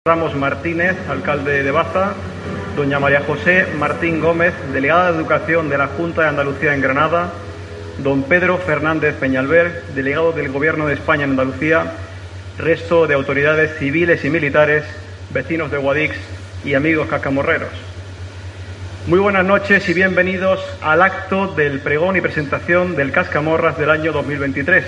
Ramos Martínez, alcalde de Baza, doña María José Martín Gómez, delegada de Educación de la Junta de Andalucía en Granada, don Pedro Fernández Peñalver, delegado del Gobierno de España en Andalucía, resto de autoridades civiles y militares, vecinos de Guadix y amigos cascamorreros. Muy buenas noches y bienvenidos al acto del pregón y presentación del Cascamorras del año 2023.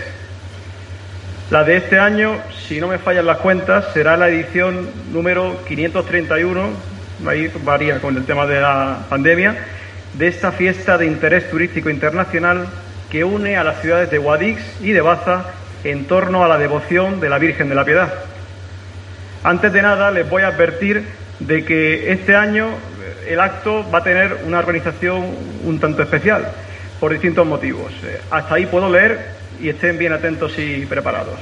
La de este año, si no me fallan las cuentas, será la edición número 531, ahí varía con el tema de la pandemia, de esta fiesta de interés turístico internacional que une a las ciudades de Guadix y de Baza en torno a la devoción de la Virgen de la Piedad. Antes de nada, les voy a advertir de que este año el acto va a tener una organización un tanto especial, por distintos motivos. Hasta ahí puedo leer y estén bien atentos y preparados.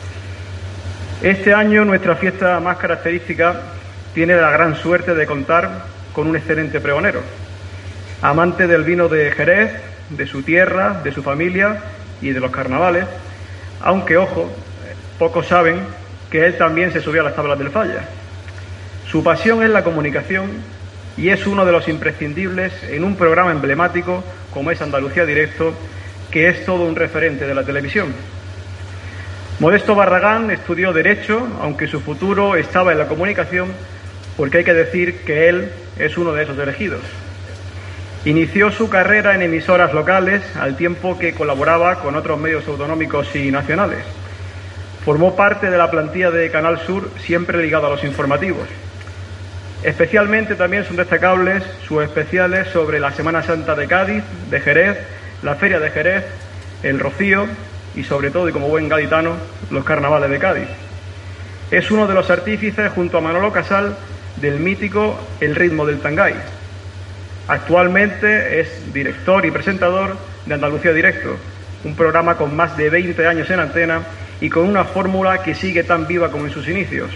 Este año nuestra fiesta más característica tiene la gran suerte de contar con un excelente pregonero, amante del vino de Jerez, de su tierra, de su familia y de los carnavales, aunque, ojo, pocos saben que él también se subió a las tablas del Falla. Su pasión es la comunicación y es uno de los imprescindibles en un programa emblemático como es Andalucía Directo, que es todo un referente de la televisión. Modesto Barragán estudió Derecho, aunque su futuro estaba en la comunicación, porque hay que decir que él es uno de esos elegidos. Inició su carrera en emisoras locales, al tiempo que colaboraba con otros medios autonómicos y nacionales. Formó parte de la plantilla de Canal Sur, siempre ligado a los informativos. Especialmente también son destacables sus especiales sobre la Semana Santa de Cádiz, de Jerez, la Feria de Jerez, el Rocío y, sobre todo, y como buen gaditano, los carnavales de Cádiz. Es uno de los artífices, junto a Manolo Casal, del mítico El ritmo del Tangay. Actualmente es director y presentador de Andalucía Directo, un programa con más de 20 años en antena y con una fórmula que sigue tan viva como en sus inicios.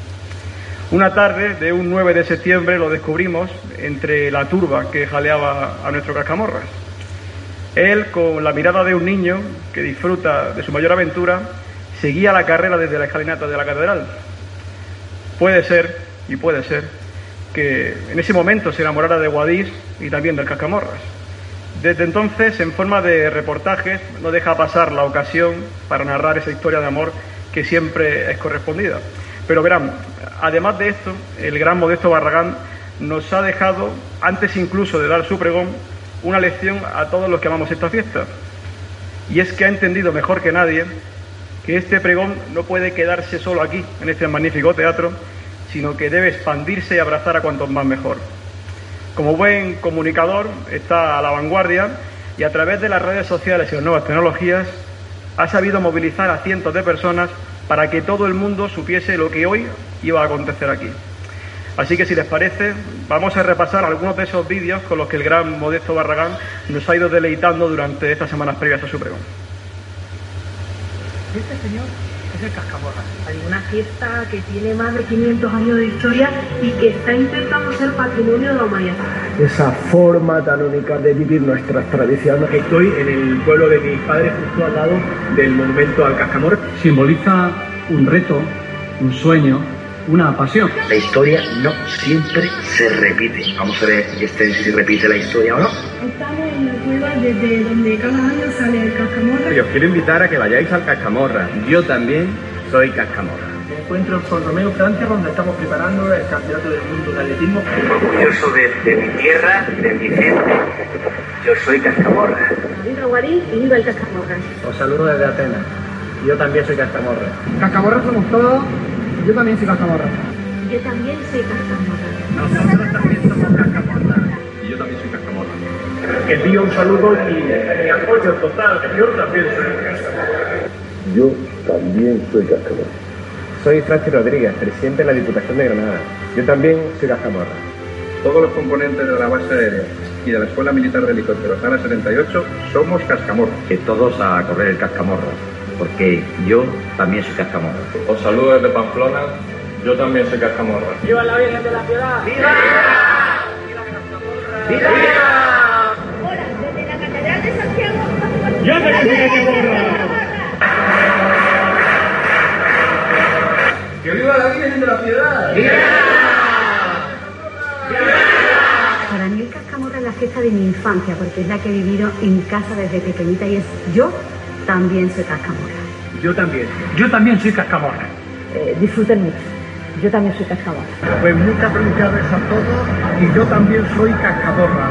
Una tarde de un 9 de septiembre lo descubrimos entre la turba que jaleaba a nuestro Cascamorras. Él, con la mirada de un niño que disfruta de su mayor aventura, seguía la carrera desde la escalinata de la catedral. Puede ser que en ese momento se enamorara de Guadix y también del Cascamorras. Desde entonces, en forma de reportajes, no deja pasar la ocasión para narrar esa historia de amor que siempre es correspondida. Pero verán, además de esto, el gran Modesto Barragán nos ha dejado, antes incluso de dar su pregón, una lección a todos los que amamos esta fiesta. Y es que ha entendido mejor que nadie que este pregón no puede quedarse solo aquí, en este magnífico teatro, sino que debe expandirse y abrazar a cuantos más mejor. Como buen comunicador, está a la vanguardia y a través de las redes sociales y las nuevas tecnologías ha sabido movilizar a cientos de personas para que todo el mundo supiese lo que hoy iba a acontecer aquí. Así que, si les parece, vamos a repasar algunos de esos vídeos con los que el gran Modesto Barragán nos ha ido deleitando durante estas semanas previas a su pregón. Este señor es el Cascamorras. Hay una fiesta que tiene más de 500 años de historia y que está intentando ser patrimonio de la humanidad. Esa forma tan única de vivir nuestras tradiciones. Estoy en el pueblo de mis padres, justo al lado del monumento al Cascamorras. Simboliza un reto, un sueño, una pasión. La historia no siempre se repite. Vamos a ver si repite la historia o no. Estamos en la cueva desde donde cada año sale el Cascamorra. Y os quiero invitar a que vayáis al Cascamorra. Yo también soy Cascamorra. Me encuentro en San Romeo, Francia, donde estamos preparando el Campeonato del Mundo de Atletismo. Orgulloso de mi tierra, de mi gente. Yo soy Cascamorra. Viva Guadix y viva el Cascamorra. Os saludo desde Atenas. Yo también soy Cascamorra. Cascamorra somos todos. Yo también soy Cascamorra. Yo también soy Cascamorra. Nosotros también somos Cascamorra. Y yo también soy Cascamorra. Envío un saludo y mi apoyo total. Yo también soy Cascamorra. Yo también soy Cascamorra. Soy Francis Rodríguez, presidente de la Diputación de Granada. Yo también soy Cascamorra. Todos los componentes de la base aérea y de la Escuela Militar de Helicópteros ANA 78 somos Cascamorra. Que todos a correr el Cascamorra, porque yo también soy Cascamorra. Os saludo desde Pamplona, yo también soy Cascamorra. ¡Viva la Virgen de la Piedad! ¡Viva! ¡Viva Cascamorra! ¡Viva! Hola, desde la Catedral de Santiago. ¡Yo también soy Cascamorra! ¡Que viva la Virgen de la Piedad! Para mí el Cascamorra es la fiesta de mi infancia, porque es la que he vivido en casa desde pequeñita y yo también soy Cascamorra. Yo también soy Cascamorra. Disfruten mucho. Yo también soy Cascamorra. Pues muchas felicidades a todos y yo también soy Cascamorra.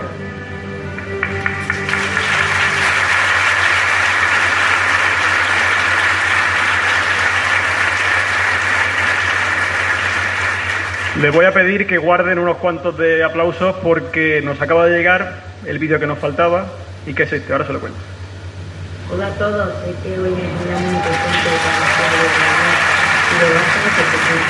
Les voy a pedir que guarden unos cuantos de aplausos porque nos acaba de llegar el vídeo que nos faltaba y que es este, ahora se lo cuento. Hola a todos, sé que hoy es un día muy importante para nosotros y lo va a hacer porque soy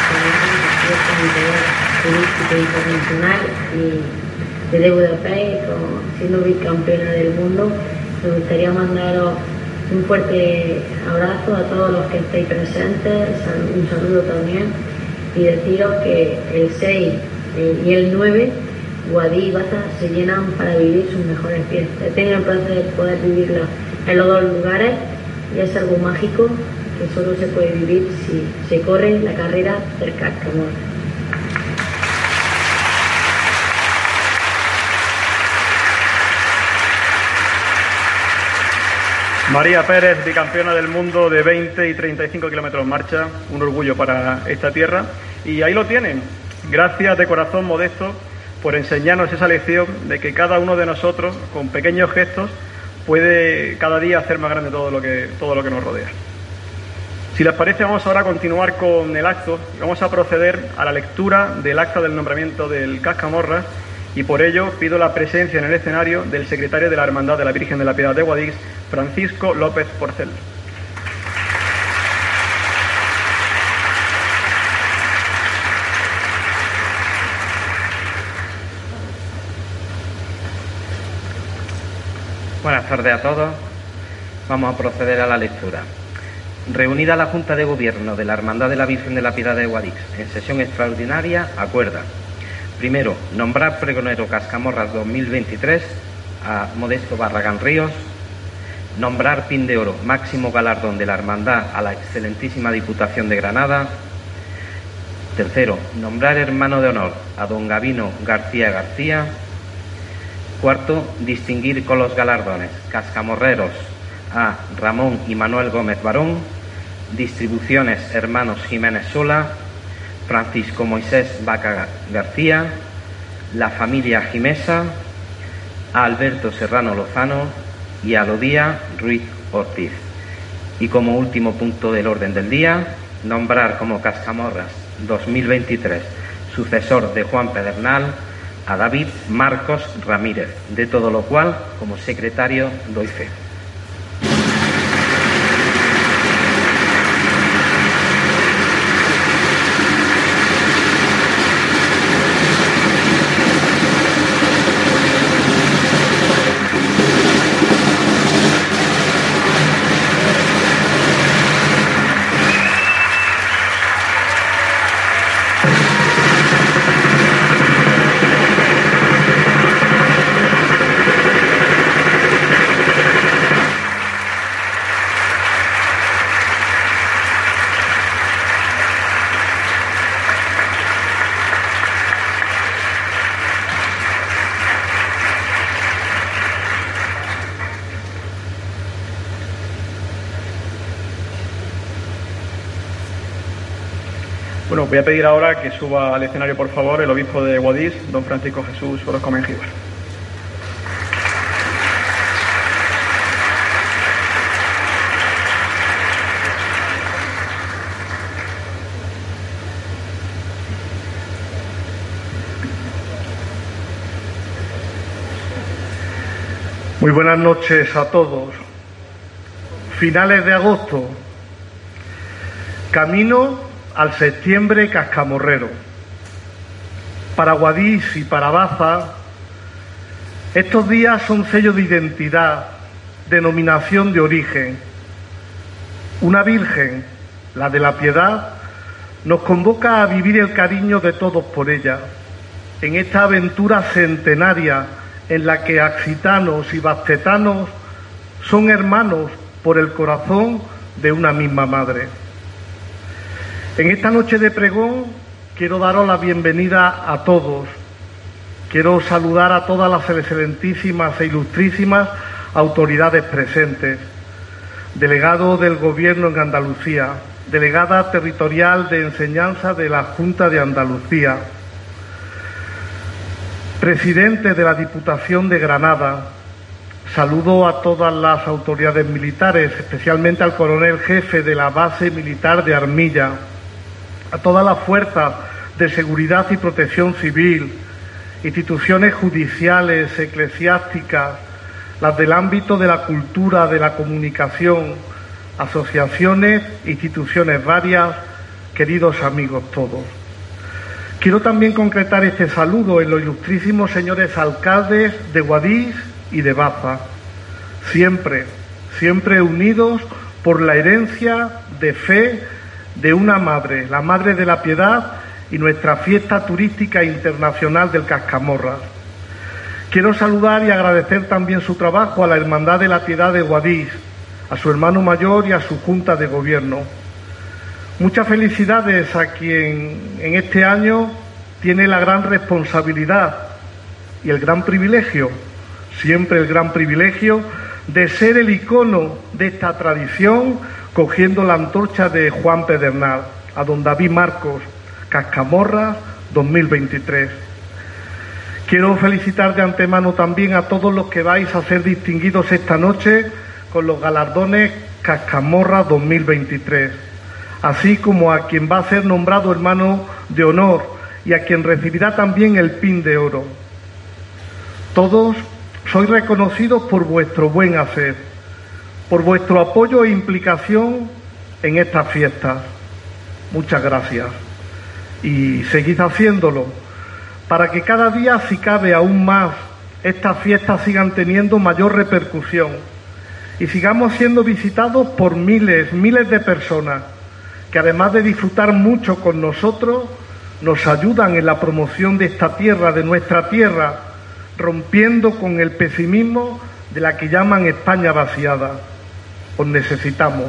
el internacional y de Budapest, siendo bicampeona del mundo. Me gustaría mandaros un fuerte abrazo a todos los que estéis presentes, un saludo también. Y deciros que el 6 y el 9, Guadix y Baza se llenan para vivir sus mejores fiestas. He tenido el placer de poder vivirlas en los dos lugares y es algo mágico que solo se puede vivir si se corre la carrera del Cascamorra. María Pérez, bicampeona del mundo de 20 y 35 kilómetros marcha, un orgullo para esta tierra. Y ahí lo tienen. Gracias de corazón, Modesto, por enseñarnos esa lección de que cada uno de nosotros, con pequeños gestos, puede cada día hacer más grande todo lo que nos rodea. Si les parece, vamos ahora a continuar con el acto y vamos a proceder a la lectura del acta del nombramiento del Cascamorra. Y por ello pido la presencia en el escenario del secretario de la Hermandad de la Virgen de la Piedad de Guadix, Francisco López Porcel. Buenas tardes a todos. Vamos a proceder a la lectura. Reunida la Junta de Gobierno de la Hermandad de la Virgen de la Piedad de Guadix en sesión extraordinaria, acuerda: primero, nombrar pregonero Cascamorras 2023 a Modesto Barragán Ríos. Nombrar Pin de Oro, máximo galardón de la Hermandad, a la excelentísima Diputación de Granada. Tercero, nombrar hermano de honor a don Gabino García García. Cuarto, distinguir con los galardones cascamorreros a Ramón y Manuel Gómez Barón. Distribuciones Hermanos Jiménez Sola, Francisco Moisés Vaca García, la familia Jimesa, a Alberto Serrano Lozano y a Lodía Ruiz Ortiz. Y como último punto del orden del día, nombrar como Cascamorras 2023 sucesor de Juan Pedernal a David Marcos Ramírez, de todo lo cual, como secretario, doy fe. Bueno, voy a pedir ahora que suba al escenario, por favor, el obispo de Guadix, don Francisco Jesús Orozco Mengíbar. Muy buenas noches a todos. Finales de agosto, camino al septiembre cascamorrero. Para Guadix y para Baza, estos días son sellos de identidad, denominación de origen. Una Virgen, la de la Piedad, nos convoca a vivir el cariño de todos por ella, en esta aventura centenaria en la que accitanos y bastetanos son hermanos por el corazón de una misma madre. En esta noche de pregón quiero daros la bienvenida a todos. Quiero saludar a todas las excelentísimas e ilustrísimas autoridades presentes, delegado del Gobierno en Andalucía, delegada territorial de enseñanza de la Junta de Andalucía, presidente de la Diputación de Granada. Saludo a todas las autoridades militares, especialmente al coronel jefe de la base militar de Armilla, a todas las fuerzas de seguridad y protección civil, instituciones judiciales, eclesiásticas, las del ámbito de la cultura, de la comunicación, asociaciones, instituciones varias, queridos amigos todos. Quiero también concretar este saludo en los ilustrísimos señores alcaldes de Guadix y de Baza, siempre unidos por la herencia de fe de una madre, la Madre de la Piedad, y nuestra fiesta turística internacional del Cascamorras. Quiero saludar y agradecer también su trabajo a la Hermandad de la Piedad de Guadix, a su hermano mayor y a su Junta de Gobierno. Muchas felicidades a quien en este año tiene la gran responsabilidad y el gran privilegio, siempre el gran privilegio, de ser el icono de esta tradición, cogiendo la antorcha de Juan Pedernal, a don David Marcos, Cascamorras 2023. Quiero felicitar de antemano también a todos los que vais a ser distinguidos esta noche con los galardones Cascamorras 2023, así como a quien va a ser nombrado hermano de honor y a quien recibirá también el Pin de Oro. Todos sois reconocidos por vuestro buen hacer, por vuestro apoyo e implicación en estas fiestas. Muchas gracias. Y seguid haciéndolo, para que cada día, si cabe aún más, estas fiestas sigan teniendo mayor repercusión y sigamos siendo visitados por miles de personas que, además de disfrutar mucho con nosotros, nos ayudan en la promoción de esta tierra, de nuestra tierra, rompiendo con el pesimismo de la que llaman España vaciada. Os necesitamos.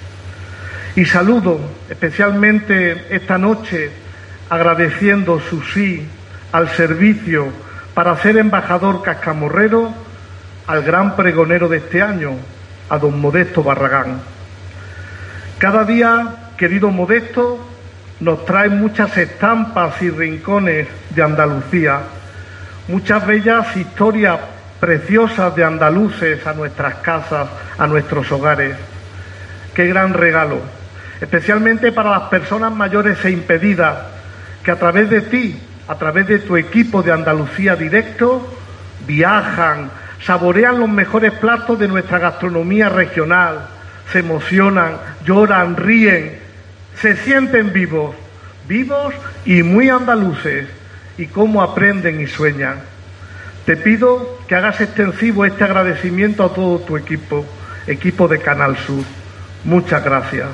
Y saludo especialmente esta noche, agradeciendo su sí al servicio para ser embajador cascamorrero, al gran pregonero de este año, a don Modesto Barragán. Cada día, querido Modesto, nos trae muchas estampas y rincones de Andalucía, muchas bellas historias preciosas de andaluces a nuestras casas, a nuestros hogares. Qué gran regalo, especialmente para las personas mayores e impedidas, que a través de ti, a través de tu equipo de Andalucía Directo, viajan, saborean los mejores platos de nuestra gastronomía regional, se emocionan, lloran, ríen, se sienten vivos y muy andaluces, y cómo aprenden y sueñan. Te pido que hagas extensivo este agradecimiento a todo tu equipo de Canal Sur. Muchas gracias.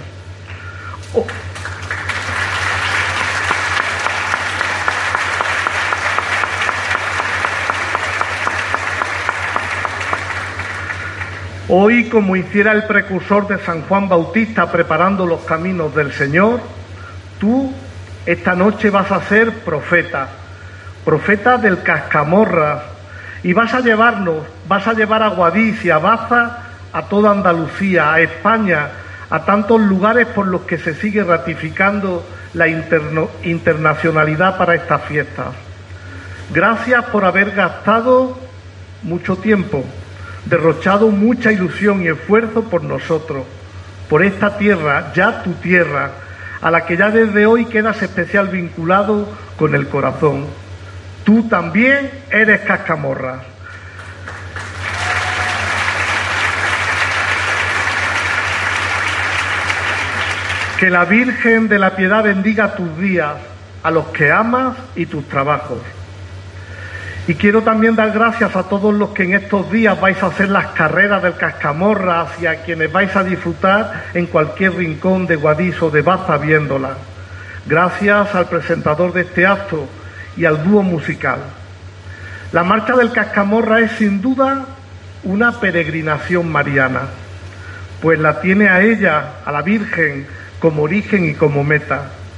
Hoy, como hiciera el precursor de San Juan Bautista preparando los caminos del Señor, tú esta noche vas a ser profeta del Cascamorras, y vas a llevar a Guadix y a Baza, a toda Andalucía, a España, a tantos lugares por los que se sigue ratificando la internacionalidad para estas fiestas. Gracias por haber gastado mucho tiempo, derrochado mucha ilusión y esfuerzo por nosotros, por esta tierra, ya tu tierra, a la que ya desde hoy quedas especial vinculado con el corazón. Tú también eres Cascamorras. Que la Virgen de la Piedad bendiga tus días, a los que amas y tus trabajos. Y quiero también dar gracias a todos los que en estos días vais a hacer las carreras del Cascamorras y a quienes vais a disfrutar en cualquier rincón de Guadix o de Baza viéndola. Gracias al presentador de este acto y al dúo musical. La marcha del Cascamorra es sin duda una peregrinación mariana, pues la tiene a ella, a la Virgen, como origen y como meta.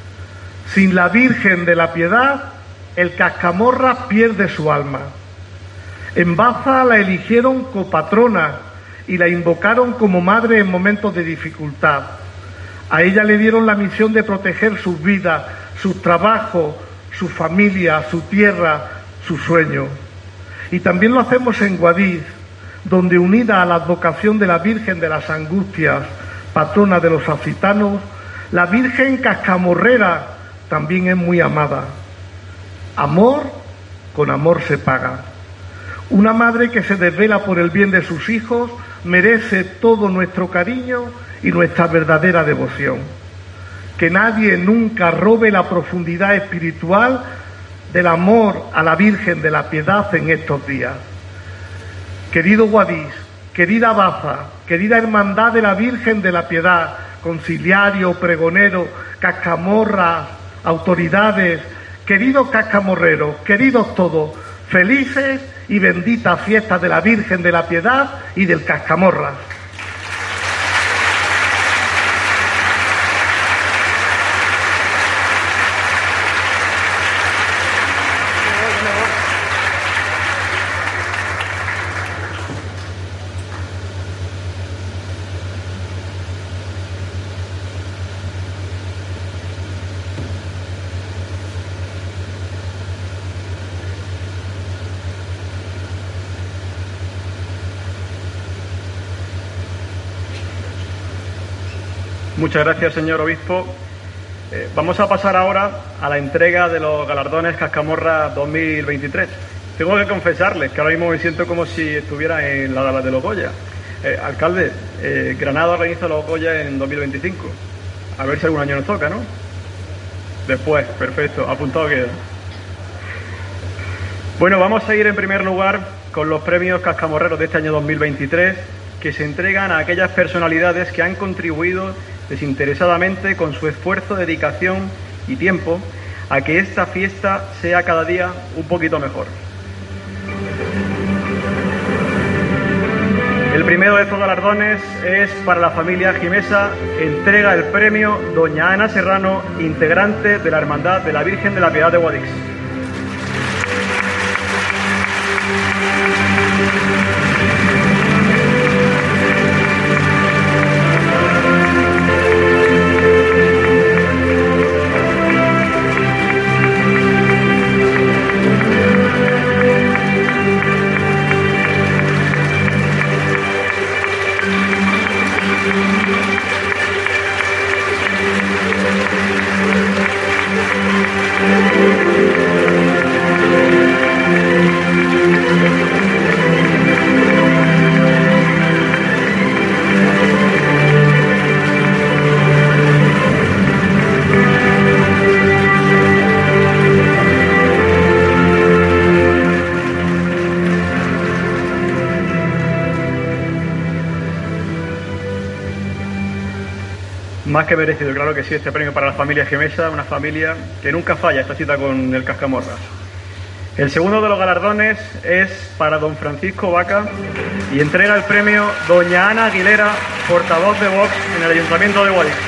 Sin la Virgen de la Piedad, el Cascamorra pierde su alma. En Baza la eligieron copatrona y la invocaron como madre en momentos de dificultad. A ella le dieron la misión de proteger sus vidas, sus trabajos, su familia, su tierra, su sueño. Y también lo hacemos en Guadix, donde unida a la advocación de la Virgen de las Angustias, patrona de los occitanos, la Virgen Cascamorrera también es muy amada. Amor con amor se paga. Una madre que se desvela por el bien de sus hijos merece todo nuestro cariño y nuestra verdadera devoción. Que nadie nunca robe la profundidad espiritual del amor a la Virgen de la Piedad en estos días. Querido Guadix, querida Baza, querida Hermandad de la Virgen de la Piedad, conciliario, pregonero, cascamorras, autoridades, queridos cascamorreros, queridos todos, felices y benditas fiestas de la Virgen de la Piedad y del Cascamorra. Muchas gracias, señor obispo. Vamos a pasar ahora a la entrega de los galardones Cascamorra 2023. Tengo que confesarles que ahora mismo me siento como si estuviera en la gala de los Goya. Alcalde, Granada organiza los Goya en 2025. A ver si algún año nos toca, ¿no? Después, perfecto, apuntado queda. Bueno, vamos a ir en primer lugar con los premios Cascamorreros de este año 2023, que se entregan a aquellas personalidades que han contribuido desinteresadamente con su esfuerzo, dedicación y tiempo a que esta fiesta sea cada día un poquito mejor. El primero de estos galardones es para la familia Gimesa. Entrega el premio doña Ana Serrano, integrante de la Hermandad de la Virgen de la Piedad de Guadix. Más que merecido, claro que sí, este premio para la familia Gemesa, una familia que nunca falla esta cita con el Cascamorra. El segundo de los galardones es para don Francisco Vaca y entrega el premio doña Ana Aguilera, portavoz de Vox en el Ayuntamiento de Guadix.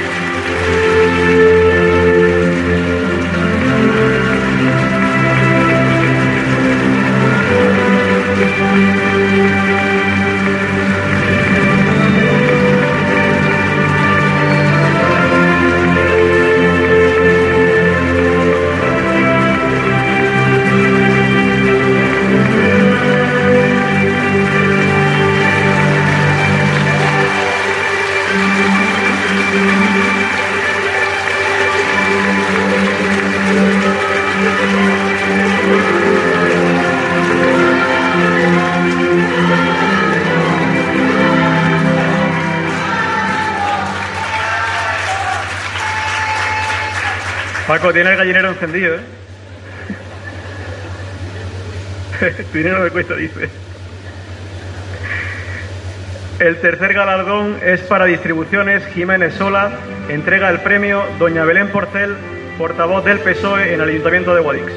Paco, tiene el gallinero encendido, ¿eh? Tu dinero me cuesta, dice. El tercer galardón es para Distribuciones Jiménez Sola. Entrega el premio doña Belén Porcel, portavoz del PSOE en el Ayuntamiento de Guadix.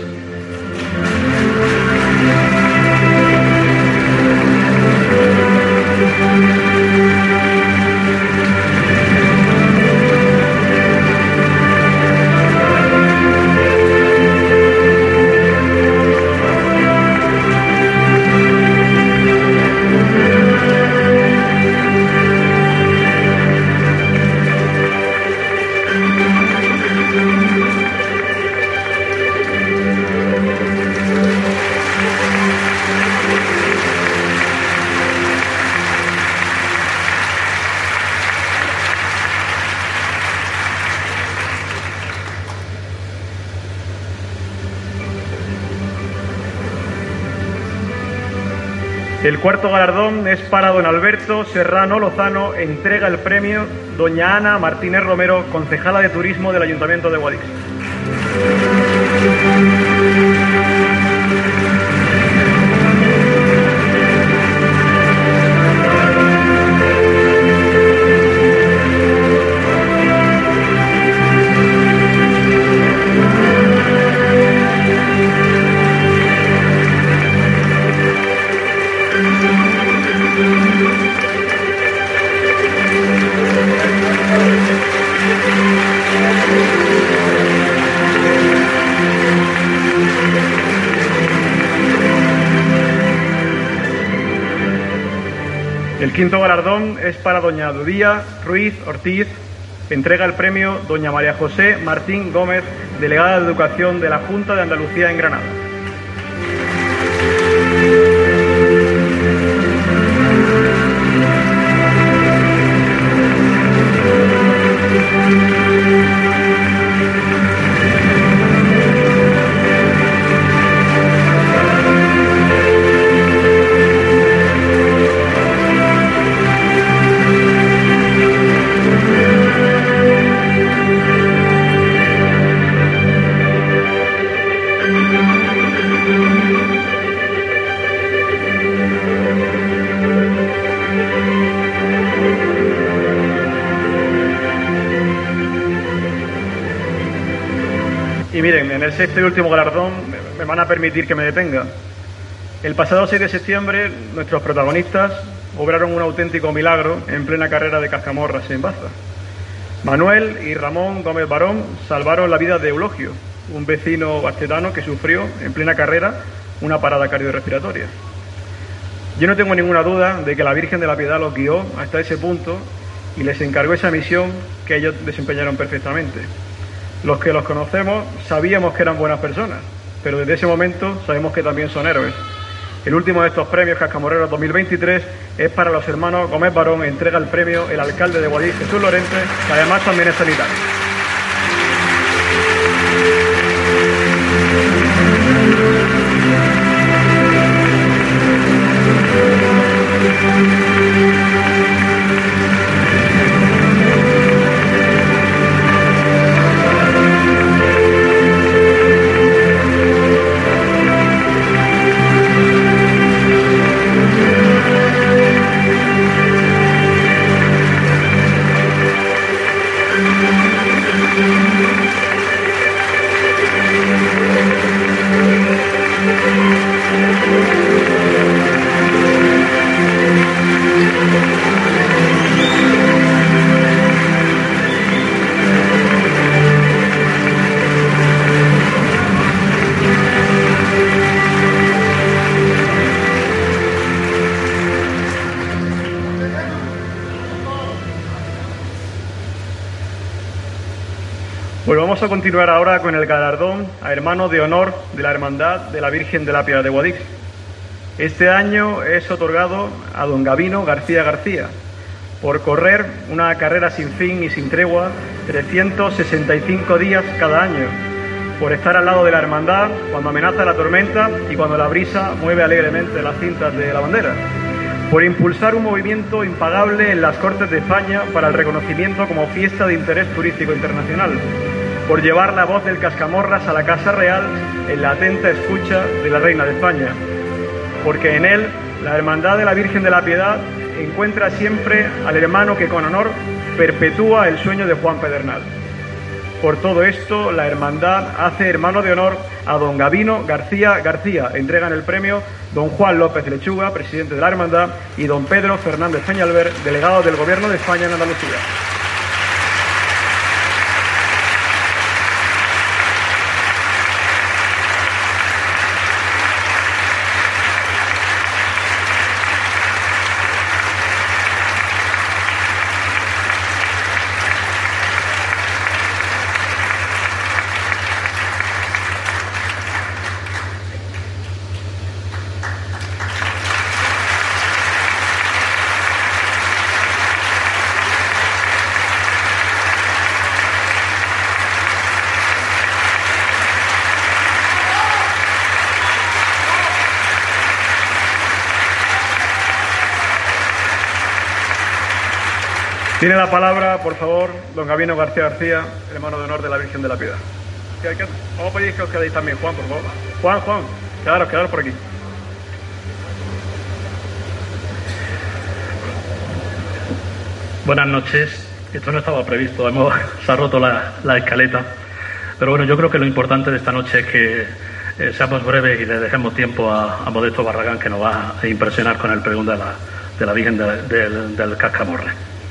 El cuarto galardón es para don Alberto Serrano Lozano, entrega el premio doña Ana Martínez Romero, concejala de Turismo del Ayuntamiento de Guadix. El quinto galardón es para doña Dudía Ruiz Ortiz, entrega el premio doña María José Martín Gómez, delegada de Educación de la Junta de Andalucía en Granada. Y miren, en el sexto y último galardón me van a permitir que me detenga. El pasado 6 de septiembre nuestros protagonistas obraron un auténtico milagro en plena carrera de Cascamorras en Baza. Manuel y Ramón Gómez Barón salvaron la vida de Eulogio, un vecino bastetano que sufrió en plena carrera una parada cardiorrespiratoria. Yo no tengo ninguna duda de que la Virgen de la Piedad los guió hasta ese punto y les encargó esa misión que ellos desempeñaron perfectamente. Los que los conocemos sabíamos que eran buenas personas, pero desde ese momento sabemos que también son héroes. El último de estos premios Cascamorreros 2023 es para los hermanos Gómez Barón, entrega el premio el alcalde de Guadix, Jesús Lorente, que además también es sanitario. Pues vamos a continuar ahora con el galardón a hermano de honor de la Hermandad de la Virgen de la Piedad de Guadix. Este año es otorgado a don Gabino García García por correr una carrera sin fin y sin tregua 365 días cada año, por estar al lado de la Hermandad cuando amenaza la tormenta y cuando la brisa mueve alegremente las cintas de la bandera, por impulsar un movimiento impagable en las Cortes de España para el reconocimiento como fiesta de interés turístico internacional, por llevar la voz del Cascamorras a la Casa Real en la atenta escucha de la Reina de España, porque en él la Hermandad de la Virgen de la Piedad encuentra siempre al hermano que con honor perpetúa el sueño de Juan Pedernal. Por todo esto, la Hermandad hace hermano de honor a don Gabino García García. Entregan el premio don Juan López Lechuga, presidente de la Hermandad, y don Pedro Fernández Peñalver, delegado del Gobierno de España en Andalucía. Tiene la palabra, por favor, don Gabino García García, hermano de honor de la Virgen de la Piedad. Vamos a pedir que os quedéis también, Juan, por favor. Juan, quedaros por aquí. Buenas noches. Esto no estaba previsto, se ha roto la escaleta. Pero bueno, yo creo que lo importante de esta noche es que seamos breves y le dejemos tiempo a Modesto Barragán, que nos va a impresionar con el pregón de la Virgen del Cascamorre.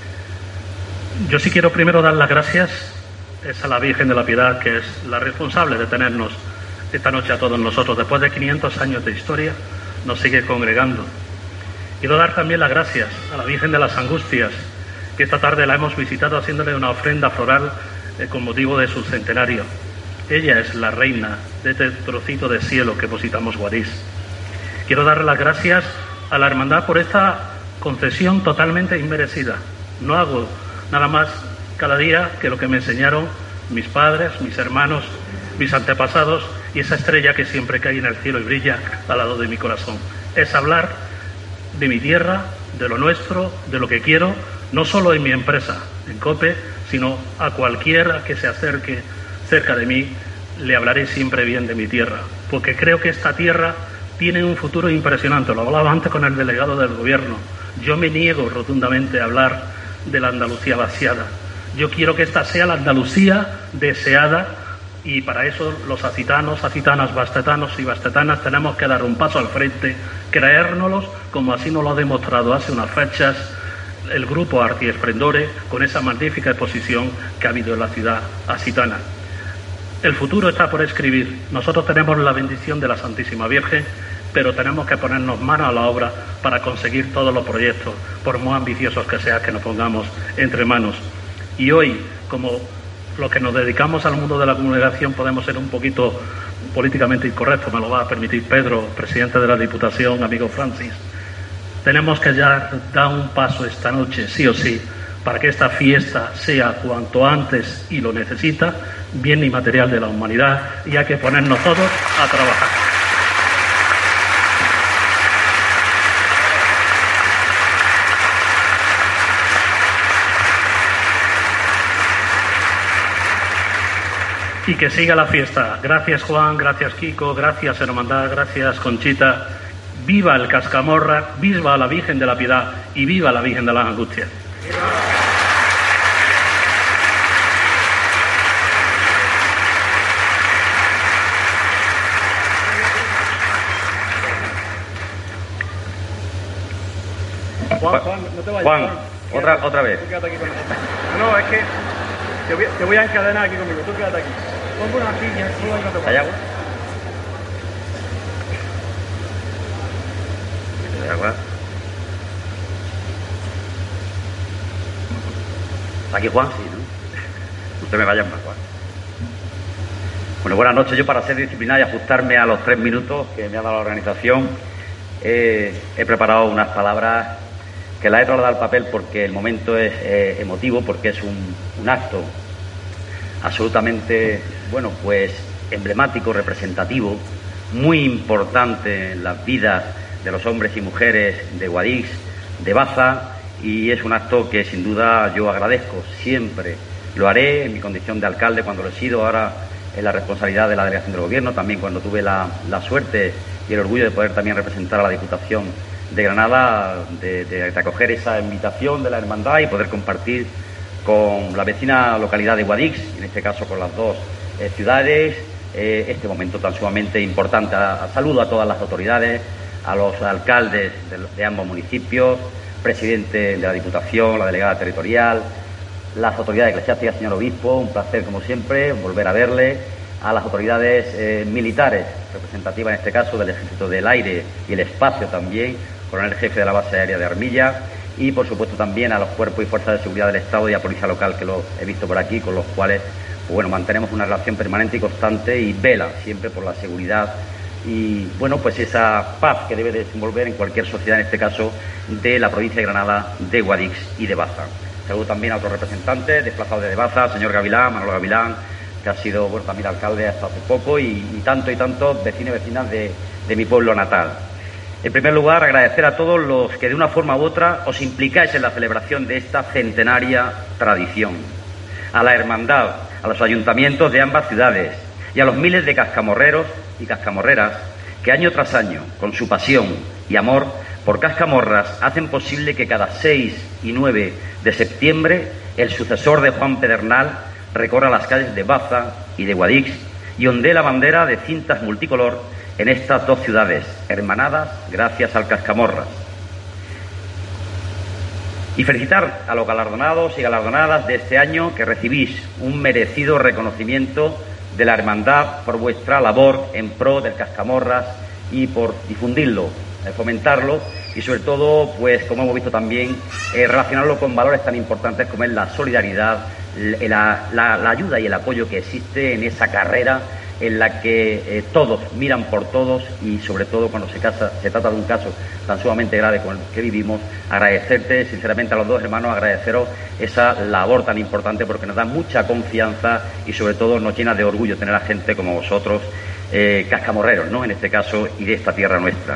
Yo sí quiero primero dar las gracias a la Virgen de la Piedad, que es la responsable de tenernos esta noche a todos nosotros. Después de 500 años de historia, nos sigue congregando. Quiero dar también las gracias a la Virgen de las Angustias, que esta tarde la hemos visitado haciéndole una ofrenda floral con motivo de su centenario. Ella es la reina de este trocito de cielo que positamos Guadix. Quiero darle las gracias a la hermandad por esta concesión totalmente inmerecida. No hago nada más cada día que lo que me enseñaron mis padres, mis hermanos, mis antepasados y esa estrella que siempre cae en el cielo y brilla al lado de mi corazón. Es hablar de mi tierra, de lo nuestro, de lo que quiero, no solo en mi empresa, en COPE, sino a cualquiera que se acerque cerca de mí, le hablaré siempre bien de mi tierra, porque creo que esta tierra tiene un futuro impresionante. Lo hablaba antes con el delegado del Gobierno. Yo me niego rotundamente a hablar de la Andalucía vaciada. Yo quiero que esta sea la Andalucía deseada, y para eso los acitanos, acitanas, bastetanos y bastetanas tenemos que dar un paso al frente, creérnoslos, como así nos lo ha demostrado hace unas fechas el grupo Arti Esplendore, con esa magnífica exposición que ha habido en la ciudad acitana. El futuro está por escribir. Nosotros tenemos la bendición de la Santísima Virgen, pero tenemos que ponernos manos a la obra para conseguir todos los proyectos, por muy ambiciosos que sean, que nos pongamos entre manos. Y hoy, como los que nos dedicamos al mundo de la comunicación podemos ser un poquito políticamente incorrectos, me lo va a permitir Pedro, presidente de la Diputación, amigo Francis, tenemos que ya dar un paso esta noche, sí o sí, para que esta fiesta sea cuanto antes, y lo necesita, bien inmaterial de la humanidad, y hay que ponernos todos a trabajar. Y que siga la fiesta. Gracias Juan, gracias Kiko, gracias Hermandad, gracias Conchita. Viva el Cascamorra, viva la Virgen de la Piedad y viva la Virgen de las Angustias. Juan, no te vayas. Juan, otra vez. Tú quédate aquí con nosotros. No, es que te voy a encadenar aquí conmigo. Tú quédate aquí. Pongo una silla, tú ahí no te vayas. ¿Hay agua? ¿Hay agua? Aquí Juan, sí, ¿no? No te me vayas más, Juan. Bueno, buenas noches. Yo, para ser disciplinado y ajustarme a los 3 minutos que me ha dado la organización, he preparado unas palabras que las he trasladado al papel porque el momento es emotivo, porque es un acto absolutamente, bueno, pues emblemático, representativo, muy importante en las vidas de los hombres y mujeres de Guadix, de Baza, y es un acto que sin duda yo agradezco. Siempre lo haré en mi condición de alcalde cuando lo he sido, ahora en la responsabilidad de la delegación del Gobierno, también cuando tuve la suerte y el orgullo de poder también representar a la Diputación de Granada, de acoger esa invitación de la hermandad y poder compartir con la vecina localidad de Guadix, en este caso con las dos ciudades, este momento tan sumamente importante. Saludo a todas las autoridades, a los alcaldes de ambos municipios, presidente de la Diputación, la delegada territorial, las autoridades eclesiásticas, señor obispo, un placer como siempre volver a verle, a las autoridades militares, representativas en este caso del Ejército del Aire y el Espacio también, coronel jefe de la base aérea de Armilla, y por supuesto también a los cuerpos y fuerzas de seguridad del Estado y a Policía Local, que lo he visto por aquí, con los cuales pues bueno, mantenemos una relación permanente y constante y vela siempre por la seguridad y bueno, pues esa paz que debe desenvolver en cualquier sociedad, en este caso de la provincia de Granada, de Guadix y de Baza. Saludo también a otros representantes desplazados de Baza, señor Gavilán, Manolo Gavilán, que ha sido bueno, también alcalde hasta hace poco, y tantos vecinos y vecinas de mi pueblo natal. En primer lugar, agradecer a todos los que de una forma u otra os implicáis en la celebración de esta centenaria tradición. A la hermandad, a los ayuntamientos de ambas ciudades y a los miles de cascamorreros y cascamorreras que año tras año, con su pasión y amor por Cascamorras, hacen posible que cada 6 y 9 de septiembre el sucesor de Juan Pedernal recorra las calles de Baza y de Guadix y ondee la bandera de cintas multicolor en estas dos ciudades, hermanadas gracias al Cascamorras. Y felicitar a los galardonados y galardonadas de este año, que recibís un merecido reconocimiento de la hermandad por vuestra labor en pro del Cascamorras y por difundirlo, fomentarlo y sobre todo, pues como hemos visto también, relacionarlo con valores tan importantes como es la solidaridad, la ayuda y el apoyo que existe en esa carrera en la que todos miran por todos y sobre todo cuando se trata de un caso tan sumamente grave como el que vivimos. Agradecerte sinceramente a los dos hermanos, agradeceros esa labor tan importante porque nos da mucha confianza y sobre todo nos llena de orgullo tener a gente como vosotros, cascamorreros, ¿no?, en este caso, y de esta tierra nuestra.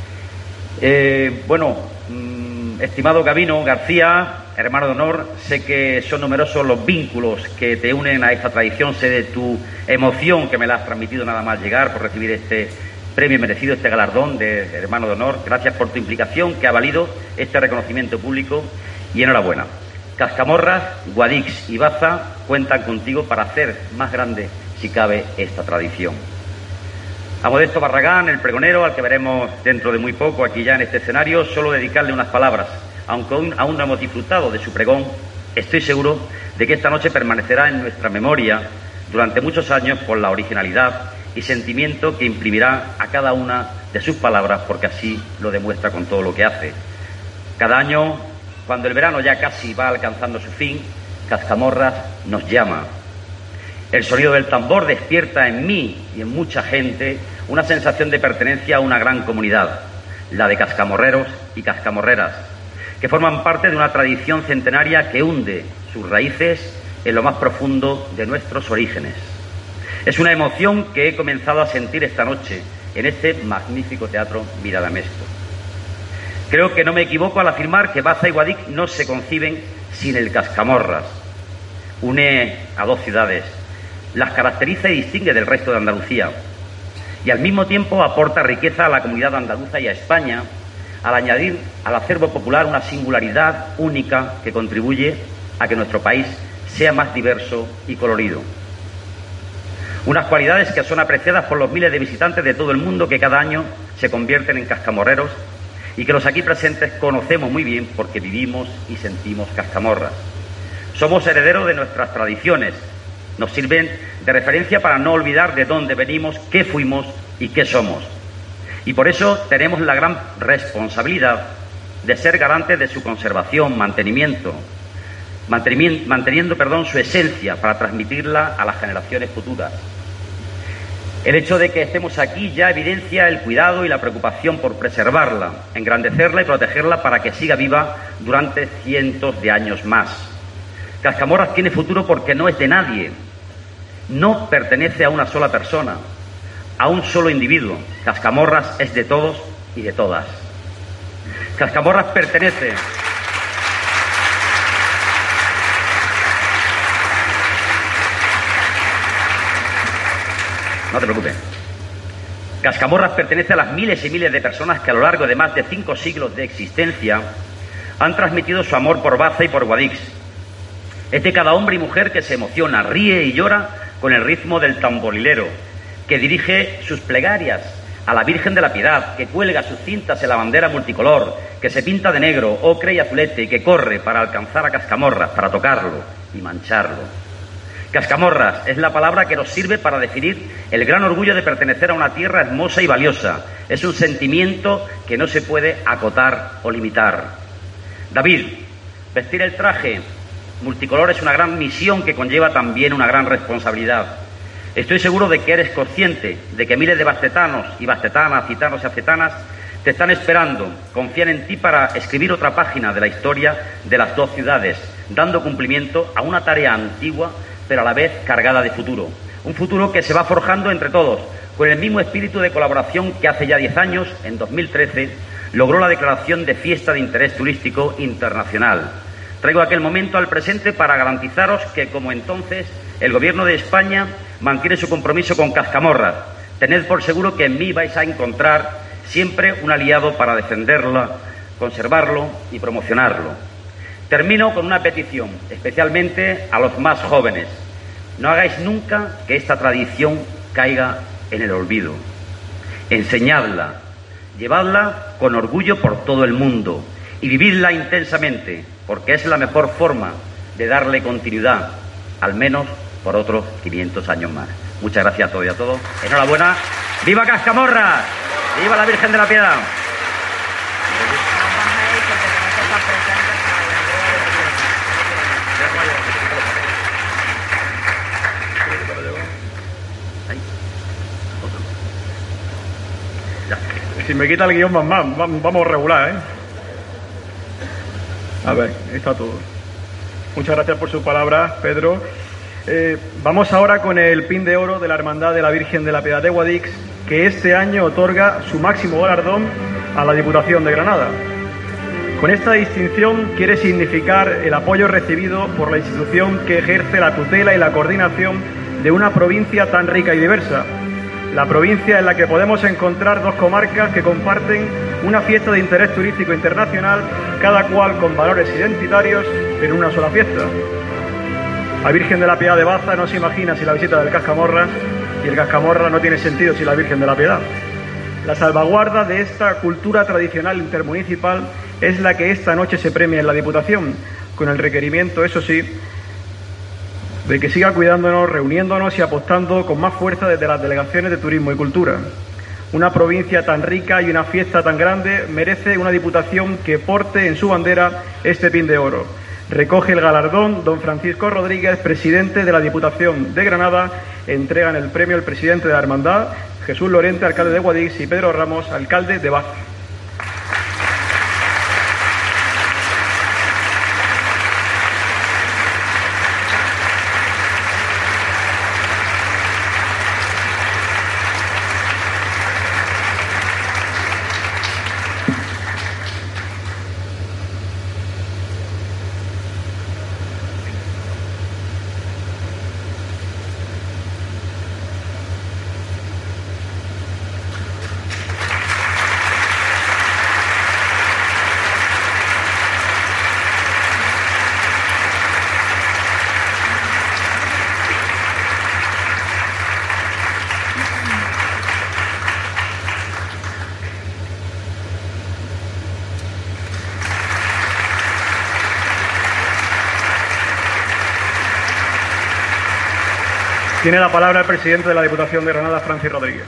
Estimado Gabino García, hermano de honor, sé que son numerosos los vínculos que te unen a esta tradición, sé de tu emoción que me la has transmitido nada más llegar por recibir este premio merecido, este galardón de hermano de honor. Gracias por tu implicación que ha valido este reconocimiento público y enhorabuena. Cascamorras, Guadix y Baza cuentan contigo para hacer más grande, si cabe, esta tradición. A Modesto Barragán, el pregonero, al que veremos dentro de muy poco aquí ya en este escenario, solo dedicarle unas palabras. Aunque aún no hemos disfrutado de su pregón, estoy seguro de que esta noche permanecerá en nuestra memoria durante muchos años por la originalidad y sentimiento que imprimirá a cada una de sus palabras, porque así lo demuestra con todo lo que hace. Cada año, cuando el verano ya casi va alcanzando su fin, Cascamorras nos llama. El sonido del tambor despierta en mí y en mucha gente una sensación de pertenencia a una gran comunidad, la de cascamorreros y cascamorreras, que forman parte de una tradición centenaria que hunde sus raíces en lo más profundo de nuestros orígenes. Es una emoción que he comenzado a sentir esta noche en este magnífico teatro Miradamesco. Creo que no me equivoco al afirmar que Baza y Guadix no se conciben sin el Cascamorras. Une a dos ciudades, las caracteriza y distingue del resto de Andalucía y al mismo tiempo aporta riqueza a la comunidad andaluza y a España al añadir al acervo popular una singularidad única que contribuye a que nuestro país sea más diverso y colorido. Unas cualidades que son apreciadas por los miles de visitantes de todo el mundo que cada año se convierten en cascamorreros y que los aquí presentes conocemos muy bien porque vivimos y sentimos Cascamorras. Somos herederos de nuestras tradiciones. Nos sirven de referencia para no olvidar de dónde venimos, qué fuimos y qué somos. Y por eso tenemos la gran responsabilidad de ser garantes de su conservación, manteniendo su esencia para transmitirla a las generaciones futuras. El hecho de que estemos aquí ya evidencia el cuidado y la preocupación por preservarla, engrandecerla y protegerla para que siga viva durante cientos de años más. Cascamorras tiene futuro porque no es de nadie, no pertenece a una sola persona, a un solo individuo. Cascamorras es de todos y de todas. Cascamorras pertenece No te preocupes. Cascamorras pertenece a las miles y miles de personas que a lo largo de más de 5 siglos de existencia han transmitido su amor por Baza y por Guadix. Es de cada hombre y mujer que se emociona, ríe y llora con el ritmo del tamborilero, que dirige sus plegarias a la Virgen de la Piedad, que cuelga sus cintas en la bandera multicolor, que se pinta de negro, ocre y azulete y que corre para alcanzar a Cascamorras, para tocarlo y mancharlo. Cascamorras es la palabra que nos sirve para definir el gran orgullo de pertenecer a una tierra hermosa y valiosa. Es un sentimiento que no se puede acotar o limitar. David, vestir el traje multicolor es una gran misión que conlleva también una gran responsabilidad. Estoy seguro de que eres consciente de que miles de bastetanos y bastetanas, gitanos y acetanas te están esperando, confían en ti para escribir otra página de la historia de las dos ciudades, dando cumplimiento a una tarea antigua pero a la vez cargada de futuro. Un futuro que se va forjando entre todos, con el mismo espíritu de colaboración que hace ya 10 años, en 2013, logró la declaración de fiesta de interés turístico internacional. Traigo aquel momento al presente para garantizaros que, como entonces, el Gobierno de España mantiene su compromiso con Cascamorras. Tened por seguro que en mí vais a encontrar siempre un aliado para defenderla, conservarlo y promocionarlo. Termino con una petición, especialmente a los más jóvenes. No hagáis nunca que esta tradición caiga en el olvido. Enseñadla, llevadla con orgullo por todo el mundo y vividla intensamente, porque es la mejor forma de darle continuidad, al menos por otros 500 años más. Muchas gracias a todos y a todos. Enhorabuena. ¡Viva Cascamorras! ¡Viva la Virgen de la Piedad! Si me quita el guión vamos regular, ¿eh? A ver, está todo. Muchas gracias por sus palabras, Pedro. Vamos ahora con el pin de oro de la Hermandad de la Virgen de la Piedad de Guadix, que este año otorga su máximo galardón a la Diputación de Granada. Con esta distinción quiere significar el apoyo recibido por la institución que ejerce la tutela y la coordinación de una provincia tan rica y diversa. La provincia en la que podemos encontrar dos comarcas que comparten una fiesta de interés turístico internacional, cada cual con valores identitarios, pero una sola fiesta. La Virgen de la Piedad de Baza no se imagina sin la visita del Cascamorras, y el Cascamorras no tiene sentido sin la Virgen de la Piedad. La salvaguarda de esta cultura tradicional intermunicipal es la que esta noche se premia en la Diputación, con el requerimiento, eso sí, de que siga cuidándonos, reuniéndonos y apostando con más fuerza desde las delegaciones de Turismo y Cultura. Una provincia tan rica y una fiesta tan grande merece una Diputación que porte en su bandera este pin de oro. Recoge el galardón don Francisco Rodríguez, presidente de la Diputación de Granada. Entregan el premio el presidente de la Hermandad, Jesús Lorente, alcalde de Guadix, y Pedro Ramos, alcalde de Baza. Tiene la palabra el presidente de la Diputación de Granada, Francis Rodríguez.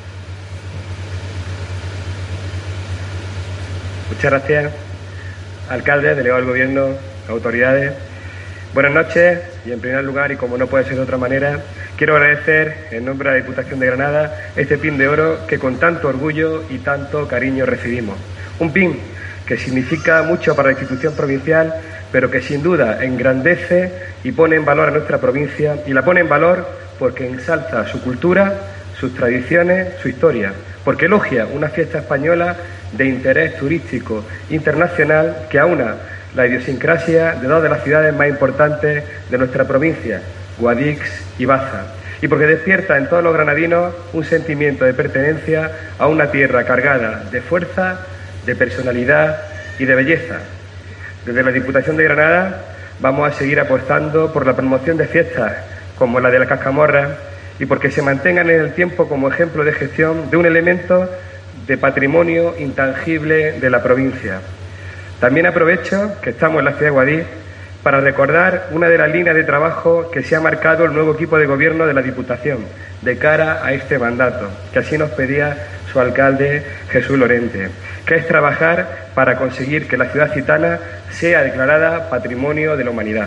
Muchas gracias, alcalde, delegado del Gobierno, autoridades. Buenas noches y, en primer lugar, y como no puede ser de otra manera, quiero agradecer en nombre de la Diputación de Granada este pin de oro que con tanto orgullo y tanto cariño recibimos. Un pin que significa mucho para la institución provincial, pero que sin duda engrandece y pone en valor a nuestra provincia, y la pone en valor porque ensalza su cultura, sus tradiciones, su historia, porque elogia una fiesta española de interés turístico internacional que aúna la idiosincrasia de dos de las ciudades más importantes de nuestra provincia, Guadix y Baza, y porque despierta en todos los granadinos un sentimiento de pertenencia a una tierra cargada de fuerza, de personalidad y de belleza. Desde la Diputación de Granada vamos a seguir apostando por la promoción de fiestas como la de la Cascamorra y porque se mantengan en el tiempo como ejemplo de gestión de un elemento de patrimonio intangible de la provincia. También aprovecho que estamos en la ciudad de Guadix para recordar una de las líneas de trabajo que se ha marcado el nuevo equipo de gobierno de la Diputación de cara a este mandato, que así nos pedía su alcalde Jesús Lorente, que es trabajar para conseguir que la ciudad gitana sea declarada Patrimonio de la Humanidad.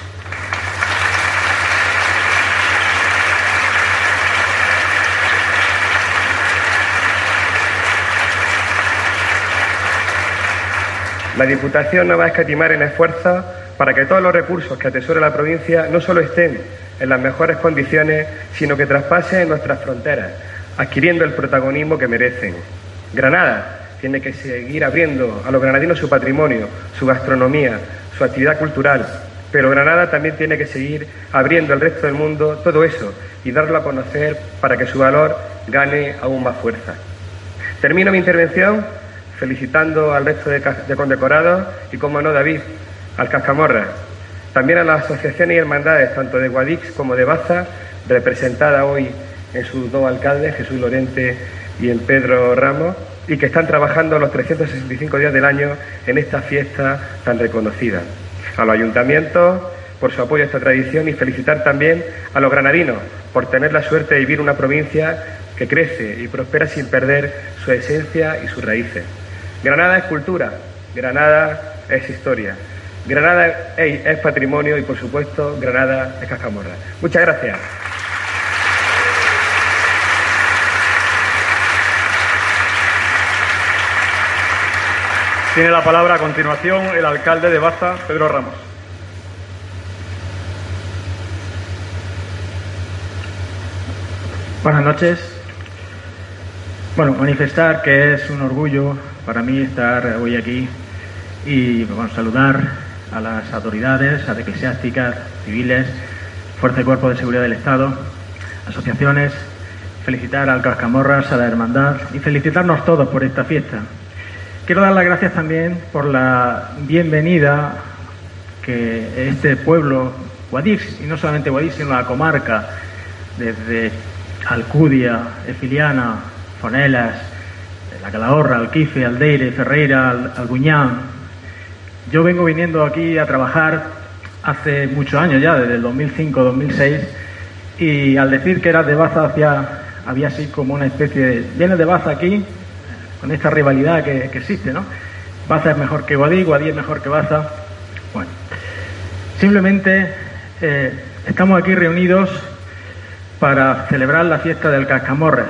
La Diputación no va a escatimar en esfuerzos para que todos los recursos que atesora la provincia no solo estén en las mejores condiciones, sino que traspasen nuestras fronteras, adquiriendo el protagonismo que merecen. Granada tiene que seguir abriendo a los granadinos su patrimonio, su gastronomía, su actividad cultural, pero Granada también tiene que seguir abriendo al resto del mundo todo eso y darlo a conocer para que su valor gane aún más fuerza. Termino mi intervención felicitando al resto de condecorados y, como no, David, al Cascamorra, también a las asociaciones y hermandades, tanto de Guadix como de Baza, representada hoy en sus dos alcaldes, Jesús Lorente y el Pedro Ramos, y que están trabajando los 365 días del año en esta fiesta tan reconocida. A los ayuntamientos por su apoyo a esta tradición y felicitar también a los granadinos por tener la suerte de vivir una provincia que crece y prospera sin perder su esencia y sus raíces. Granada es cultura, Granada es historia, Granada es patrimonio y, por supuesto, Granada es Cascamorra. Muchas gracias. Tiene la palabra a continuación el alcalde de Baza, Pedro Ramos. Buenas noches. Bueno, manifestar que es un orgullo para mí estar hoy aquí y saludar a las autoridades, a las eclesiásticas, civiles, Fuerza y Cuerpo de Seguridad del Estado, asociaciones, felicitar al Cascamorras, a la Hermandad y felicitarnos todos por esta fiesta. Quiero dar las gracias también por la bienvenida que este pueblo, Guadix, y no solamente Guadix, sino la comarca, desde Alcudia, Efiliana, Fonelas, La Calahorra, Alquife, Aldeire, Ferreira, Albuñán. Yo vengo viniendo aquí a trabajar hace muchos años ya, desde el 2005-2006, y al decir que era de Baza había así como una especie de... Vienes de Baza aquí, con esta rivalidad que existe, ¿no? Baza es mejor que Guadix, Guadix es mejor que Baza. Bueno, simplemente estamos aquí reunidos para celebrar la fiesta del Cascamorras.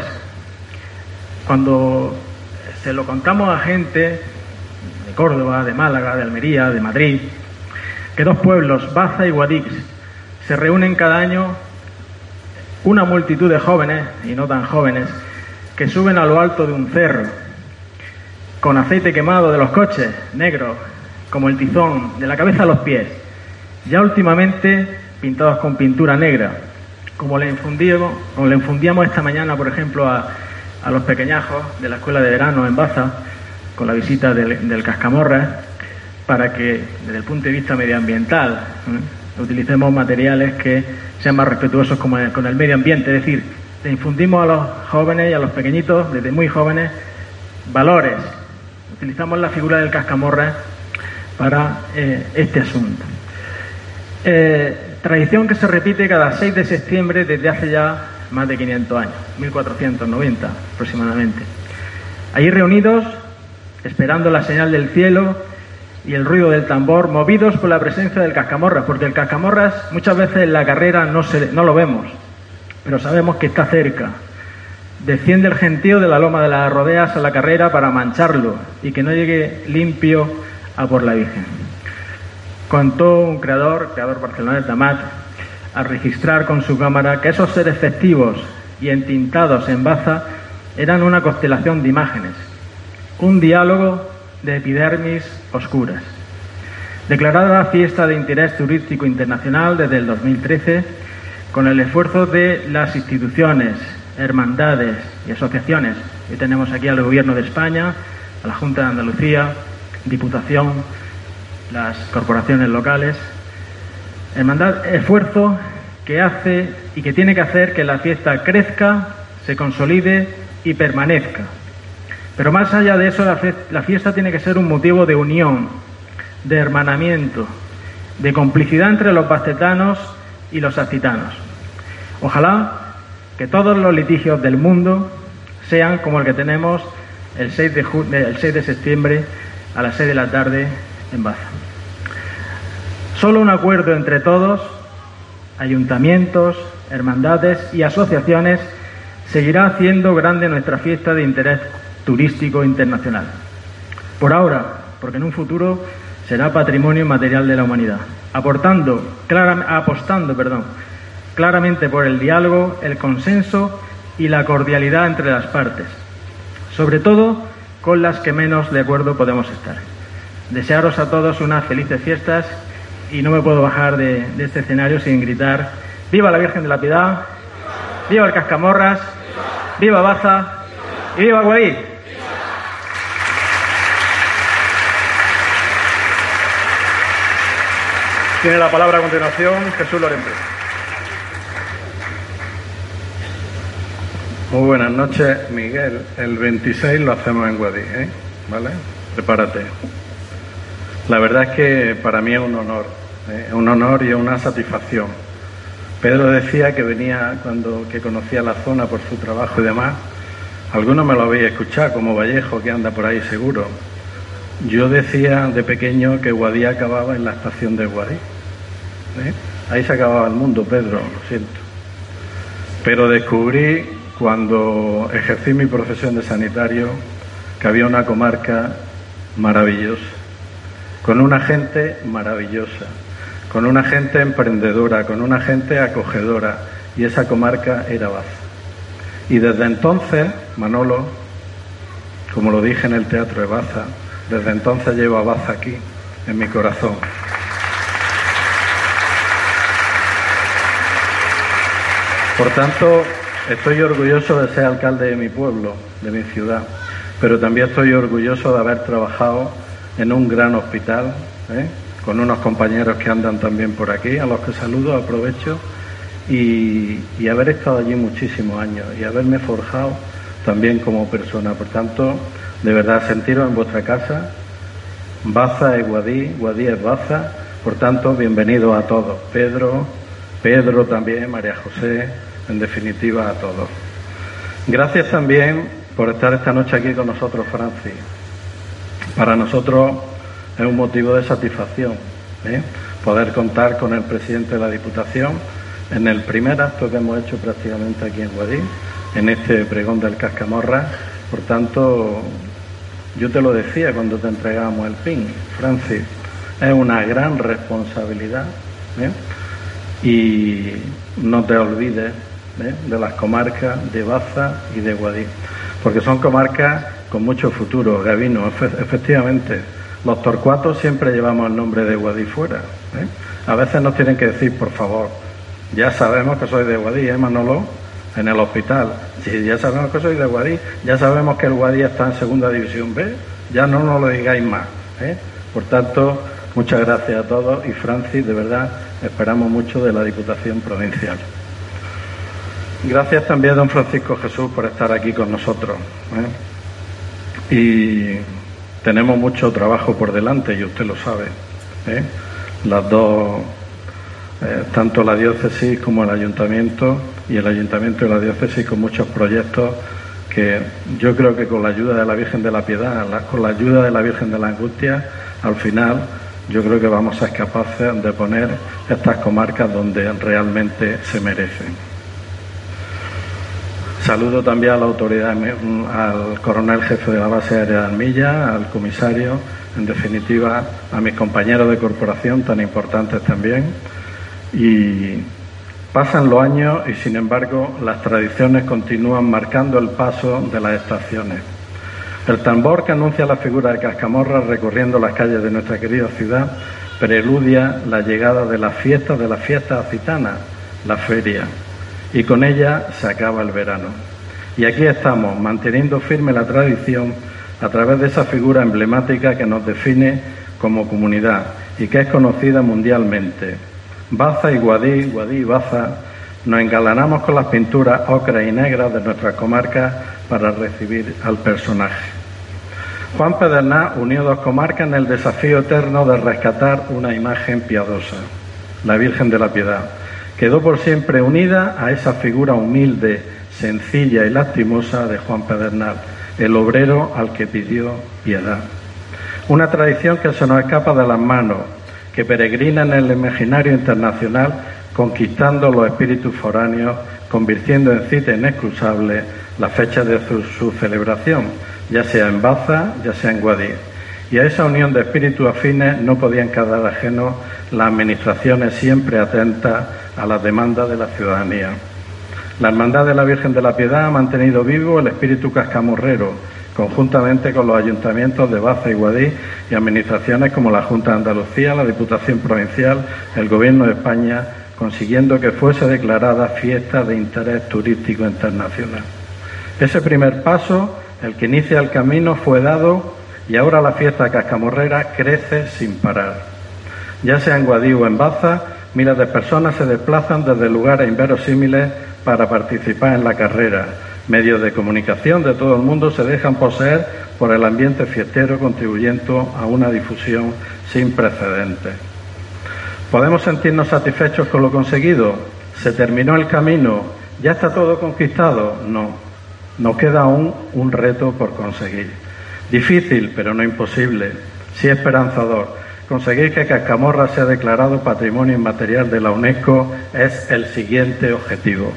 Cuando se lo contamos a gente de Córdoba, de Málaga, de Almería, de Madrid, que dos pueblos, Baza y Guadix, se reúnen cada año una multitud de jóvenes, y no tan jóvenes, que suben a lo alto de un cerro, con aceite quemado de los coches, negro, como el tizón, de la cabeza a los pies, ya últimamente pintados con pintura negra, como le infundíamos esta mañana, por ejemplo, a los pequeñajos de la escuela de verano en Baza, con la visita del Cascamorras, para que, desde el punto de vista medioambiental, utilicemos materiales que sean más respetuosos con el medio ambiente. Es decir, le infundimos a los jóvenes y a los pequeñitos, desde muy jóvenes, valores. Utilizamos la figura del Cascamorras para este asunto. Tradición que se repite cada 6 de septiembre desde hace ya más de 500 años, 1490 aproximadamente. Allí reunidos, esperando la señal del cielo y el ruido del tambor, movidos por la presencia del Cascamorras, porque el Cascamorras muchas veces en la carrera no lo vemos, pero sabemos que está cerca. Desciende el gentío de la loma de las Rodeas a la carrera para mancharlo y que no llegue limpio a por la Virgen. Contó un creador barcelonés, Amat, a registrar con su cámara que esos seres festivos y entintados en Baza eran una constelación de imágenes, un diálogo de epidermis oscuras. Declarada fiesta de interés turístico internacional desde el 2013, con el esfuerzo de las instituciones, hermandades y asociaciones. Y tenemos aquí al Gobierno de España, a la Junta de Andalucía, Diputación, las corporaciones locales. Esfuerzo que hace y que tiene que hacer que la fiesta crezca, se consolide y permanezca. Pero más allá de eso, la fiesta tiene que ser un motivo de unión, de hermanamiento, de complicidad entre los bacetanos y los accitanos. Ojalá que todos los litigios del mundo sean como el que tenemos el 6 de septiembre a las 6 de la tarde en Baza. Solo un acuerdo entre todos, ayuntamientos, hermandades y asociaciones, seguirá haciendo grande nuestra fiesta de interés turístico internacional. Por ahora, porque en un futuro será patrimonio inmaterial de la humanidad, apostando claramente por el diálogo, el consenso y la cordialidad entre las partes, sobre todo con las que menos de acuerdo podemos estar. Desearos a todos unas felices fiestas y no me puedo bajar de este escenario sin gritar ¡viva la Virgen de la Piedad! ¡Viva el Cascamorras! ¡Viva Baza! ¡Y viva Guadix! Tiene la palabra a continuación Jesús Lorente. Muy buenas noches, Miguel. El 26 lo hacemos en Guadix, ¿eh? ¿Vale? Prepárate. La verdad es que para mí es un honor y una satisfacción. Pedro decía que venía que conocía la zona por su trabajo y demás. Algunos me lo habéis escuchado, como Vallejo, que anda por ahí seguro. Yo decía de pequeño que Guadix acababa en la estación de Guadix. Ahí se acababa el mundo, Pedro, lo siento. Pero descubrí, cuando ejercí mi profesión de sanitario, que había una comarca maravillosa, con una gente maravillosa, con una gente emprendedora, con una gente acogedora, y esa comarca era Baza. Y desde entonces, Manolo, como lo dije en el Teatro de Baza, desde entonces llevo a Baza aquí, en mi corazón. Por tanto, estoy orgulloso de ser alcalde de mi pueblo, de mi ciudad, pero también estoy orgulloso de haber trabajado en un gran hospital, con unos compañeros que andan también por aquí, a los que saludo, aprovecho, y haber estado allí muchísimos años y haberme forjado también como persona. Por tanto, de verdad, sentiros en vuestra casa. Baza es Guadix, Guadix es Baza. Por tanto, bienvenidos a todos. Pedro también, María José, en definitiva a todos. Gracias también por estar esta noche aquí con nosotros, Francis. Para nosotros es un motivo de satisfacción, poder contar con el presidente de la Diputación en el primer acto que hemos hecho prácticamente aquí en Guadix, en este pregón del Cascamorras. Por tanto, yo te lo decía cuando te entregábamos el PIN, Francis, es una gran responsabilidad, y no te olvides de las comarcas de Baza y de Guadix, porque son comarcas con mucho futuro. Gabino, efectivamente, los torcuatos siempre llevamos el nombre de Guadix fuera, A veces nos tienen que decir, por favor, ya sabemos que soy de Guadix, Manolo, en el hospital. Sí, ya sabemos que soy de Guadix, ya sabemos que el Guadix está en Segunda División B, ya no nos lo digáis más, Por tanto, muchas gracias a todos y Francis, de verdad, esperamos mucho de la Diputación Provincial. Gracias también a don Francisco Jesús por estar aquí con nosotros, Y tenemos mucho trabajo por delante y usted lo sabe, Las dos, tanto la diócesis como el ayuntamiento, y el ayuntamiento y la diócesis con muchos proyectos que yo creo que con la ayuda de la Virgen de la Piedad, con la ayuda de la Virgen de la Angustia, al final yo creo que vamos a ser capaces de poner estas comarcas donde realmente se merecen. Saludo también a la autoridad, al coronel jefe de la base aérea de Armilla, al comisario, en definitiva a mis compañeros de corporación tan importantes también. Y pasan los años y sin embargo las tradiciones continúan marcando el paso de las estaciones. El tambor que anuncia la figura de Cascamorras recorriendo las calles de nuestra querida ciudad preludia la llegada de las fiestas ocitanas, la feria, y con ella se acaba el verano. Y aquí estamos, manteniendo firme la tradición a través de esa figura emblemática que nos define como comunidad y que es conocida mundialmente. Baza y Guadix, Guadix y Baza, nos engalanamos con las pinturas ocras y negras de nuestras comarcas para recibir al personaje. Juan Pedernal unió dos comarcas en el desafío eterno de rescatar una imagen piadosa, la Virgen de la Piedad. Quedó por siempre unida a esa figura humilde, sencilla y lastimosa de Juan Pedernal, el obrero al que pidió piedad. Una tradición que se nos escapa de las manos, que peregrina en el imaginario internacional, conquistando los espíritus foráneos, convirtiendo en cita inexcusable la fecha de su celebración, ya sea en Baza, ya sea en Guadix. Y a esa unión de espíritus afines no podían quedar ajenos las administraciones siempre atentas a las demandas de la ciudadanía. La Hermandad de la Virgen de la Piedad ha mantenido vivo el espíritu cascamorrero, conjuntamente con los ayuntamientos de Baza y Guadix y administraciones como la Junta de Andalucía, la Diputación Provincial, el Gobierno de España, consiguiendo que fuese declarada fiesta de interés turístico internacional. Ese primer paso, el que inicia el camino, fue dado y ahora la fiesta cascamorrera crece sin parar. Ya sea en Guadix o en Baza, miles de personas se desplazan desde lugares inverosímiles para participar en la carrera. Medios de comunicación de todo el mundo se dejan poseer por el ambiente fiestero, contribuyendo a una difusión sin precedentes. ¿Podemos sentirnos satisfechos con lo conseguido? ¿Se terminó el camino? ¿Ya está todo conquistado? No. Nos queda aún un reto por conseguir. Difícil, pero no imposible. Sí esperanzador. Conseguir que Cascamorra sea declarado Patrimonio Inmaterial de la UNESCO es el siguiente objetivo.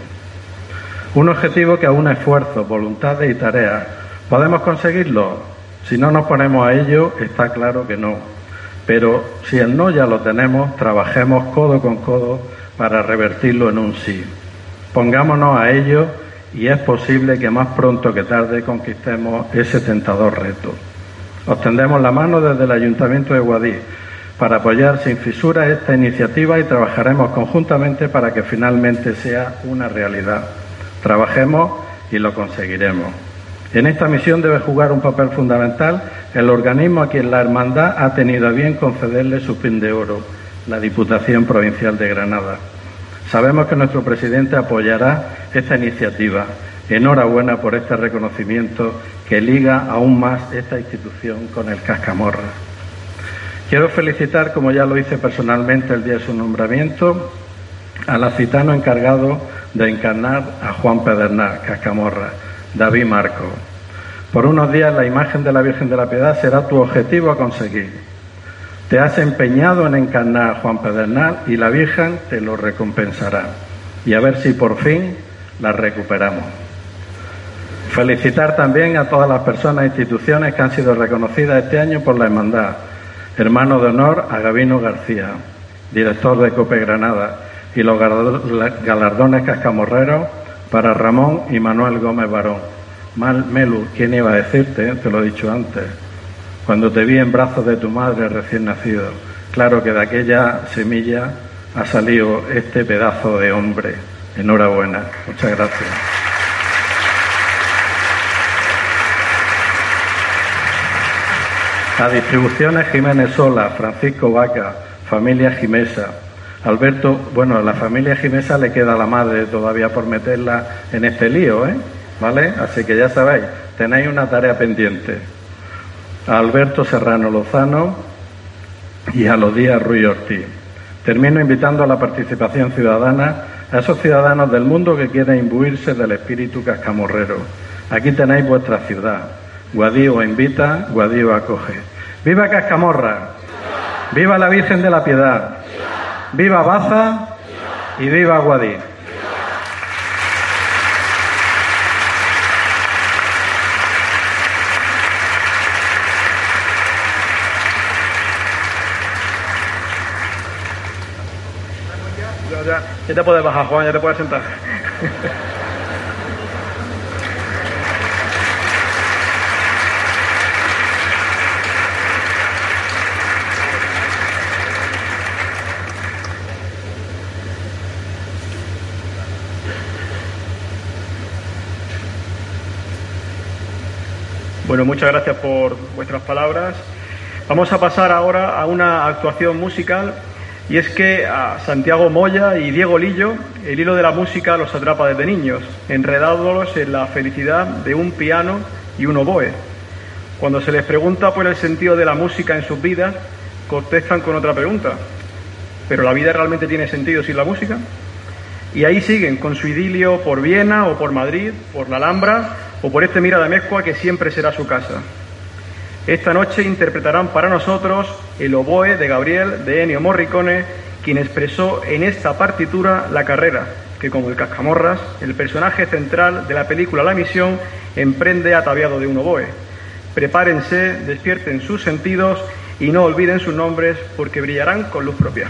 Un objetivo que aúna esfuerzos, voluntades y tareas. ¿Podemos conseguirlo? Si no nos ponemos a ello, está claro que no. Pero si el no ya lo tenemos, trabajemos codo con codo para revertirlo en un sí. Pongámonos a ello y es posible que más pronto que tarde conquistemos ese tentador reto. Os tendemos la mano desde el Ayuntamiento de Guadix para apoyar sin fisura esta iniciativa y trabajaremos conjuntamente para que finalmente sea una realidad. Trabajemos y lo conseguiremos. En esta misión debe jugar un papel fundamental el organismo a quien la Hermandad ha tenido a bien concederle su pin de oro, la Diputación Provincial de Granada. Sabemos que nuestro presidente apoyará esta iniciativa. Enhorabuena por este reconocimiento que liga aún más esta institución con el Cascamorra. Quiero felicitar, como ya lo hice personalmente el día de su nombramiento, al acitano encargado de encarnar a Juan Pedernal, Cascamorra, David Marco. Por unos días la imagen de la Virgen de la Piedad será tu objetivo a conseguir. Te has empeñado en encarnar a Juan Pedernal y la Virgen te lo recompensará. Y a ver si por fin la recuperamos. Felicitar también a todas las personas e instituciones que han sido reconocidas este año por la Hermandad. Hermano de honor a Gabino García, director de COPE Granada, y los galardones cascamorreros para Ramón y Manuel Gómez Barón. Melu, ¿quién iba a decirte? Te lo he dicho antes. Cuando te vi en brazos de tu madre recién nacido, claro que de aquella semilla ha salido este pedazo de hombre. Enhorabuena. Muchas gracias. A Distribuciones Jiménez Sola, Francisco Vaca, familia Jimesa. Alberto, bueno, la familia Jimesa le queda a la madre todavía por meterla en este lío, ¿vale? Así que ya sabéis, tenéis una tarea pendiente. A Alberto Serrano Lozano y a los Díaz Ruiz Ortiz. Termino invitando a la participación ciudadana a esos ciudadanos del mundo que quieren imbuirse del espíritu cascamorrero. Aquí tenéis vuestra ciudad. Guadix os invita, Guadix os acoge. ¡Viva Cascamorra! ¡Viva la Virgen de la Piedad! ¡Viva Baza! ¡Y viva Guadix! Ya te puedes bajar, Juan, ya te puedes sentar. Bueno, muchas gracias por vuestras palabras. Vamos a pasar ahora a una actuación musical, y es que a Santiago Moya y Diego Lillo el hilo de la música los atrapa desde niños, enredándolos en la felicidad de un piano y un oboe. Cuando se les pregunta por el sentido de la música en sus vidas, contestan con otra pregunta: ¿pero la vida realmente tiene sentido sin la música? Y ahí siguen con su idilio por Viena o por Madrid, por la Alhambra o por este Mira de Amezcua que siempre será su casa. Esta noche interpretarán para nosotros el oboe de Gabriel de Ennio Morricone, quien expresó en esta partitura la carrera que, como el Cascamorras, el personaje central de la película La Misión emprende ataviado de un oboe. Prepárense, despierten sus sentidos y no olviden sus nombres, porque brillarán con luz propia.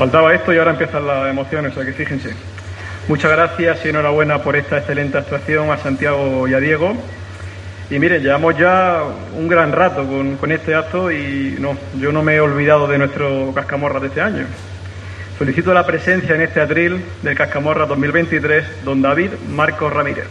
faltaba esto y ahora empiezan las emociones, o sea que fíjense. Muchas gracias y enhorabuena por esta excelente actuación a Santiago y a Diego. Y miren, llevamos ya un gran rato con este acto y no, yo no me he olvidado de nuestro Cascamorra de este año. Solicito la presencia en este atril del Cascamorra 2023, don David Marcos Ramírez.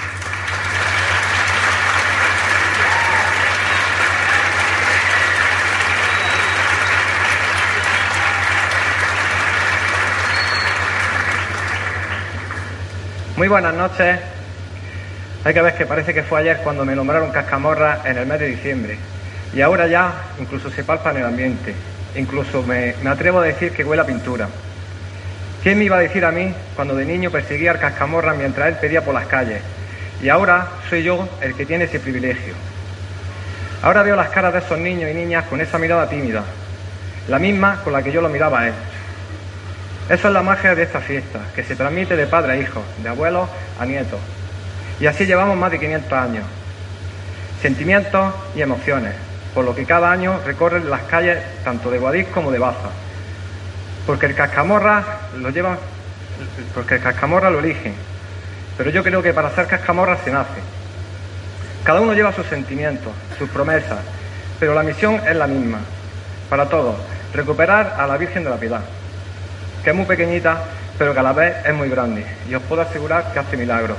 Muy buenas noches. Hay que ver que parece que fue ayer cuando me nombraron Cascamorra en el mes de diciembre. Y ahora ya incluso se palpa en el ambiente. Incluso me atrevo a decir que huele a pintura. ¿Quién me iba a decir a mí cuando de niño perseguía al Cascamorra mientras él pedía por las calles? Y ahora soy yo el que tiene ese privilegio. Ahora veo las caras de esos niños y niñas con esa mirada tímida, la misma con la que yo lo miraba a él. Eso es la magia de esta fiesta, que se transmite de padre a hijo, de abuelos a nietos. Y así llevamos más de 500 años. Sentimientos y emociones, por lo que cada año recorren las calles tanto de Guadix como de Baza. Porque el Cascamorra lo eligen. Pero yo creo que para ser Cascamorra se nace. Cada uno lleva sus sentimientos, sus promesas, pero la misión es la misma. Para todos, recuperar a la Virgen de la Piedad, que es muy pequeñita, pero que a la vez es muy grande, y os puedo asegurar que hace milagros.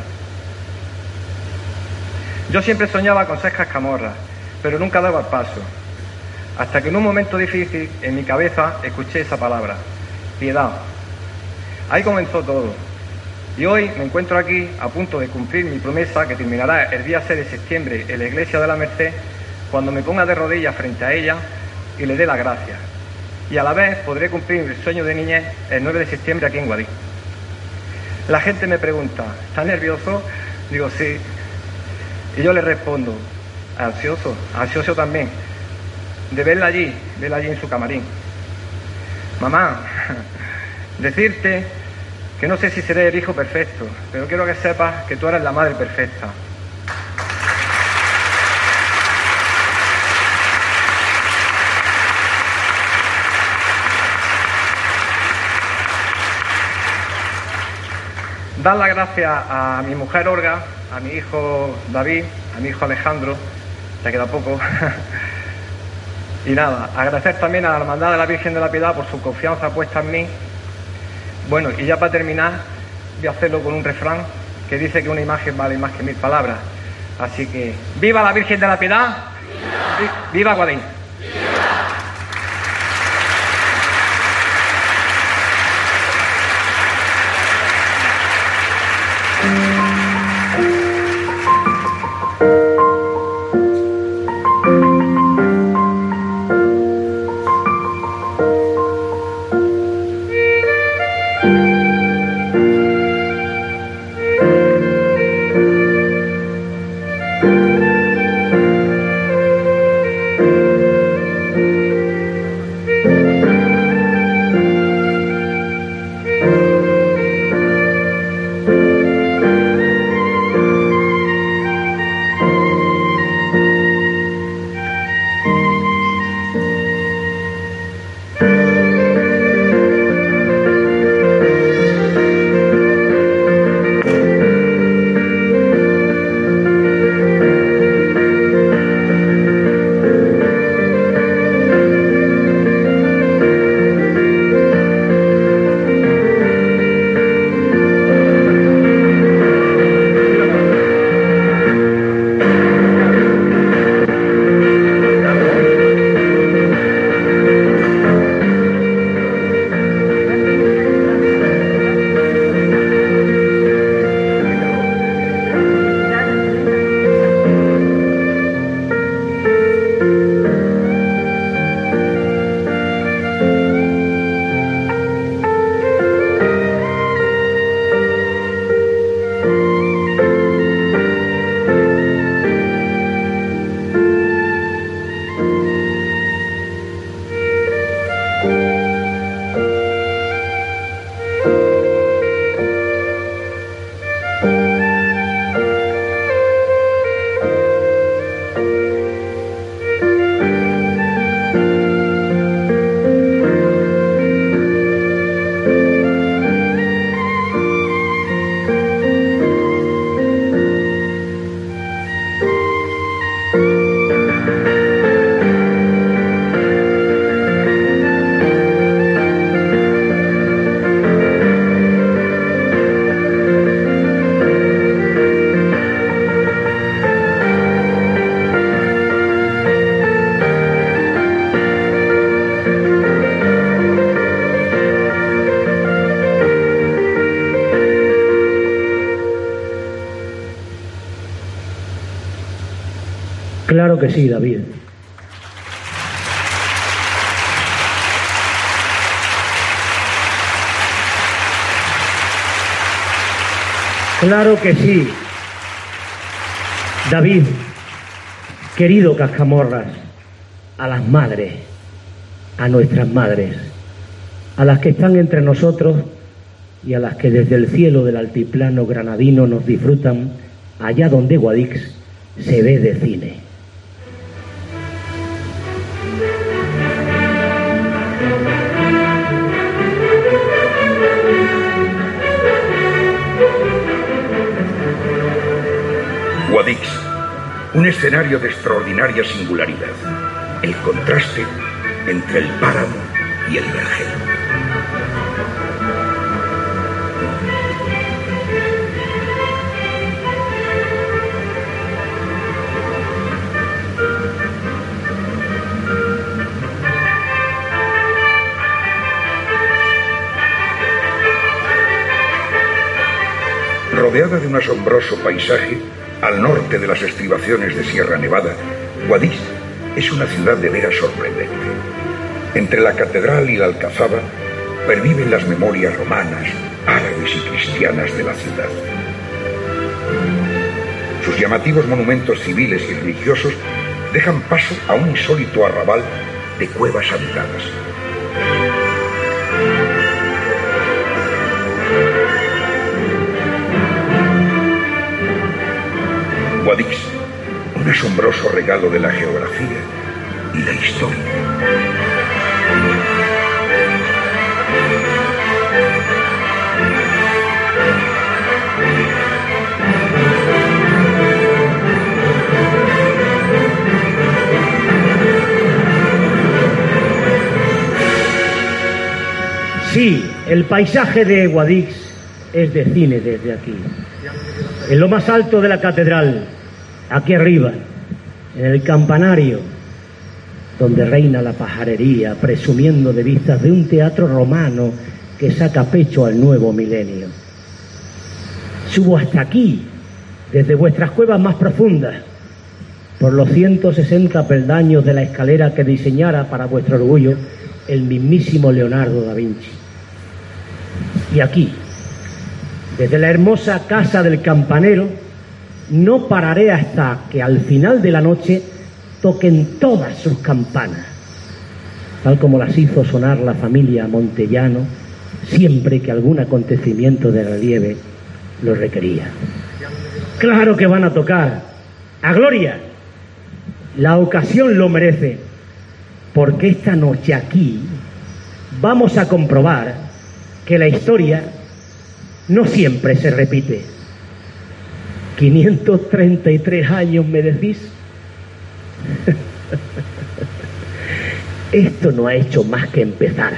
Yo siempre soñaba con ser Cascamorra, pero nunca daba el paso, hasta que en un momento difícil en mi cabeza escuché esa palabra, piedad. Ahí comenzó todo, y hoy me encuentro aquí a punto de cumplir mi promesa que terminará el día 6 de septiembre en la iglesia de la Merced, cuando me ponga de rodillas frente a ella y le dé las gracias. Y a la vez podré cumplir el sueño de niñez el 9 de septiembre aquí en Guadix. La gente me pregunta, ¿estás nervioso? Digo, sí. Y yo le respondo, ansioso también, de verla allí en su camarín. Mamá, decirte que no sé si seré el hijo perfecto, pero quiero que sepas que tú eres la madre perfecta. Dar las gracias a mi mujer Olga, a mi hijo David, a mi hijo Alejandro, ya queda poco. Y nada, agradecer también a la Hermandad de la Virgen de la Piedad por su confianza puesta en mí. Bueno, y ya para terminar, voy a hacerlo con un refrán que dice que una imagen vale más que 1000 palabras. Así que, ¡viva la Virgen de la Piedad! ¡Viva Guadix! Claro que sí, David. Claro que sí. David, querido Cascamorras, a las madres, a nuestras madres, a las que están entre nosotros y a las que desde el cielo del altiplano granadino nos disfrutan allá donde Guadix se ve de cine. Guadix, un escenario de extraordinaria singularidad. El contraste entre el páramo y el vergel. Rodeada de un asombroso paisaje, al norte de las estribaciones de Sierra Nevada, Guadix es una ciudad de veras sorprendente. Entre la catedral y la alcazaba perviven las memorias romanas, árabes y cristianas de la ciudad. Sus llamativos monumentos civiles y religiosos dejan paso a un insólito arrabal de cuevas habitadas. Guadix, un asombroso regalo de la geografía y la historia. Sí, el paisaje de Guadix es de cine desde aquí. En lo más alto de la catedral, aquí arriba, en el campanario, donde reina la pajarería, presumiendo de vistas de un teatro romano que saca pecho al nuevo milenio. Subo hasta aquí, desde vuestras cuevas más profundas, por los 160 peldaños de la escalera que diseñara para vuestro orgullo el mismísimo Leonardo da Vinci. Y aquí, desde la hermosa casa del campanero, no pararé hasta que al final de la noche toquen todas sus campanas, tal como las hizo sonar la familia Montellano siempre que algún acontecimiento de relieve lo requería. Claro que van a tocar, ¡a gloria! La ocasión lo merece, porque esta noche aquí vamos a comprobar que la historia no siempre se repite. 533 años, ¿me decís? Esto no ha hecho más que empezar.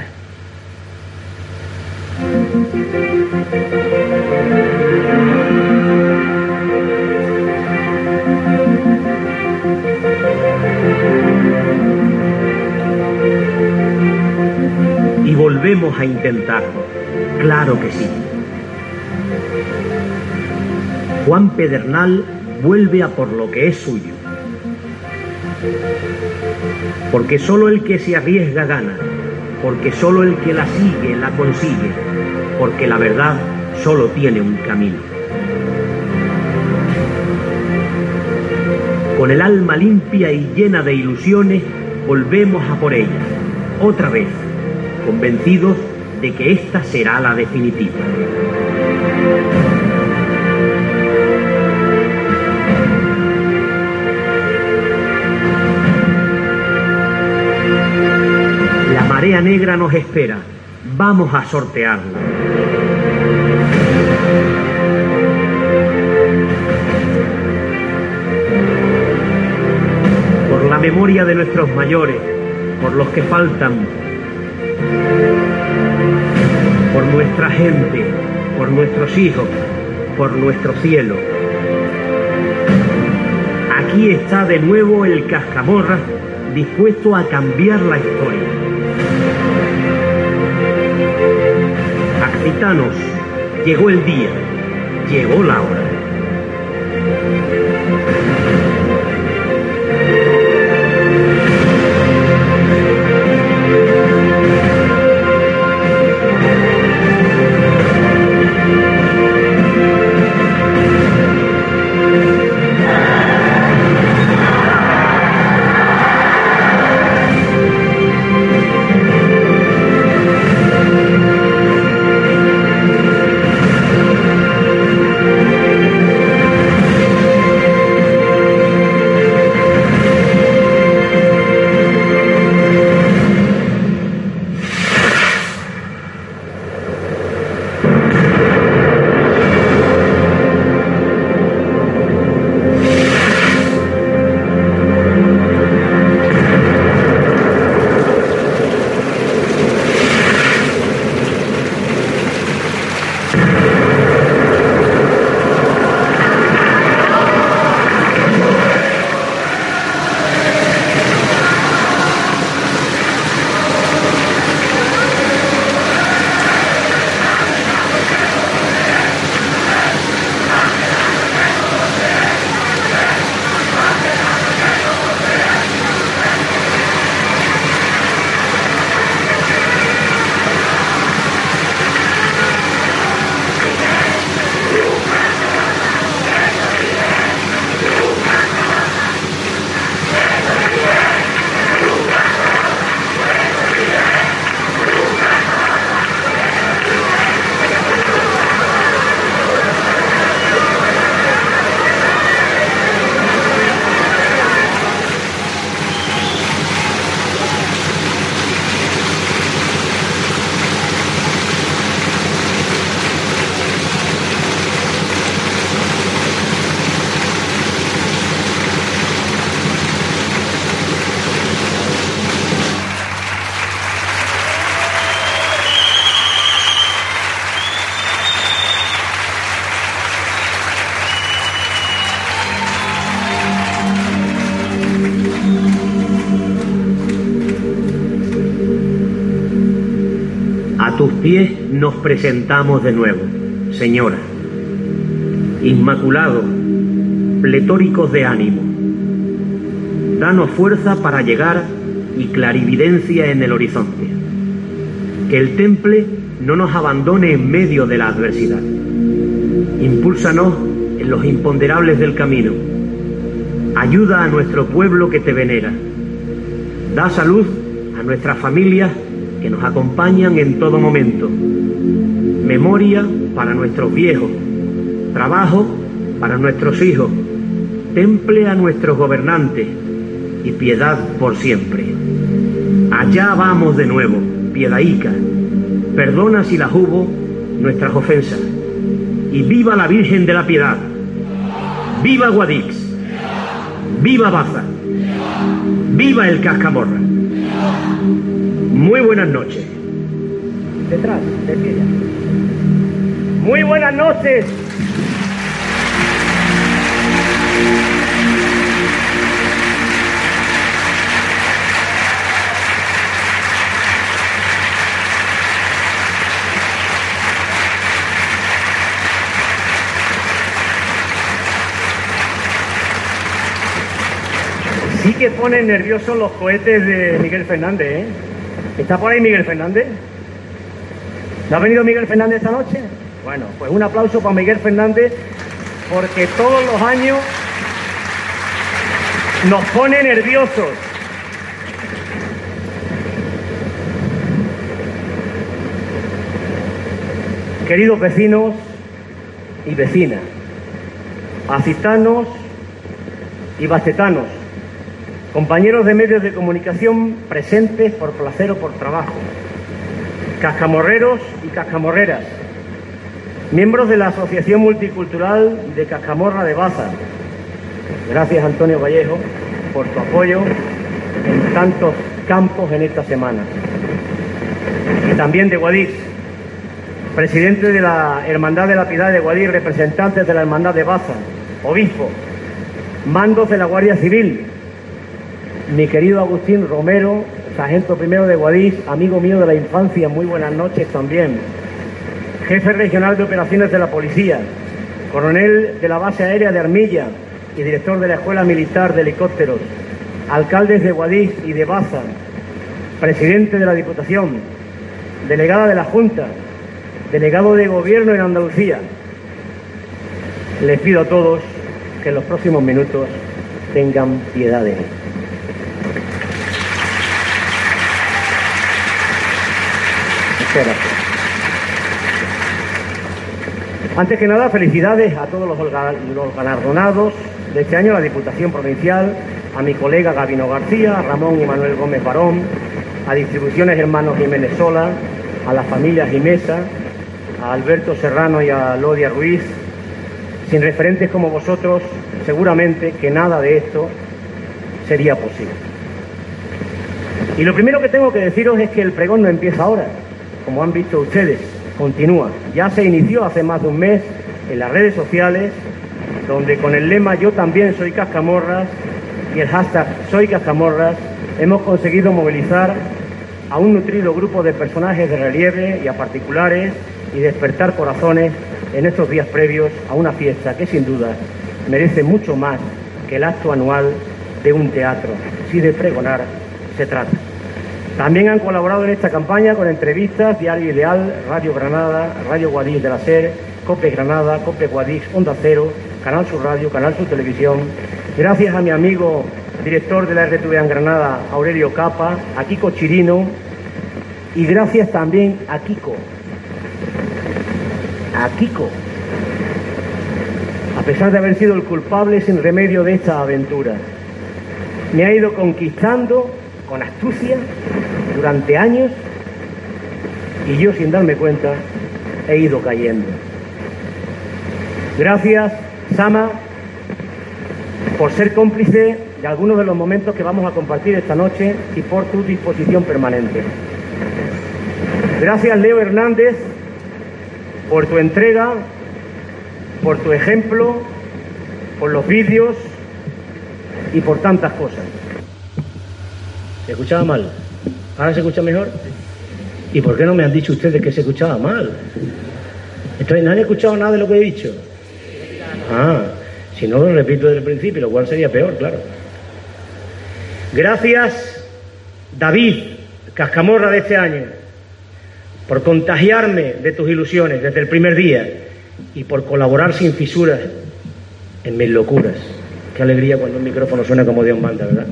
Y volvemos a intentarlo, claro que sí. Juan Pedernal vuelve a por lo que es suyo. Porque solo el que se arriesga gana, porque solo el que la sigue la consigue, porque la verdad solo tiene un camino. Con el alma limpia y llena de ilusiones, volvemos a por ella, otra vez, convencidos de que esta será la definitiva. La marea negra nos espera, vamos a sortearla. Por la memoria de nuestros mayores, por los que faltan, por nuestra gente, por nuestros hijos, por nuestro cielo. Aquí está de nuevo el Cascamorras, dispuesto a cambiar la historia. Accitanos, llegó el día, llegó la hora. pie nos presentamos de nuevo, señora. Inmaculados, pletóricos de ánimo. Danos fuerza para llegar y clarividencia en el horizonte. Que el temple no nos abandone en medio de la adversidad. Impúlsanos en los imponderables del camino. Ayuda a nuestro pueblo que te venera. Da salud a nuestras familias que nos acompañan en todo momento. Memoria para nuestros viejos. Trabajo para nuestros hijos. Temple a nuestros gobernantes y piedad por siempre. Allá vamos de nuevo, piedaica. Perdona si las hubo nuestras ofensas. Y viva la Virgen de la Piedad. Viva Guadix. Viva Baza. Viva el Cascamorra. Muy buenas noches. Detrás, de pie ya. Muy buenas noches. Sí que ponen nerviosos los cohetes de Miguel Fernández, ¿eh? ¿Está por ahí Miguel Fernández? ¿No ha venido Miguel Fernández esta noche? Bueno, pues un aplauso para Miguel Fernández, porque todos los años nos pone nerviosos. Queridos vecinos y vecinas, acitanos y bacetanos, compañeros de medios de comunicación presentes por placer o por trabajo, cascamorreros y cascamorreras, miembros de la Asociación Multicultural de Cascamorra de Baza. Gracias, Antonio Vallejo, por tu apoyo en tantos campos en esta semana. Y también de Guadix, presidente de la Hermandad de la Piedad de Guadix, representantes de la Hermandad de Baza, obispo, mandos de la Guardia Civil, mi querido Agustín Romero, sargento primero de Guadix, amigo mío de la infancia, muy buenas noches también. Jefe regional de operaciones de la policía, coronel de la base aérea de Armilla y director de la Escuela Militar de Helicópteros, alcaldes de Guadix y de Baza, presidente de la Diputación, delegada de la Junta, delegado de Gobierno en Andalucía. Les pido a todos que en los próximos minutos tengan piedad de mí. Muchas gracias. Antes que nada, felicidades a todos los galardonados de este año, a la Diputación Provincial, a mi colega Gabino García, a Ramón y Manuel Gómez Barón, a Distribuciones Hermanos Jiménez Sola, a la familia Gimesa, a Alberto Serrano y a Lodia Ruiz. Sin referentes como vosotros, seguramente que nada de esto sería posible. Y lo primero que tengo que deciros es que el pregón no empieza ahora, como han visto ustedes, continúa. Ya se inició hace más de un mes en las redes sociales, donde con el lema Yo también soy Cascamorras y el hashtag Soy Cascamorras hemos conseguido movilizar a un nutrido grupo de personajes de relieve y a particulares y despertar corazones en estos días previos a una fiesta que sin duda merece mucho más que el acto anual de un teatro, si de pregonar se trata. También han colaborado en esta campaña con entrevistas Diario Ideal, Radio Granada, Radio Guadix de la SER, COPE Granada, COPE Guadix, Onda Cero, Canal Sur Radio, Canal Sur Televisión. Gracias a mi amigo director de la RTV en Granada, Aurelio Capa, a Kiko Chirino, y gracias también a Kiko. A pesar de haber sido el culpable sin remedio de esta aventura, me ha ido conquistando con astucia durante años y yo, sin darme cuenta, he ido cayendo. Gracias, Sama, por ser cómplice de algunos de los momentos que vamos a compartir esta noche y por tu disposición permanente. Gracias, Leo Hernández, por tu entrega, por tu ejemplo, por los vídeos y por tantas cosas. ¿Se escuchaba mal? ¿Ahora se escucha mejor? ¿Y por qué no me han dicho ustedes que se escuchaba mal? Entonces, ¿no han escuchado nada de lo que he dicho? Ah, si no lo repito desde el principio, lo cual sería peor, claro. Gracias, David, cascamorra de este año, por contagiarme de tus ilusiones desde el primer día y por colaborar sin fisuras en mis locuras. Qué alegría cuando un micrófono suena como Dios manda, ¿verdad?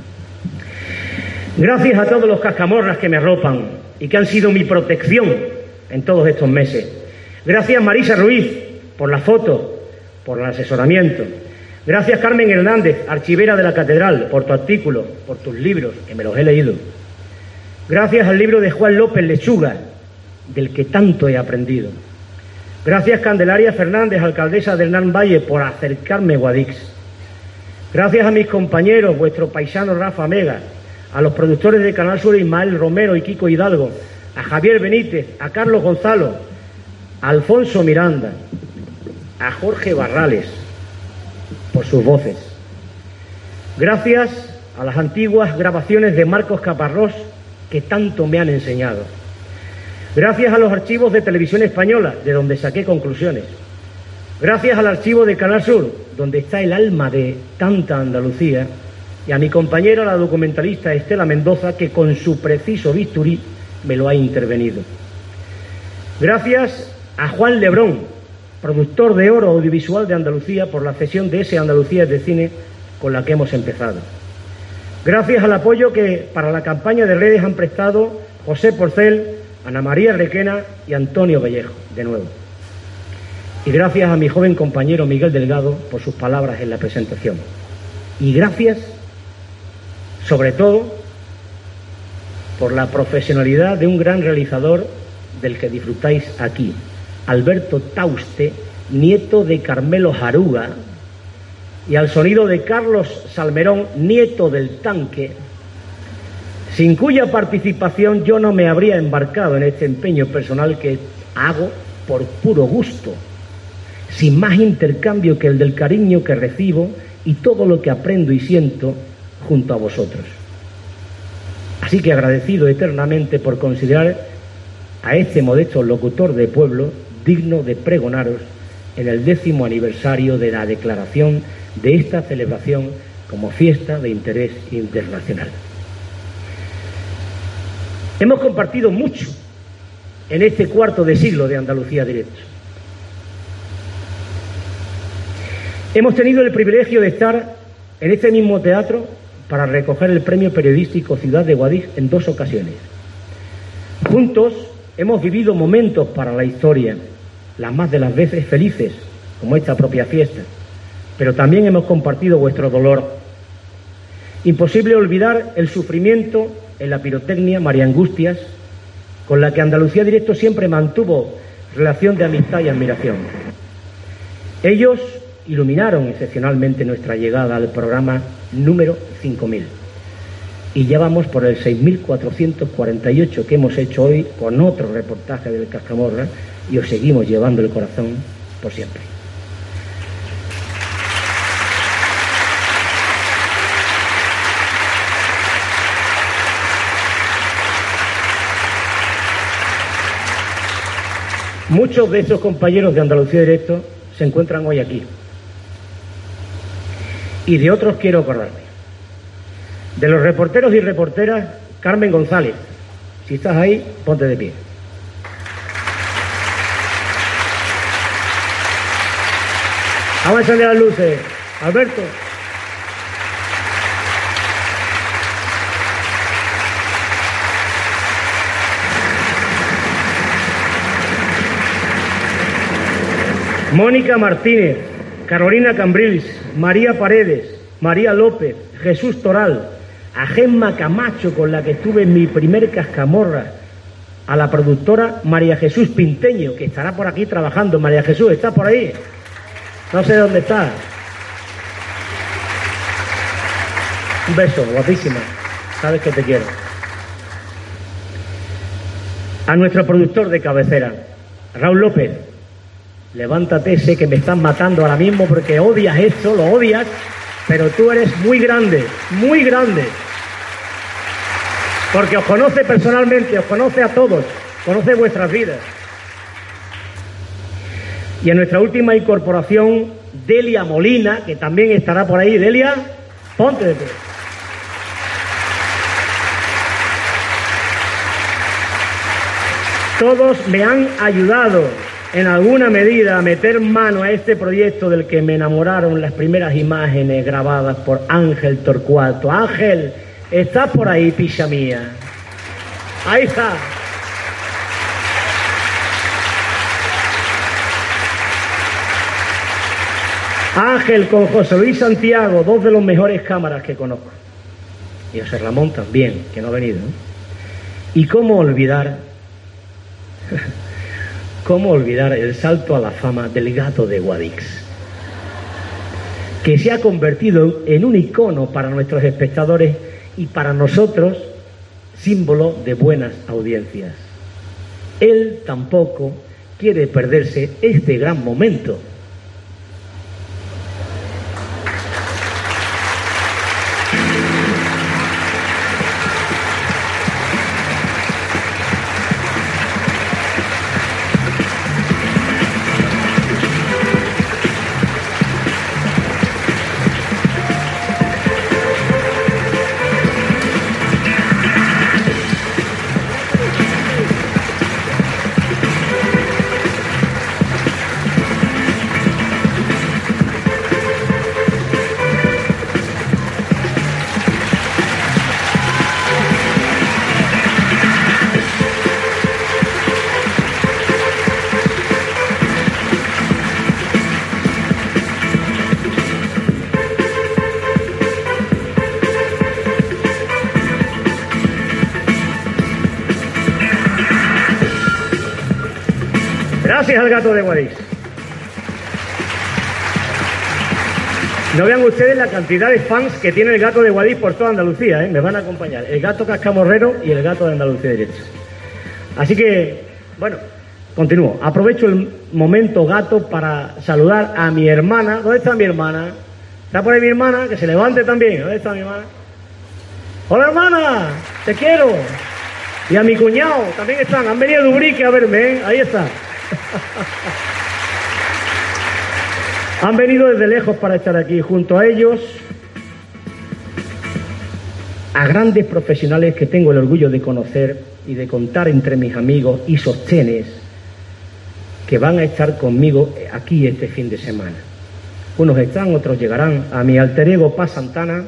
Gracias a todos los cascamorras que me arropan y que han sido mi protección en todos estos meses. Gracias, Marisa Ruiz, por la foto, por el asesoramiento. Gracias, Carmen Hernández, archivera de la Catedral, por tu artículo, por tus libros, que me los he leído. Gracias al libro de Juan López Lechuga, del que tanto he aprendido. Gracias, Candelaria Fernández, alcaldesa de Hernán Valle, por acercarme a Guadix. Gracias a mis compañeros, vuestro paisano Rafa Mega, a los productores de Canal Sur Ismael Romero y Kiko Hidalgo, a Javier Benítez, a Carlos Gonzalo, a Alfonso Miranda, a Jorge Barrales, por sus voces. Gracias a las antiguas grabaciones de Marcos Caparrós, que tanto me han enseñado. Gracias a los archivos de Televisión Española, de donde saqué conclusiones. Gracias al archivo de Canal Sur, donde está el alma de tanta Andalucía, y a mi compañera, la documentalista Estela Mendoza, que con su preciso bisturí me lo ha intervenido. Gracias a Juan Lebrón, productor de Oro Audiovisual de Andalucía, por la cesión de ese Andalucía de Cine con la que hemos empezado. Gracias al apoyo que para la campaña de redes han prestado José Porcel, Ana María Requena y Antonio Vallejo, de nuevo. Y gracias a mi joven compañero Miguel Delgado por sus palabras en la presentación. Y gracias, sobre todo, por la profesionalidad de un gran realizador del que disfrutáis aquí, Alberto Tauste, nieto de Carmelo Jaruga, y al sonido de Carlos Salmerón, nieto del Tanque, sin cuya participación yo no me habría embarcado en este empeño personal que hago por puro gusto, sin más intercambio que el del cariño que recibo y todo lo que aprendo y siento junto a vosotros. Así que agradecido eternamente por considerar a este modesto locutor de pueblo digno de pregonaros en el 10º aniversario de la declaración de esta celebración como fiesta de interés internacional. Hemos compartido mucho en este cuarto de siglo de Andalucía Directo. Hemos tenido el privilegio de estar en este mismo teatro para recoger el premio periodístico Ciudad de Guadix en 2 ocasiones. Juntos hemos vivido momentos para la historia, las más de las veces felices, como esta propia fiesta, pero también hemos compartido vuestro dolor. Imposible olvidar el sufrimiento en la pirotecnia María Angustias, con la que Andalucía Directo siempre mantuvo relación de amistad y admiración. Ellos iluminaron excepcionalmente nuestra llegada al programa número 5000. Y ya vamos por el 6448 que hemos hecho hoy con otro reportaje del Cascamorra, y os seguimos llevando el corazón por siempre. Muchos de estos compañeros de Andalucía Directo se encuentran hoy aquí. Y de otros quiero acordarme. De los reporteros y reporteras, Carmen González. Si estás ahí, ponte de pie. Vamos a encender las luces. Alberto. Mónica Martínez, Carolina Cambrils, María Paredes, María López, Jesús Toral, a Gemma Camacho, con la que estuve en mi primer Cascamorra, a la productora María Jesús Pinteño, que estará por aquí trabajando. María Jesús, ¿estás por ahí? No sé dónde estás. Un beso, guapísima. Sabes que te quiero. A nuestro productor de cabecera, Raúl López. Levántate, sé que me estás matando ahora mismo porque odias esto, lo odias, pero tú eres muy grande, muy grande. porque os conoce personalmente, os conoce a todos, conoce vuestras vidas. Y en nuestra última incorporación, Delia Molina, que también estará por ahí. Delia, ponte de pie. Todos me han ayudado en alguna medida a meter mano a este proyecto del que me enamoraron las primeras imágenes grabadas por Ángel Torcuato. Ángel, ¿estás por ahí, picha mía? Ahí está. Ángel con José Luis Santiago, dos de los mejores cámaras que conozco. Y José Ramón también, que no ha venido, ¿no? Y cómo olvidar el salto a la fama del Gato de Guadix, que se ha convertido en un icono para nuestros espectadores y para nosotros símbolo de buenas audiencias. Él tampoco quiere perderse este gran momento. Gracias al Gato de Guadix. No vean ustedes la cantidad de fans que tiene el Gato de Guadix por toda Andalucía, ¿eh? Me van a acompañar el Gato Cascamorrero y el Gato de Andalucía Derecha. Así que, bueno, continúo. Aprovecho el momento, Gato, para saludar a mi hermana. ¿Dónde está mi hermana? ¿Está por ahí mi hermana? Que se levante también. ¿Dónde está mi hermana? ¡Hola, hermana! ¡Te quiero! Y a mi cuñado también están. Han venido de Ubrique a verme, ¿eh? Ahí está. Han venido desde lejos para estar aquí. Junto a ellos, a grandes profesionales que tengo el orgullo de conocer y de contar entre mis amigos y sostenes que van a estar conmigo aquí este fin de semana. Unos están, otros llegarán. A mi alter ego Paz Santana,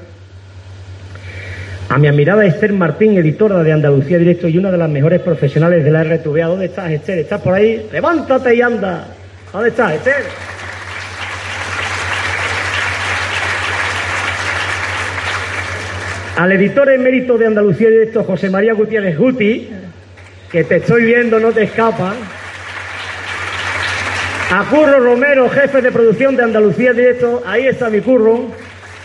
a mi admirada Esther Martín, editora de Andalucía Directo y una de las mejores profesionales de la RTVA. ¿Dónde estás, Esther? ¿Estás por ahí? ¡Levántate y anda! ¿Dónde estás, Esther? Al editor emérito de Andalucía Directo, José María Gutiérrez Guti, que te estoy viendo, no te escapa. A Curro Romero, jefe de producción de Andalucía Directo. Ahí está mi Curro.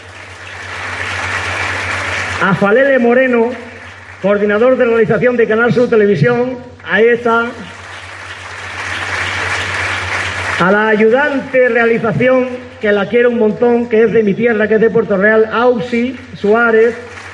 A Falele Moreno, coordinador de realización de Canal Sur Televisión. Ahí está. A la ayudante realización, que la quiero un montón, que es de mi tierra, que es de Puerto Real, Ausi Suárez.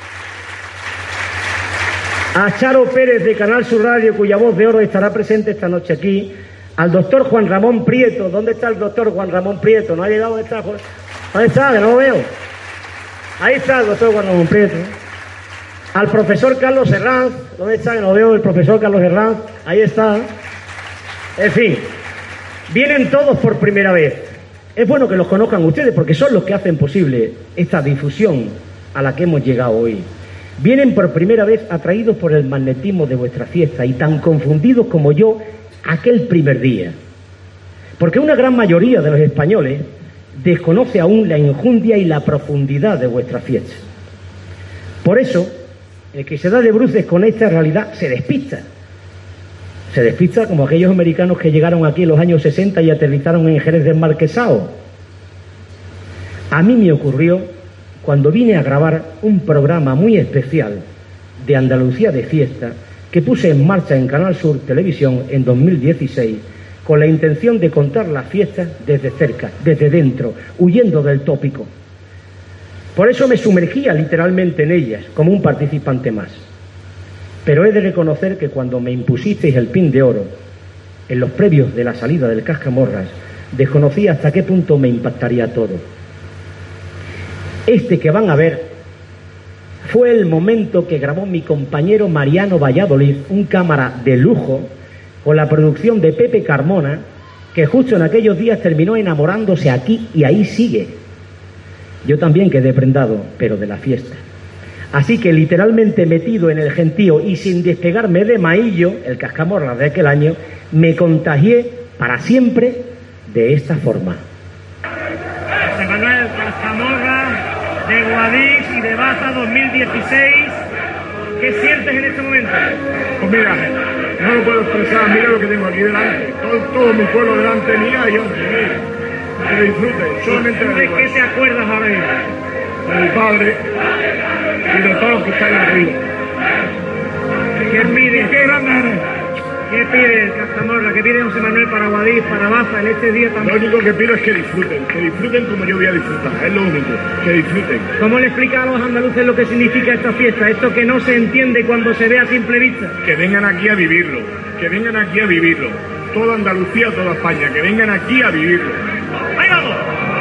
A Charo Pérez de Canal Sur Radio, cuya voz de oro estará presente esta noche aquí. Al doctor Juan Ramón Prieto. ¿Dónde está el doctor Juan Ramón Prieto? ¿No ha llegado? ¿Dónde está? ¿Dónde está? Que no lo veo. Ahí está el doctor Juan Ramón Prieto. Al profesor Carlos Herranz. ¿Dónde está? Que no veo el profesor Carlos Herranz. Ahí está. En fin, vienen todos por primera vez. Es bueno que los conozcan ustedes porque son los que hacen posible esta difusión a la que hemos llegado hoy. Vienen por primera vez atraídos por el magnetismo de vuestra fiesta y tan confundidos como yo aquel primer día. Porque una gran mayoría de los españoles desconoce aún la enjundia y la profundidad de vuestra fiesta. Por eso, el que se da de bruces con esta realidad se despista. Se despista como aquellos americanos que llegaron aquí en los años 60 y aterrizaron en Jerez del Marquesado. A mí me ocurrió cuando vine a grabar un programa muy especial de Andalucía de fiesta que puse en marcha en Canal Sur Televisión en 2016 con la intención de contar las fiestas desde cerca, desde dentro, huyendo del tópico. Por eso me sumergía literalmente en ellas, como un participante más. Pero he de reconocer que cuando me impusisteis el pin de oro, en los previos de la salida del Cascamorras, desconocí hasta qué punto me impactaría todo. Este que van a ver fue el momento que grabó mi compañero Mariano Valladolid, un cámara de lujo, con la producción de Pepe Carmona, que justo en aquellos días terminó enamorándose aquí y ahí sigue. Yo también quedé prendado, pero de la fiesta. Así que literalmente metido en el gentío y sin despegarme de Maillo, el Cascamorras de aquel año, me contagié para siempre de esta forma. José Manuel Cascamorras, de Guadix y de Baza 2016. ¿Qué sientes en este momento? Pues mira, no lo puedo expresar, mira lo que tengo aquí delante. Todo mi pueblo delante mía y yo, que disfruten, solamente ¿De qué te acuerdas ahora mismo? De mi padre y de todos los que están arriba. ¿Qué pides? ¿Qué pide Cascamorras? ¿Qué pide José Manuel para Guadix, para Baza en este día también? Lo único que pido es que disfruten como yo voy a disfrutar, es lo único, que disfruten. ¿Cómo le explica a los andaluces lo que significa esta fiesta? Esto que no se entiende cuando se ve a simple vista. Que vengan aquí a vivirlo, toda Andalucía, toda España, que vengan aquí a vivirlo. ¡Ahí vamos!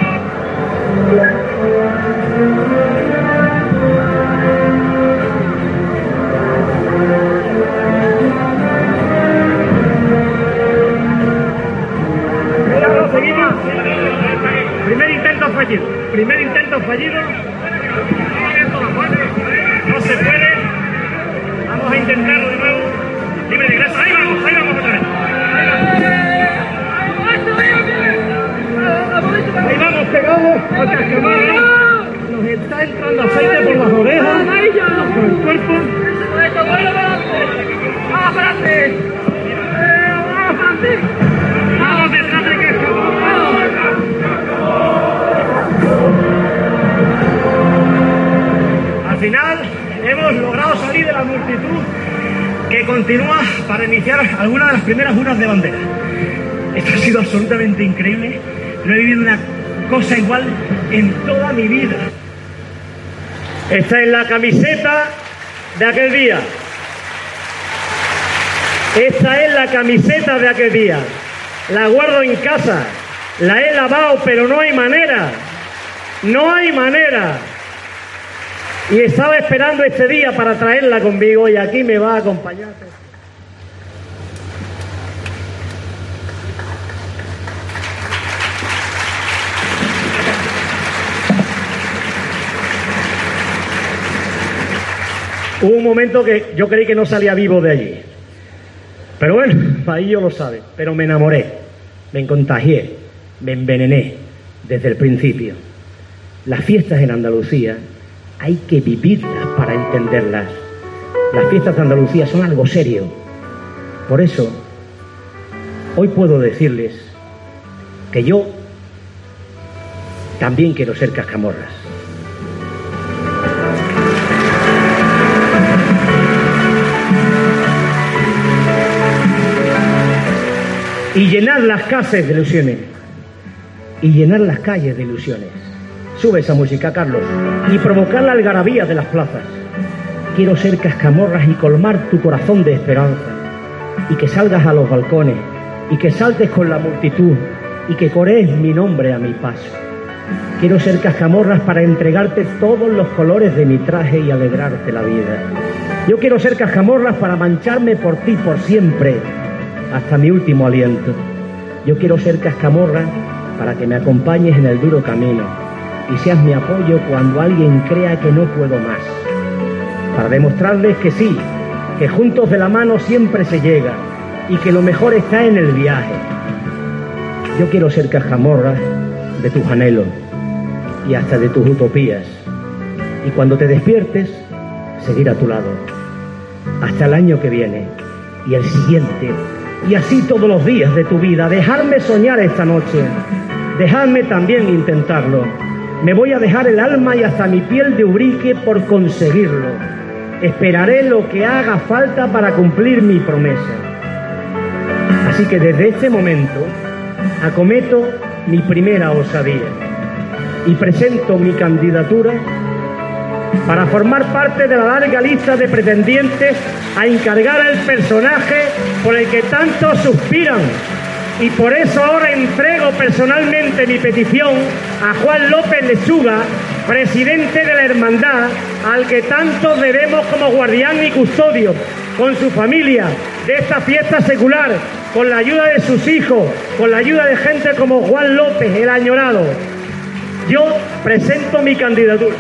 Seguimos. Primer intento fallido. No se puede. Vamos a intentarlo de nuevo. Dime de grasa. Ahí vamos otra vez. Ahí vamos pegados al Cascamorras. Nos está entrando aceite por las orejas, por el cuerpo. ¡Vamos para adelante! ¡Vamos detrás de Cascamorras! Al final hemos logrado salir de la multitud que continúa para iniciar algunas de las primeras juras de bandera. Esto ha sido absolutamente increíble. No he vivido una cosa igual en toda mi vida. Esta es la camiseta de aquel día. Esta es la camiseta de aquel día. La guardo en casa. La he lavado, pero no hay manera. No hay manera. Y estaba esperando este día para traerla conmigo y aquí me va a acompañar. Hubo un momento que yo creí que no salía vivo de allí. Pero bueno, ahí yo lo sabe. Pero me enamoré, me contagié, me envenené desde el principio. Las fiestas en Andalucía hay que vivirlas para entenderlas. Las fiestas de Andalucía son algo serio. Por eso, hoy puedo decirles que yo también quiero ser Cascamorras. Y llenar las casas de ilusiones. Y llenar las calles de ilusiones. Sube esa música, Carlos. Y provocar la algarabía de las plazas. Quiero ser Cascamorras y colmar tu corazón de esperanza. Y que salgas a los balcones. Y que saltes con la multitud. Y que corees mi nombre a mi paso. Quiero ser Cascamorras para entregarte todos los colores de mi traje y alegrarte la vida. Yo quiero ser Cascamorras para mancharme por ti por siempre, hasta mi último aliento. Yo quiero ser Cascamorras para que me acompañes en el duro camino y seas mi apoyo cuando alguien crea que no puedo más. Para demostrarles que sí, que juntos de la mano siempre se llega y que lo mejor está en el viaje. Yo quiero ser Cascamorras de tus anhelos y hasta de tus utopías. Y cuando te despiertes, seguir a tu lado. Hasta el año que viene y el siguiente. Y así todos los días de tu vida. Dejarme soñar esta noche. Dejadme también intentarlo. Me voy a dejar el alma y hasta mi piel de ubrique por conseguirlo. Esperaré lo que haga falta para cumplir mi promesa. Así que desde este momento acometo mi primera osadía y presento mi candidatura para formar parte de la larga lista de pretendientes a encargar el personaje por el que tantos suspiran. Y por eso ahora entrego personalmente mi petición a Juan López Lechuga, presidente de la Hermandad, al que tanto debemos como guardián y custodio, con su familia, de esta fiesta secular, con la ayuda de sus hijos, con la ayuda de gente como Juan López, el añorado. Yo presento mi candidatura.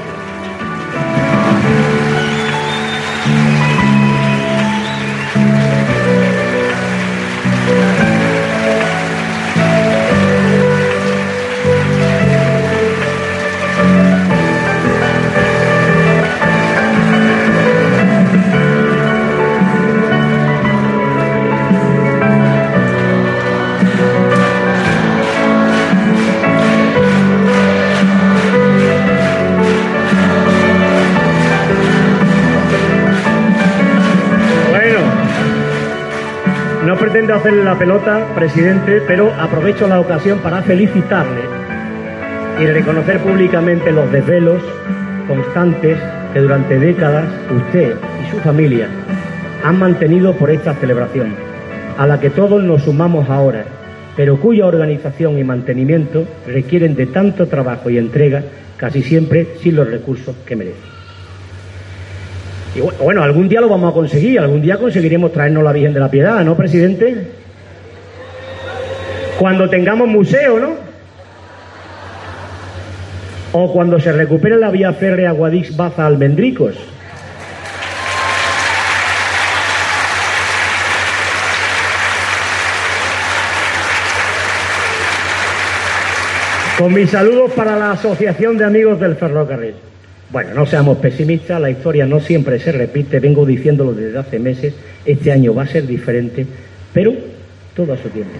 No pretendo hacerle la pelota, presidente, pero aprovecho la ocasión para felicitarle y reconocer públicamente los desvelos constantes que durante décadas usted y su familia han mantenido por esta celebración, a la que todos nos sumamos ahora, pero cuya organización y mantenimiento requieren de tanto trabajo y entrega, casi siempre sin los recursos que merecen. Y bueno, algún día lo vamos a conseguir, algún día conseguiremos traernos la Virgen de la Piedad, ¿no, presidente? Cuando tengamos museo, ¿no? O cuando se recupere la vía férrea Guadix-Baza-Almendricos. Con mis saludos para la Asociación de Amigos del Ferrocarril. Bueno, no seamos pesimistas, la historia no siempre se repite, vengo diciéndolo desde hace meses, este año va a ser diferente, pero todo a su tiempo.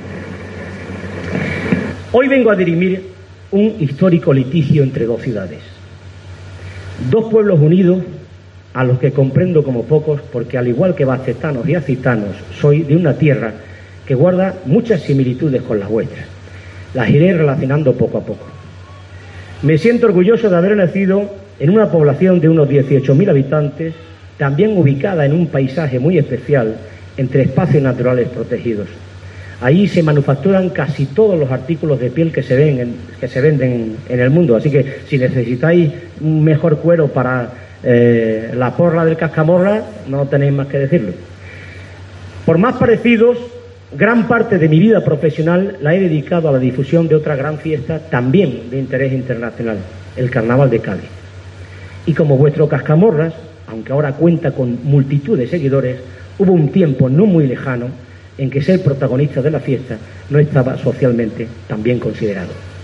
Hoy vengo a dirimir un histórico litigio entre dos ciudades, dos pueblos unidos a los que comprendo como pocos, porque al igual que bacetanos y acitanos, soy de una tierra que guarda muchas similitudes con las vuestras. Las iré relacionando poco a poco. Me siento orgulloso de haber nacido en una población de unos 18.000 habitantes, también ubicada en un paisaje muy especial, entre espacios naturales protegidos. Allí se manufacturan casi todos los artículos de piel que se venden en el mundo, así que si necesitáis un mejor cuero para la porra del cascamorra, no tenéis más que decirlo. Por más parecidos, gran parte de mi vida profesional la he dedicado a la difusión de otra gran fiesta, también de interés internacional, el Carnaval de Cádiz. Y como vuestro cascamorras, aunque ahora cuenta con multitud de seguidores, hubo un tiempo no muy lejano en que ser protagonista de la fiesta no estaba socialmente tan bien considerado.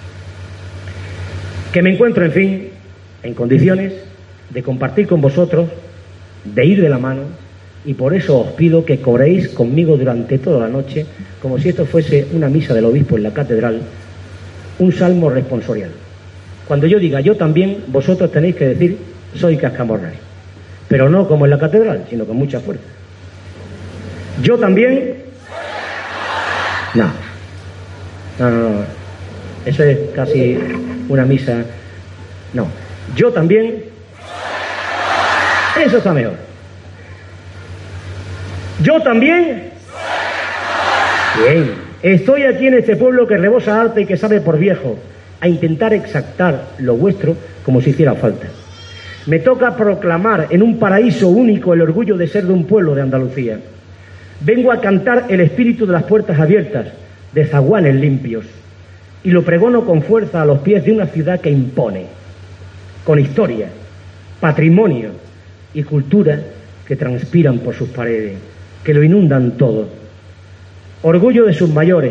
Que me encuentro, en fin, en condiciones de compartir con vosotros, de ir de la mano, y por eso os pido que coréis conmigo durante toda la noche, como si esto fuese una misa del obispo en la catedral, un salmo responsorial. Cuando yo diga yo también, vosotros tenéis que decir soy cascamorras, pero no como en la catedral, sino con mucha fuerza. Yo también. No. Eso es casi una misa. No. Yo también. Eso está mejor. Yo también. Bien. Estoy aquí en este pueblo que rebosa arte y que sabe por viejo, a intentar exactar lo vuestro como si hiciera falta. Me toca proclamar en un paraíso único el orgullo de ser de un pueblo de Andalucía. Vengo a cantar el espíritu de las puertas abiertas, de zaguanes limpios, y lo pregono con fuerza a los pies de una ciudad que impone, con historia, patrimonio y cultura que transpiran por sus paredes, que lo inundan todo. Orgullo de sus mayores,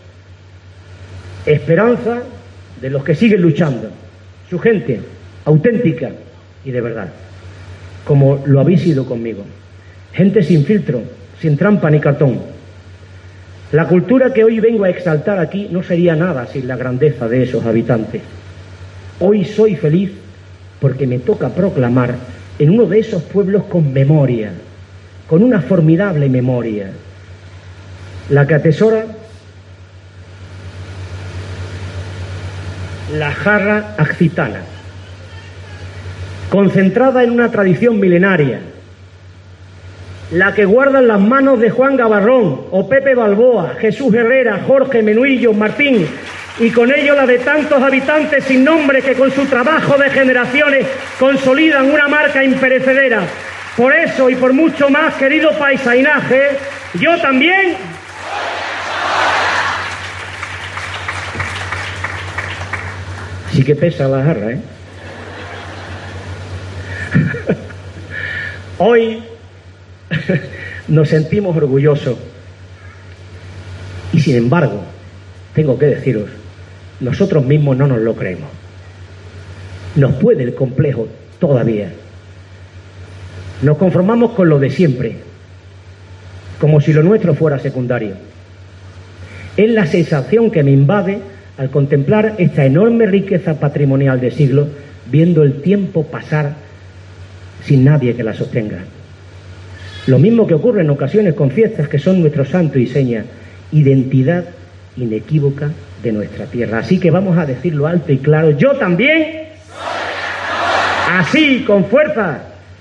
esperanza de los que siguen luchando, su gente auténtica y de verdad, como lo habéis sido conmigo. Gente sin filtro, sin trampa ni cartón. La cultura que hoy vengo a exaltar aquí no sería nada sin la grandeza de esos habitantes. Hoy soy feliz porque me toca proclamar en uno de esos pueblos con memoria, con una formidable memoria, la que atesora la jarra accitana, concentrada en una tradición milenaria, la que guardan las manos de Juan Gabarrón o Pepe Balboa, Jesús Herrera, Jorge Menuillo, Martín, y con ello la de tantos habitantes sin nombre que con su trabajo de generaciones consolidan una marca imperecedera. Por eso y por mucho más, querido paisainaje, yo también... Sí que pesa la jarra, ¿eh? Hoy nos sentimos orgullosos y sin embargo, tengo que deciros, nosotros mismos no nos lo creemos. Nos puede el complejo todavía. Nos conformamos con lo de siempre, como si lo nuestro fuera secundario. Es la sensación que me invade al contemplar esta enorme riqueza patrimonial de siglos, viendo el tiempo pasar sin nadie que la sostenga. Lo mismo que ocurre en ocasiones con fiestas que son nuestro santo y seña, identidad inequívoca de nuestra tierra. Así que vamos a decirlo alto y claro, yo también, así, con fuerza.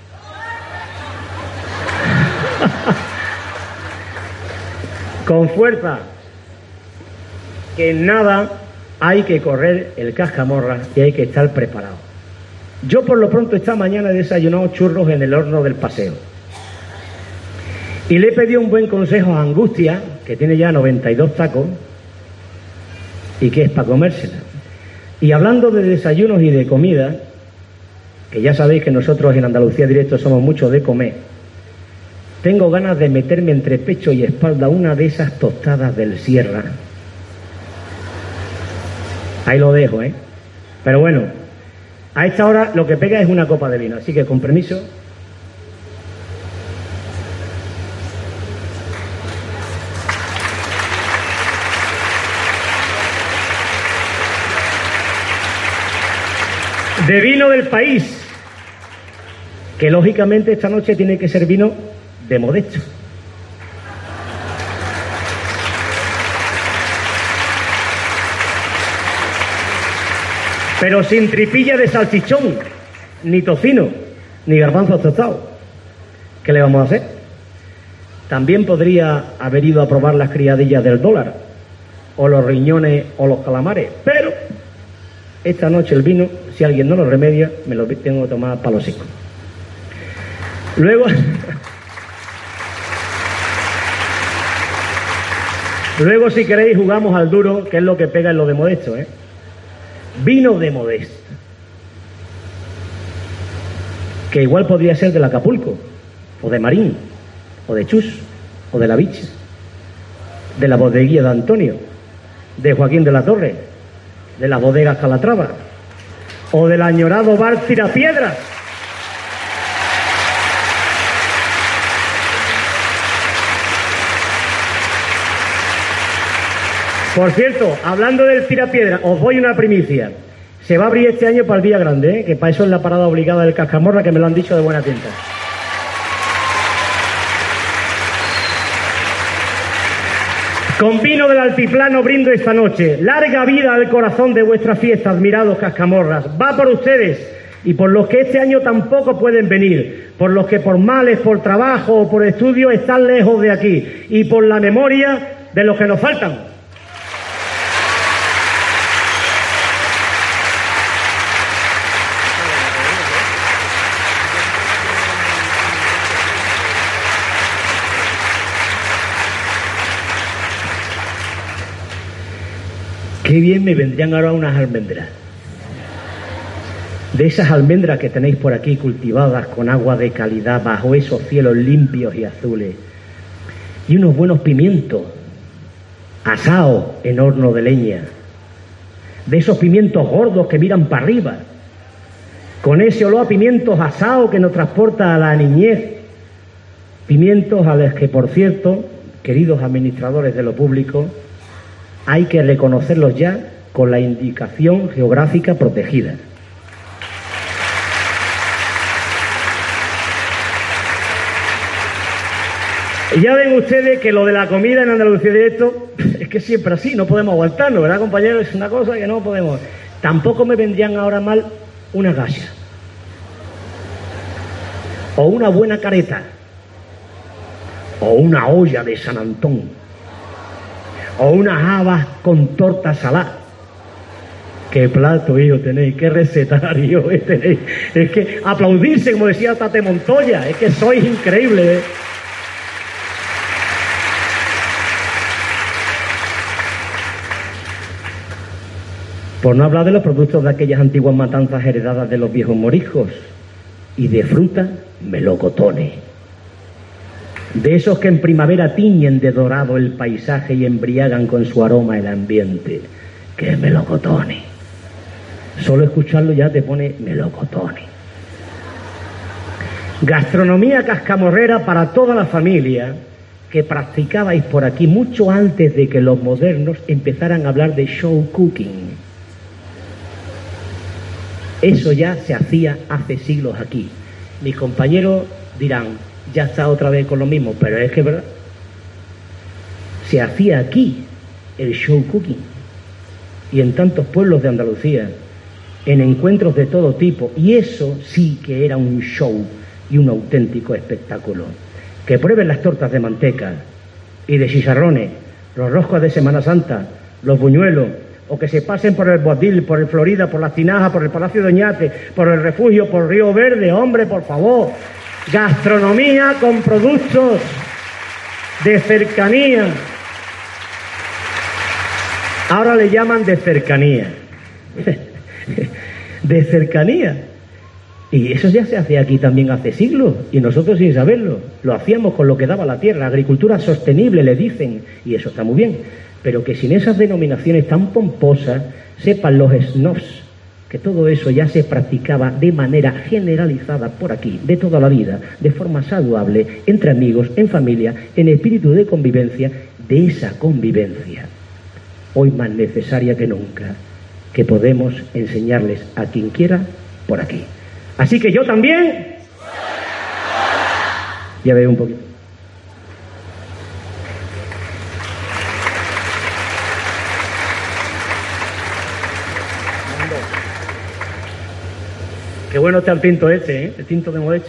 Con fuerza, que en nada hay que correr el cascamorra y hay que estar preparado. Yo por lo pronto esta mañana he desayunado churros en el horno del paseo y le he pedido un buen consejo a Angustia, que tiene ya 92 tacos y que es para comérsela. Y hablando de desayunos y de comida, que ya sabéis que nosotros en Andalucía Directo somos muchos de comer, tengo ganas de meterme entre pecho y espalda una de esas tostadas del Sierra. Ahí lo dejo, ¿eh? Pero bueno, a esta hora lo que pega es una copa de vino, así que con permiso. De vino del país, que lógicamente esta noche tiene que ser vino de Modesto. Pero sin tripilla de salchichón, ni tocino, ni garbanzos tostados. ¿Qué le vamos a hacer? También podría haber ido a probar las criadillas del dólar, o los riñones o los calamares, pero esta noche el vino, si alguien no lo remedia, me lo tengo que tomar a palo seco. Luego, si queréis, jugamos al duro, que es lo que pega en lo de Modesto, ¿eh? Vino de Modesto, que igual podría ser del Acapulco, o de Marín, o de Chus, o de La Bicha, de la bodeguilla de Antonio, de Joaquín de la Torre, de las bodegas Calatrava, o del añorado bar Tirapiedras. Por cierto, hablando del Tirapiedra, os doy una primicia. Se va a abrir este año para el Día Grande, ¿eh? Que para eso es la parada obligada del Cascamorra, que me lo han dicho de buena tinta. Con vino del altiplano brindo esta noche. Larga vida al corazón de vuestra fiesta, admirados cascamorras. Va por ustedes y por los que este año tampoco pueden venir, por los que por males, por trabajo o por estudio están lejos de aquí, y por la memoria de los que nos faltan. Qué bien me vendrían ahora unas almendras. De esas almendras que tenéis por aquí cultivadas con agua de calidad bajo esos cielos limpios y azules. Y unos buenos pimientos asados en horno de leña. De esos pimientos gordos que miran para arriba. Con ese olor a pimientos asados que nos transporta a la niñez. Pimientos a los que, por cierto, queridos administradores de lo público, hay que reconocerlos ya con la indicación geográfica protegida. Y ya ven ustedes que lo de la comida en Andalucía Directo es que siempre así, no podemos aguantarnos, ¿verdad, compañeros? Es una cosa que no podemos. Tampoco me vendrían ahora mal una galla. o una buena careta, o una olla de San Antón, o unas habas con torta salada. ¿Qué plato, hijo, tenéis? ¿Qué recetario tenéis? Es que aplaudirse, como decía Tate Montoya, es que sois increíbles, ¿eh? Por no hablar de los productos de aquellas antiguas matanzas heredadas de los viejos moriscos. Y de fruta, melocotones. De esos que en primavera tiñen de dorado el paisaje y embriagan con su aroma el ambiente. ¡Qué melocotones! Solo escucharlo ya te pone melocotones. Gastronomía cascamorrera para toda la familia que practicabais por aquí mucho antes de que los modernos empezaran a hablar de show cooking. Eso ya se hacía hace siglos aquí. Mis compañeros dirán, ya está otra vez con lo mismo, pero es que es verdad. Se hacía aquí el show cooking. Y en tantos pueblos de Andalucía, en encuentros de todo tipo, y eso sí que era un show y un auténtico espectáculo. Que prueben las tortas de manteca y de chicharrones, los roscos de Semana Santa, los buñuelos, o que se pasen por el Boadil, por el Florida, por la Tinaja, por el Palacio de Oñate, por el Refugio, por Río Verde. Hombre, por favor, gastronomía con productos de cercanía. Ahora le llaman de cercanía. De cercanía. Y eso ya se hace aquí también hace siglos, y nosotros sin saberlo. Lo hacíamos con lo que daba la tierra, agricultura sostenible le dicen, y eso está muy bien. Pero que sin esas denominaciones tan pomposas, sepan los snobs que todo eso ya se practicaba de manera generalizada por aquí, de toda la vida, de forma saludable, entre amigos, en familia, en espíritu de convivencia, de esa convivencia, hoy más necesaria que nunca, que podemos enseñarles a quien quiera por aquí. Así que yo también, ya veo un poquito. Qué bueno está el tinto este, ¿eh? El tinto que hemos hecho.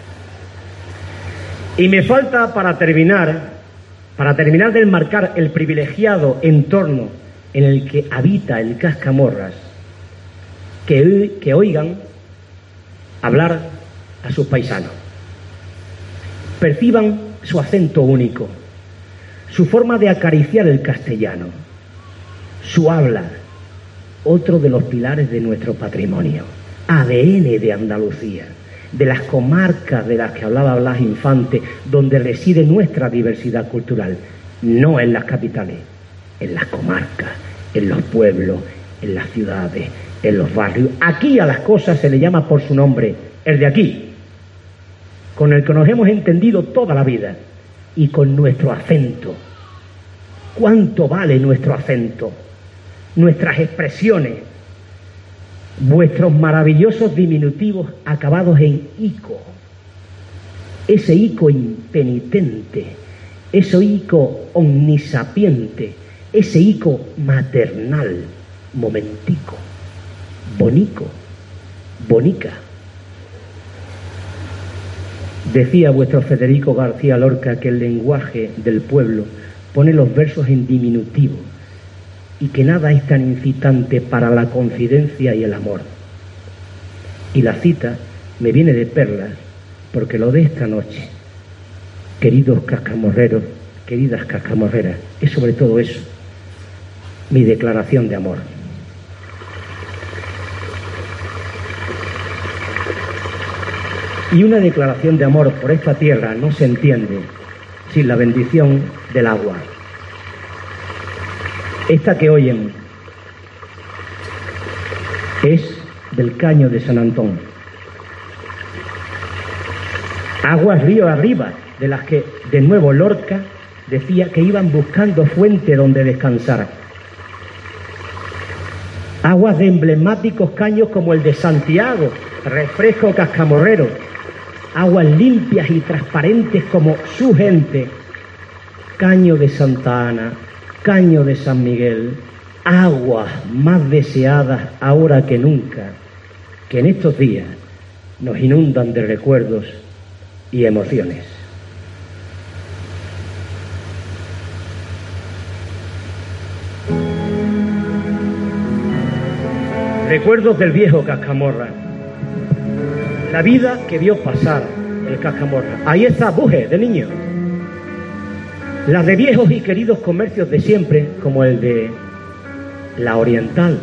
Y me falta para terminar de enmarcar el privilegiado entorno en el que habita el Cascamorras, que oigan hablar a sus paisanos. Perciban su acento único, su forma de acariciar el castellano, su habla, otro de los pilares de nuestro patrimonio. ADN de Andalucía, de las comarcas de las que hablaba Blas Infante, donde reside nuestra diversidad cultural, no en las capitales, en las comarcas, en los pueblos, en las ciudades, en los barrios. Aquí a las cosas se le llama por su nombre, el de aquí, con el que nos hemos entendido toda la vida, y con nuestro acento. ¿Cuánto vale nuestro acento? Nuestras expresiones, vuestros maravillosos diminutivos acabados en ico, ese ico impenitente, ese ico omnisapiente, ese ico maternal, momentico, bonico, bonica. Decía vuestro Federico García Lorca que el lenguaje del pueblo pone los versos en diminutivo, y que nada es tan incitante para la confidencia y el amor. Y la cita me viene de perlas, porque lo de esta noche, queridos cascamorreros, queridas cascamorreras, es sobre todo eso, mi declaración de amor. Y una declaración de amor por esta tierra no se entiende sin la bendición del agua. Esta que oyen es del caño de San Antón. Aguas río arriba, de las que de nuevo Lorca decía que iban buscando fuente donde descansar. Aguas de emblemáticos caños como el de Santiago, refresco cascamorrero. Aguas limpias y transparentes como su gente. Caño de Santa Ana, caño de San Miguel, aguas más deseadas ahora que nunca, que en estos días nos inundan de recuerdos y emociones. Recuerdos del viejo Cascamorra. La vida que vio pasar el Cascamorra. Ahí está Buje, de niño. Las de viejos y queridos comercios de siempre, como el de La Oriental.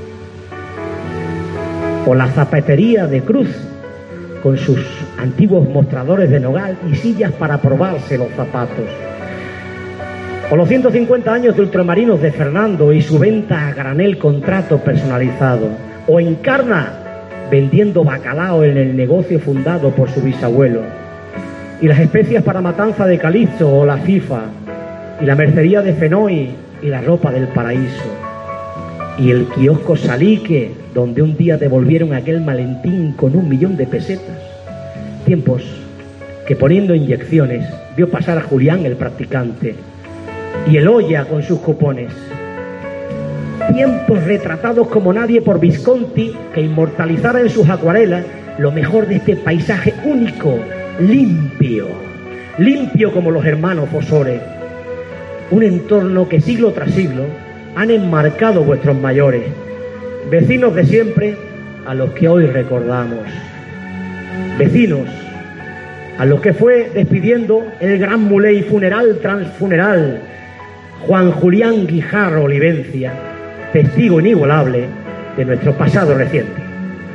O la zapatería de Cruz, con sus antiguos mostradores de nogal y sillas para probarse los zapatos. O los 150 años de Ultramarinos de Fernando y su venta a granel con trato personalizado. O Encarna, vendiendo bacalao en el negocio fundado por su bisabuelo. Y las especias para matanza de Calixto o la FIFA. Y la mercería de Fenoy y la ropa del paraíso. Y el kiosco Salique, donde un día devolvieron aquel maletín con 1 millón de pesetas. Tiempos que poniendo inyecciones vio pasar a Julián el practicante y el Olla con sus cupones. Tiempos retratados como nadie por Visconti, que inmortalizara en sus acuarelas lo mejor de este paisaje único, limpio, limpio como los hermanos Fosores. Un entorno que siglo tras siglo han enmarcado vuestros mayores, vecinos de siempre a los que hoy recordamos, vecinos a los que fue despidiendo el gran muley funeral transfuneral, Juan Julián Guijarro Olivencia, testigo inigualable de nuestro pasado reciente.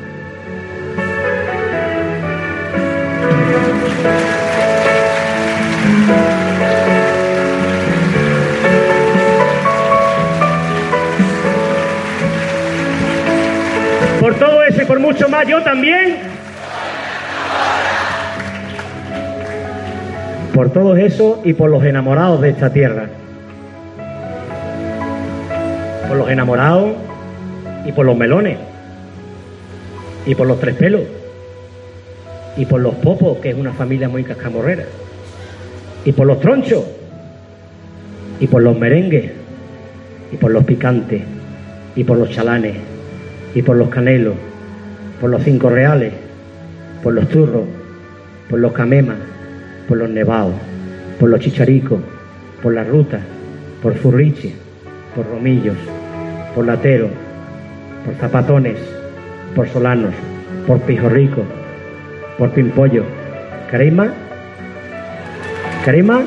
Por todo eso y por mucho más, yo también. Por todo eso y por los enamorados de esta tierra. Por los enamorados y por los melones. Y por los tres pelos. Y por los popos, que es una familia muy cascamorrera. Y por los tronchos. Y por los merengues. Y por los picantes. Y por los chalanes. Y por los canelos, por los 5 reales, por los turros, por los camemas, por los nevados, por los chicharicos, por las rutas, por furriches, por romillos, por lateros, por zapatones, por solanos, por pijorricos, por pimpollos. ¿Queréis más? ¿Queréis más?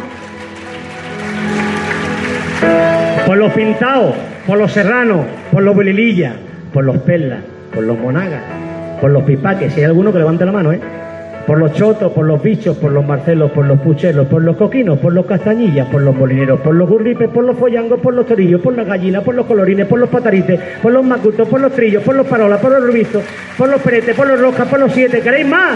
Por los pintados, por los serranos, por los bolilillas, por los perlas, por los monagas, por los pipaques, si hay alguno que levante la mano, por los chotos, por los bichos, por los marcelos, por los pucheros, por los coquinos, por los castañillas, por los molineros, por los gurripes, por los follangos, por los torillos, por las gallinas, por los colorines, por los patarites, por los macutos, por los trillos, por los parolas, por los rubizos, por los peretes, por los roscas, por los 7. ¿Queréis más?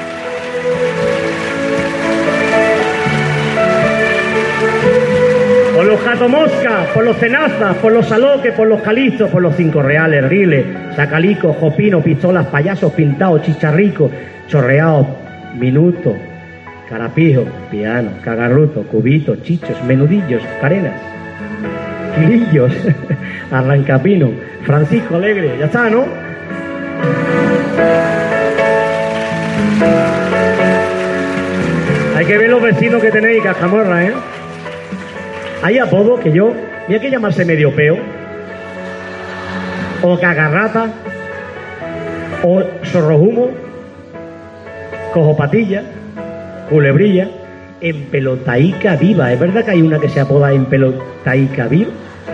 Por los jatomoscas, por los cenazas, por los aloques, por los calixtos, por los 5 reales, riles, sacalicos, jopinos, pistolas, payasos pintados, chicharricos, chorreados, minutos, carapijos, piano, cagarrutos, cubitos, chichos, menudillos, carenas, quilillos, arrancapino, Francisco Alegre, ya está, ¿no? Hay que ver los vecinos que tenéis, Cascamorra, ¿eh? Hay apodos que yo, mira que llamarse medio peo, o cagarrata, o zorrojumo, cojo patilla, culebrilla, empelotaica viva. ¿Es verdad que hay una que se apoda empelotaica viva?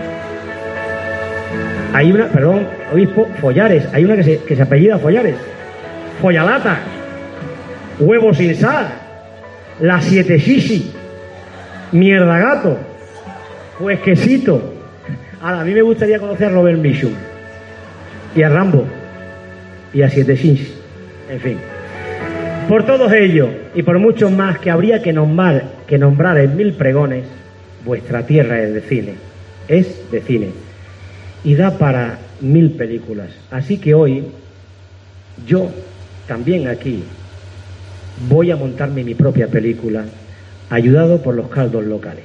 Hay una, perdón, obispo, Follares, hay una que se apellida Follares. Follalata, huevo sin sal, la 7 shishi, mierda gato, pues quesito. Ahora, a mí me gustaría conocer a Robert Mitchum y a Rambo y a 7 shishi, en fin. Por todos ellos y por muchos más que habría que nombrar en 1000 pregones, vuestra tierra es de cine y da para 1000 películas. Así que hoy yo también aquí voy a montarme mi propia película, ayudado por los caldos locales.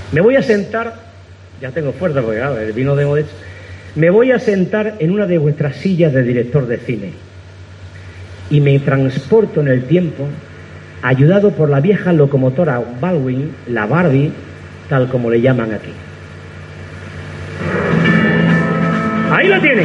Me voy a sentar, ya tengo fuerza porque claro, el vino de Modest, me voy a sentar en una de vuestras sillas de director de cine y me transporto en el tiempo, ayudado por la vieja locomotora Baldwin, la Barbie, tal como le llaman aquí. Ahí la tiene.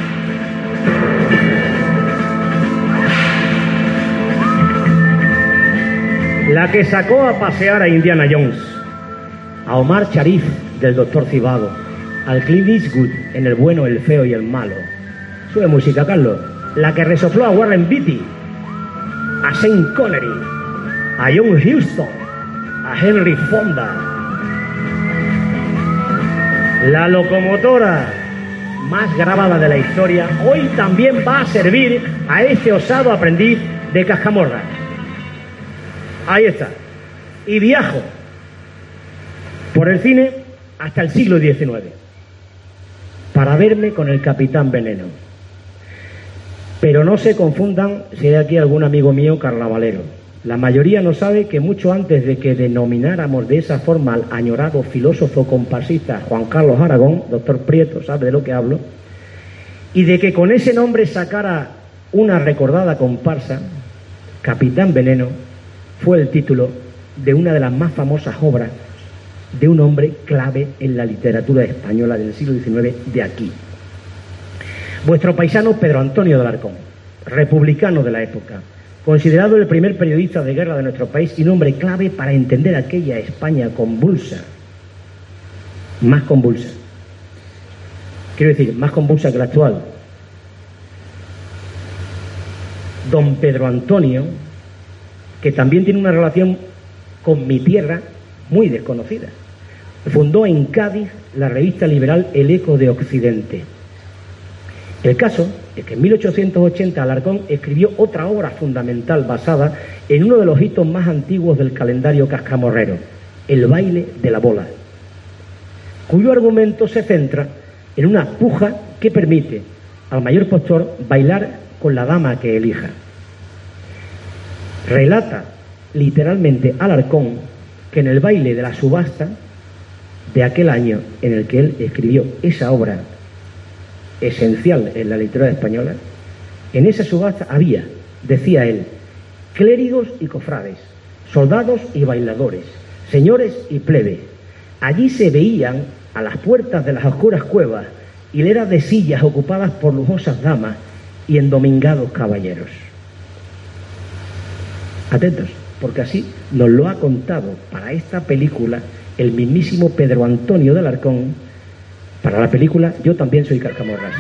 La que sacó a pasear a Indiana Jones, a Omar Sharif del Doctor Zivago, al Clint Eastwood en El bueno, el feo y el malo. Sube música, Carlos. La que resopló a Warren Beatty, a Sean Connery, a John Huston, a Henry Fonda. La locomotora más grabada de la historia hoy también va a servir a este osado aprendiz de Cascamorra. Ahí está. Y viajo por el cine hasta el siglo XIX para verme con el Capitán Veneno. Pero no se confundan si hay aquí algún amigo mío carnavalero. La mayoría no sabe que mucho antes de que denomináramos de esa forma al añorado filósofo comparsista Juan Carlos Aragón, doctor Prieto, sabe de lo que hablo, y de que con ese nombre sacara una recordada comparsa, Capitán Veneno fue el título de una de las más famosas obras de un hombre clave en la literatura española del siglo XIX de aquí. Vuestro paisano Pedro Antonio de Alarcón, republicano de la época, considerado el primer periodista de guerra de nuestro país y un hombre clave para entender aquella España convulsa, más convulsa, quiero decir, más convulsa que la actual. Don Pedro Antonio, que también tiene una relación con mi tierra muy desconocida, fundó en Cádiz la revista liberal El Eco de Occidente. El caso es que en 1880 Alarcón escribió otra obra fundamental basada en uno de los hitos más antiguos del calendario cascamorrero, El baile de la bola, cuyo argumento se centra en una puja que permite al mayor postor bailar con la dama que elija. Relata literalmente Alarcón que en el baile de la subasta de aquel año en el que él escribió esa obra esencial en la literatura española, en esa subasta había, decía él, clérigos y cofrades, soldados y bailadores, señores y plebes. Allí se veían a las puertas de las oscuras cuevas hileras de sillas ocupadas por lujosas damas y endomingados caballeros. Atentos, porque así nos lo ha contado para esta película el mismísimo Pedro Antonio de Alarcón, para la película Yo también soy Cascamorras.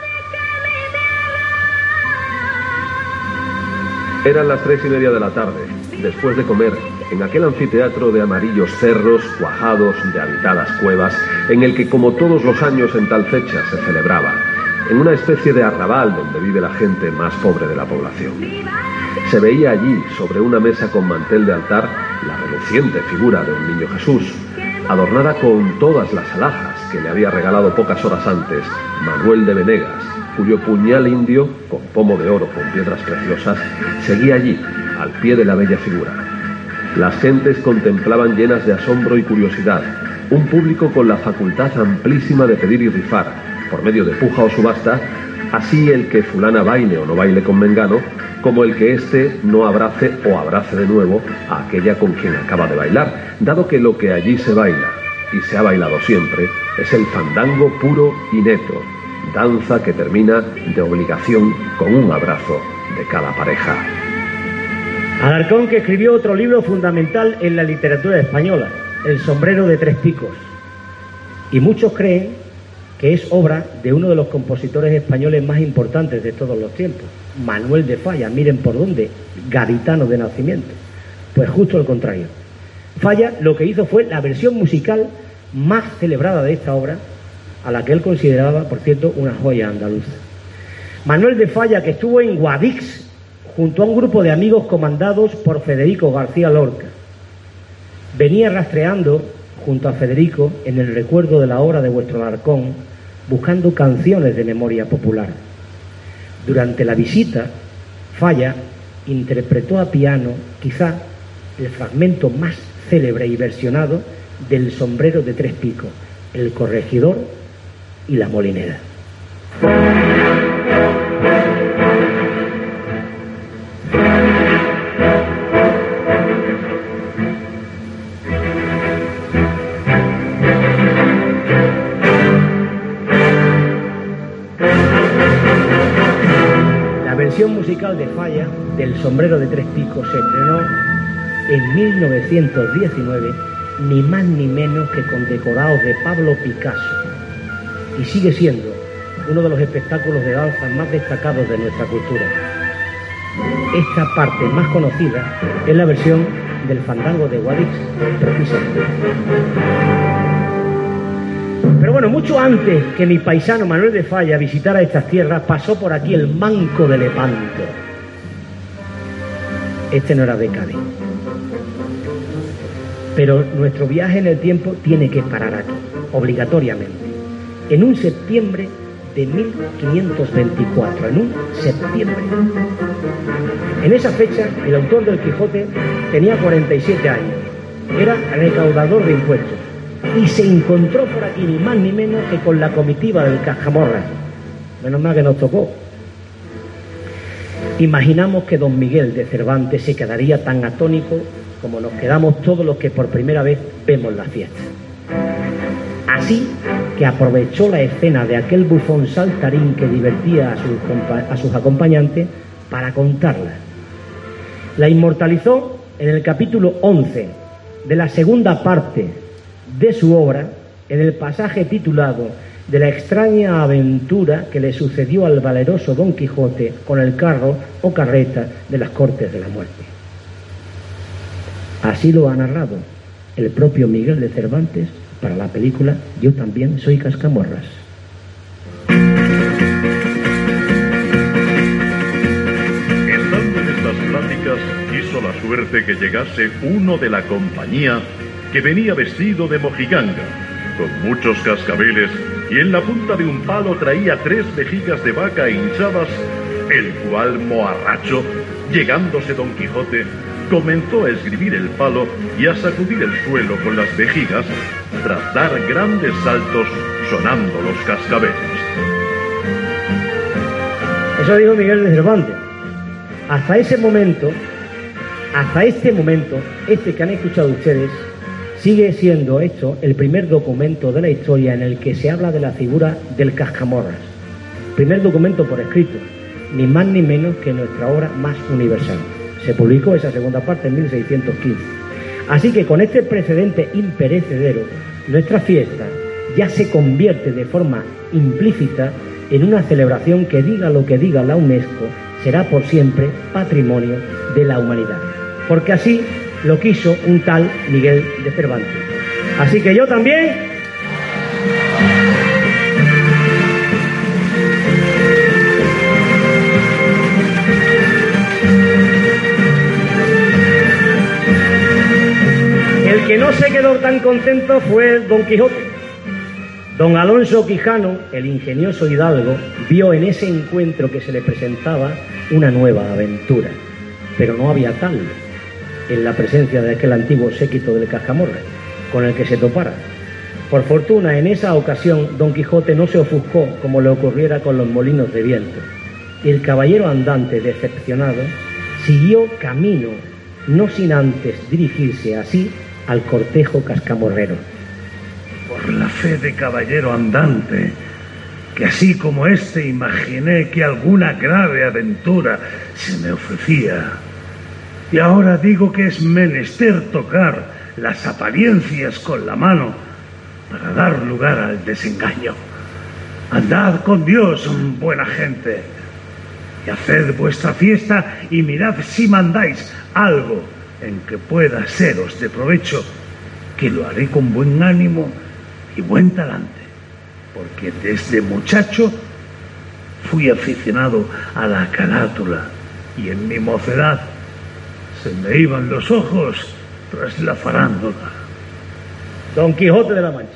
Eran las 3:30 de la tarde, después de comer, en aquel anfiteatro de amarillos cerros, cuajados de habitadas cuevas, en el que como todos los años en tal fecha se celebraba, en una especie de arrabal donde vive la gente más pobre de la población. Se veía allí, sobre una mesa con mantel de altar, la reluciente figura de un niño Jesús, adornada con todas las alhajas que le había regalado pocas horas antes Manuel de Venegas, cuyo puñal indio, con pomo de oro con piedras preciosas, seguía allí, al pie de la bella figura. Las gentes contemplaban llenas de asombro y curiosidad, un público con la facultad amplísima de pedir y rifar, por medio de puja o subasta, así el que fulana baile o no baile con mengano, como el que éste no abrace o abrace de nuevo a aquella con quien acaba de bailar, dado que lo que allí se baila, y se ha bailado siempre, es el fandango puro y neto, danza que termina de obligación con un abrazo de cada pareja. Alarcón, que escribió otro libro fundamental en la literatura española, El sombrero de tres picos, y muchos creen que es obra de uno de los compositores españoles más importantes de todos los tiempos, Manuel de Falla, miren por dónde, gaditano de nacimiento. Pues justo al contrario. Falla lo que hizo fue la versión musical más celebrada de esta obra, a la que él consideraba, por cierto, una joya andaluza. Manuel de Falla, que estuvo en Guadix junto a un grupo de amigos comandados por Federico García Lorca, venía rastreando junto a Federico en el recuerdo de la obra de vuestro Alarcón, buscando canciones de memoria popular. Durante la visita, Falla interpretó a piano quizá el fragmento más célebre y versionado del sombrero de tres picos, el corregidor y la molinera. La versión musical de Falla del sombrero de tres picos se estrenó en 1919, ni más ni menos que con decorados de Pablo Picasso, y sigue siendo uno de los espectáculos de danza más destacados de nuestra cultura. Esta parte más conocida es la versión del fandango de Guadix, precisamente. Pero bueno, mucho antes que mi paisano Manuel de Falla visitara estas tierras, pasó por aquí el Manco de Lepanto. Este no era de Cádiz. Pero nuestro viaje en el tiempo tiene que parar aquí, obligatoriamente. En un septiembre de 1524, en un septiembre. En esa fecha, el autor del Quijote tenía 47 años, era recaudador de impuestos y se encontró por aquí ni más ni menos que con la comitiva del Cascamorras. Menos mal que nos tocó. Imaginamos que don Miguel de Cervantes se quedaría tan atónico como nos quedamos todos los que por primera vez vemos la fiesta. Así que aprovechó la escena de aquel bufón saltarín que divertía a sus acompañantes para contarla. La inmortalizó en el capítulo 11 de la segunda parte de su obra, en el pasaje titulado de la extraña aventura que le sucedió al valeroso Don Quijote con el carro o carreta de las Cortes de la Muerte. Así lo ha narrado el propio Miguel de Cervantes para la película Yo también soy Cascamorras. Estando en estas pláticas, quiso la suerte que llegase uno de la compañía que venía vestido de mojiganga, con muchos cascabeles, y en la punta de un palo traía 3 vejigas de vaca hinchadas, el cual moharracho, llegándose Don Quijote, comenzó a esgrimir el palo y a sacudir el suelo con las vejigas, tras dar grandes saltos sonando los cascabeles. Eso dijo Miguel de Cervantes. Hasta este momento, este que han escuchado ustedes, sigue siendo esto el primer documento de la historia en el que se habla de la figura del Cascamorras. Primer documento por escrito, ni más ni menos que nuestra obra más universal. Se publicó esa segunda parte en 1615. Así que con este precedente imperecedero, nuestra fiesta ya se convierte de forma implícita en una celebración que, diga lo que diga la UNESCO, será por siempre patrimonio de la humanidad. Porque así lo quiso un tal Miguel de Cervantes. Así que yo también... El que no se quedó tan contento fue Don Quijote. Don Alonso Quijano, el ingenioso hidalgo, vio en ese encuentro que se le presentaba una nueva aventura, pero no había tal en la presencia de aquel antiguo séquito del Cascamorras con el que se topara. Por fortuna, en esa ocasión, Don Quijote no se ofuscó como le ocurriera con los molinos de viento, y el caballero andante, decepcionado, siguió camino, no sin antes dirigirse así al cortejo cascamorrero. Por la fe de caballero andante, que así como este imaginé que alguna grave aventura se me ofrecía, y ahora digo que es menester tocar las apariencias con la mano para dar lugar al desengaño. Andad con Dios, buena gente, y haced vuestra fiesta y mirad si mandáis algo en que pueda seros de provecho, que lo haré con buen ánimo y buen talante, porque desde muchacho fui aficionado a la carátula y en mi mocedad se me iban los ojos tras la farándula. Don Quijote de la Mancha.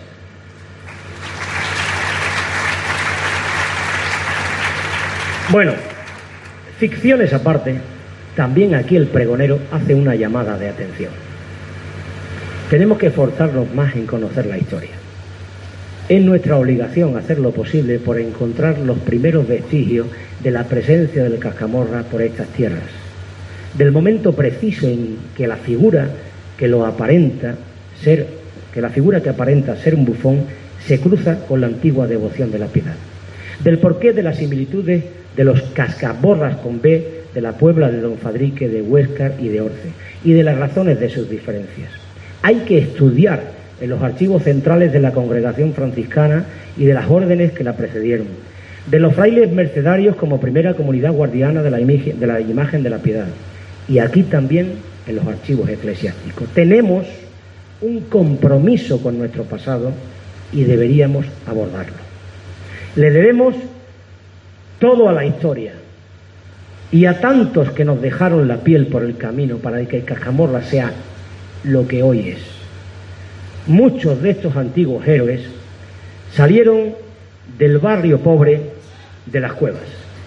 Bueno, ficciones aparte, también aquí el pregonero hace una llamada de atención. Tenemos que esforzarnos más en conocer la historia. Es nuestra obligación hacer lo posible por encontrar los primeros vestigios de la presencia del cascamorra por estas tierras, del momento preciso en que la figura que aparenta ser un bufón se cruza con la antigua devoción de la Piedad, del porqué de las similitudes de los cascaborras con B de la Puebla de Don Fadrique, de Huéscar y de Orce, y de las razones de sus diferencias. Hay que estudiar en los archivos centrales de la congregación franciscana y de las órdenes que la precedieron, de los frailes mercedarios como primera comunidad guardiana de la imagen de la Piedad, y aquí también en los archivos eclesiásticos. Tenemos un compromiso con nuestro pasado y deberíamos abordarlo. Le debemos todo a la historia y a tantos que nos dejaron la piel por el camino para que Cascamorra sea lo que hoy es. Muchos de estos antiguos héroes salieron del barrio pobre de las cuevas.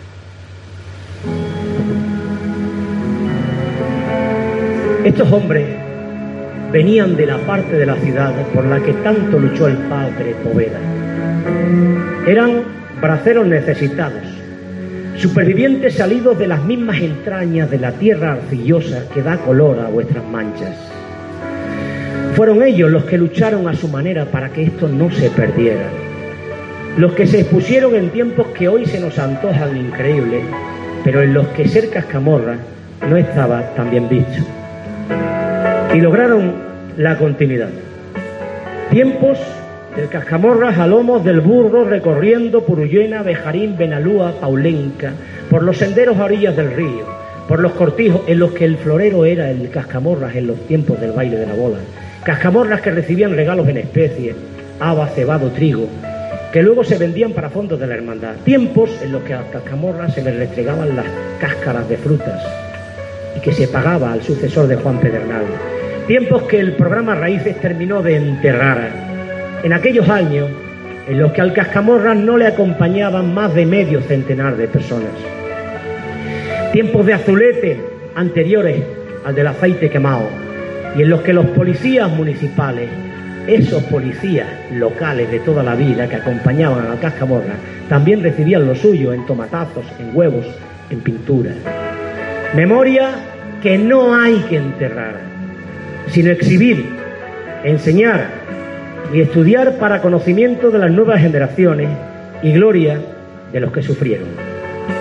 Estos hombres venían de la parte de la ciudad por la que tanto luchó el padre Poveda. Eran braceros necesitados, supervivientes salidos de las mismas entrañas de la tierra arcillosa que da color a vuestras manchas. Fueron ellos los que lucharon a su manera para que esto no se perdiera, los que se expusieron en tiempos que hoy se nos antojan increíbles, pero en los que ser cascamorra no estaba tan bien visto. Y lograron la continuidad. Tiempos del cascamorras a lomos del burro recorriendo Purullena, Bejarín, Benalúa, Paulenca, por los senderos a orillas del río, por los cortijos en los que el florero era el cascamorras en los tiempos del baile de la bola. Cascamorras que recibían regalos en especie, haba, cebado, trigo, que luego se vendían para fondos de la hermandad. Tiempos en los que a cascamorras se les restregaban las cáscaras de frutas y que se pagaba al sucesor de Juan Pedernal. Tiempos que el programa Raíces terminó de enterrar. En aquellos años en los que al cascamorras no le acompañaban más de medio centenar de personas. Tiempos de azulete anteriores al del aceite quemado, y en los que los policías municipales, esos policías locales de toda la vida que acompañaban al cascamorra, también recibían lo suyo en tomatazos, en huevos, en pintura. Memoria que no hay que enterrar, sino exhibir, enseñar y estudiar para conocimiento de las nuevas generaciones y gloria de los que sufrieron.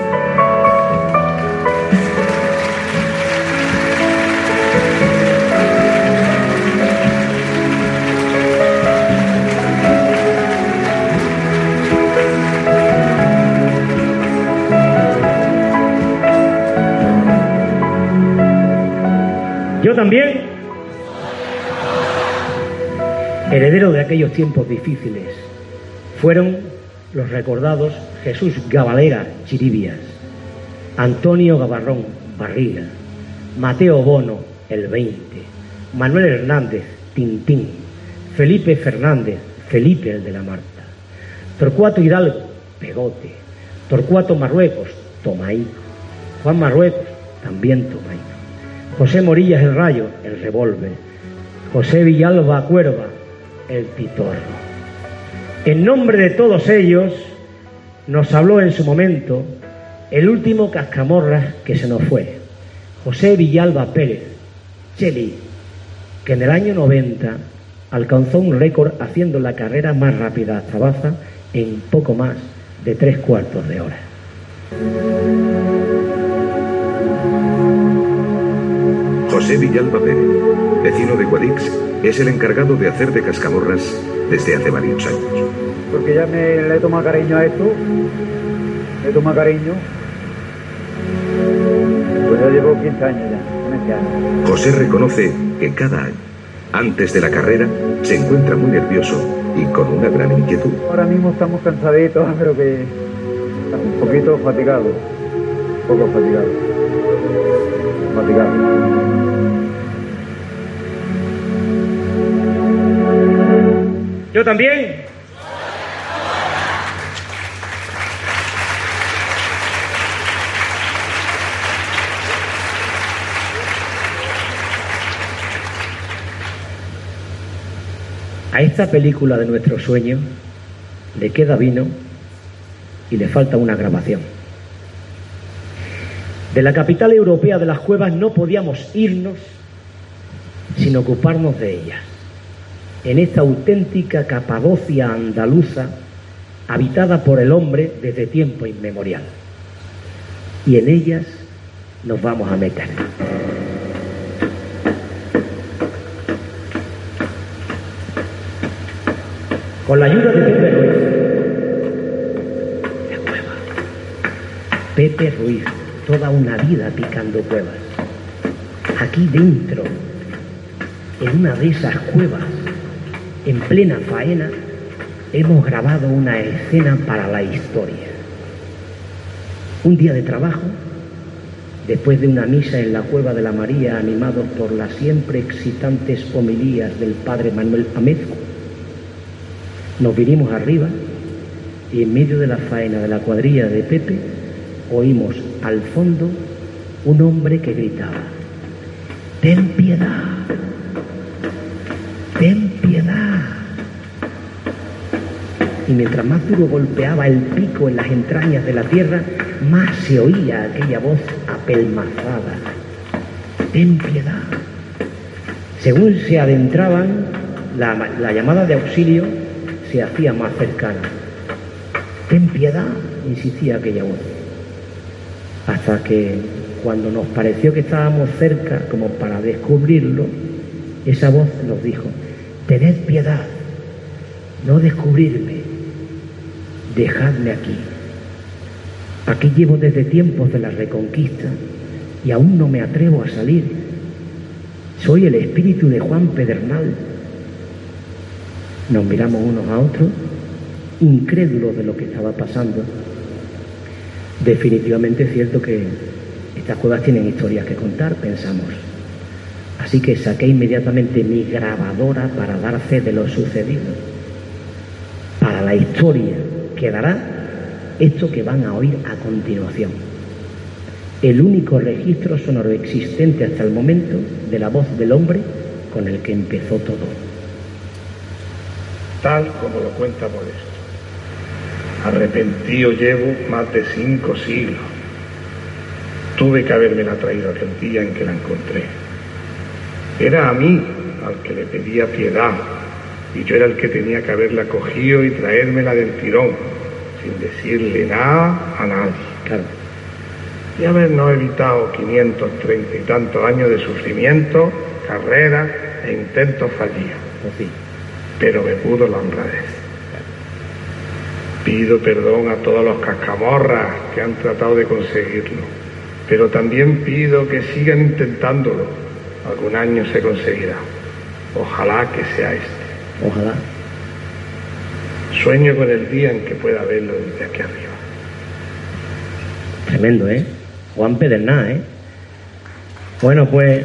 Yo también, heredero de aquellos tiempos difíciles, fueron los recordados Jesús Gabalera Chiribias, Antonio Gavarrón Barriga, Mateo Bono el 20, Manuel Hernández Tintín, Felipe Fernández Felipe el de la Marta, Torcuato Hidalgo Pegote, Torcuato Marruecos Tomaico, Juan Marruecos también Tomaico, José Morillas el Rayo, el revólver, José Villalba Cuerva, el pitorro. En nombre de todos ellos nos habló en su momento el último cascamorras que se nos fue, José Villalba Pérez, Cheli, que en el año 90 alcanzó un récord haciendo la carrera más rápida hasta Baza en poco más de 3/4 de hora. José Villalba Pérez, vecino de Guadix, es el encargado de hacer de cascamorras desde hace varios años. Porque ya le he tomado cariño a esto, le he tomado cariño, pues ya llevo 15 años ya, en este año. José reconoce que cada año, antes de la carrera, se encuentra muy nervioso y con una gran inquietud. Ahora mismo estamos cansaditos, pero que un poquito fatigados, un poco fatigados. Yo también. A esta película de nuestro sueño le queda vino y le falta una grabación. De la capital europea de las cuevas no podíamos irnos sin ocuparnos de ellas. En esta auténtica Capadocia andaluza, habitada por el hombre desde tiempo inmemorial. Y en ellas nos vamos a meter. Con la ayuda de Pepe Ruiz. La cueva. Pepe Ruiz, toda una vida picando cuevas. Aquí dentro, en una de esas cuevas, en plena faena, hemos grabado una escena para la historia. Un día de trabajo, después de una misa en la Cueva de la María, animados por las siempre excitantes homilías del padre Manuel Amezco, nos vinimos arriba y en medio de la faena de la cuadrilla de Pepe oímos al fondo un hombre que gritaba: ¡ten piedad! ¡Ten piedad! Y mientras más duro golpeaba el pico en las entrañas de la tierra, más se oía aquella voz apelmazada: ¡ten piedad! Según se adentraban, la llamada de auxilio se hacía más cercana. ¡Ten piedad!, insistía aquella voz. Hasta que, cuando nos pareció que estábamos cerca como para descubrirlo, esa voz nos dijo: tened piedad, no descubrirme, dejadme aquí. Aquí llevo desde tiempos de la Reconquista y aún no me atrevo a salir. Soy el espíritu de Juan Pedernal. Nos miramos unos a otros, incrédulos de lo que estaba pasando. Definitivamente es cierto que estas cuevas tienen historias que contar, pensamos. Así que saqué inmediatamente mi grabadora para dar fe de lo sucedido. Para la historia quedará esto que van a oír a continuación. El único registro sonoro existente hasta el momento de la voz del hombre con el que empezó todo. Tal como lo cuenta Modesto, arrepentido llevo más de 5 siglos. Tuve que habérmela traído aquel día en que la encontré. Era a mí al que le pedía piedad, y yo era el que tenía que haberla cogido y traérmela del tirón, sin decirle nada a nadie. Claro. Y habernos evitado 530 y tantos años de sufrimiento, carreras e intentos fallidos. Así. Pero me pudo la honradez. Pido perdón a todos los cascamorras que han tratado de conseguirlo, pero también pido que sigan intentándolo. Algún año se conseguirá. Ojalá que sea este. Ojalá. Sueño con el día en que pueda verlo desde aquí arriba. Tremendo, ¿eh? Juan Pedernal, ¿eh? Bueno, pues...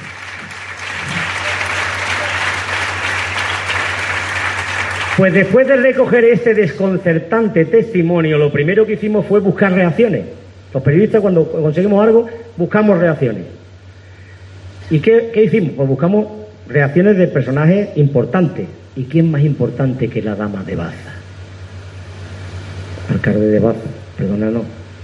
Pues después de recoger este desconcertante testimonio, lo primero que hicimos fue buscar reacciones. Los periodistas, cuando conseguimos algo, buscamos reacciones. ¿Y qué hicimos? Pues buscamos reacciones de personajes importantes. ¿Y quién más importante que la dama de Baza? Alcalde de Baza, perdónanos.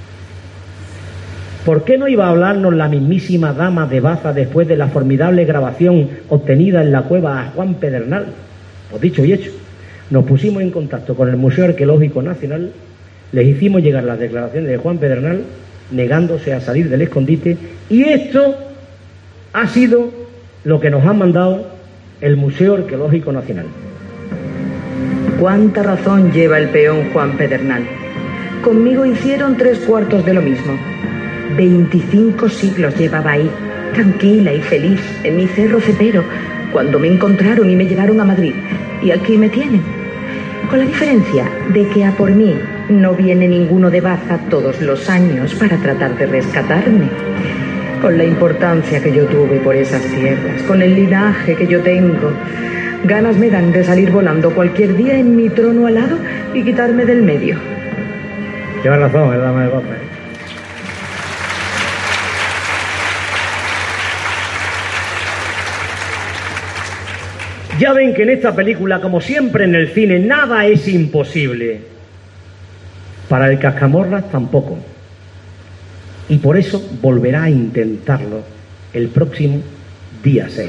¿Por qué no iba a hablarnos la mismísima dama de Baza después de la formidable grabación obtenida en la cueva a Juan Pedernal? Pues dicho y hecho. Nos pusimos en contacto con el Museo Arqueológico Nacional, les hicimos llegar las declaraciones de Juan Pedernal, negándose a salir del escondite, y esto ha sido lo que nos ha mandado el Museo Arqueológico Nacional. ¿Cuánta razón lleva el peón Juan Pedernal? Conmigo hicieron 3/4 de lo mismo. 25 siglos llevaba ahí, tranquila y feliz, en mi cerro cepero, cuando me encontraron y me llevaron a Madrid. Y aquí me tienen. Con la diferencia de que a por mí no viene ninguno de Baza todos los años para tratar de rescatarme. Con la importancia que yo tuve por esas tierras, con el linaje que yo tengo, ganas me dan de salir volando cualquier día en mi trono alado y quitarme del medio. Lleva razón, el dama de Baza. Ya ven que en esta película, como siempre en el cine, nada es imposible. Para el Cascamorras tampoco. Y por eso volverá a intentarlo el próximo día 6.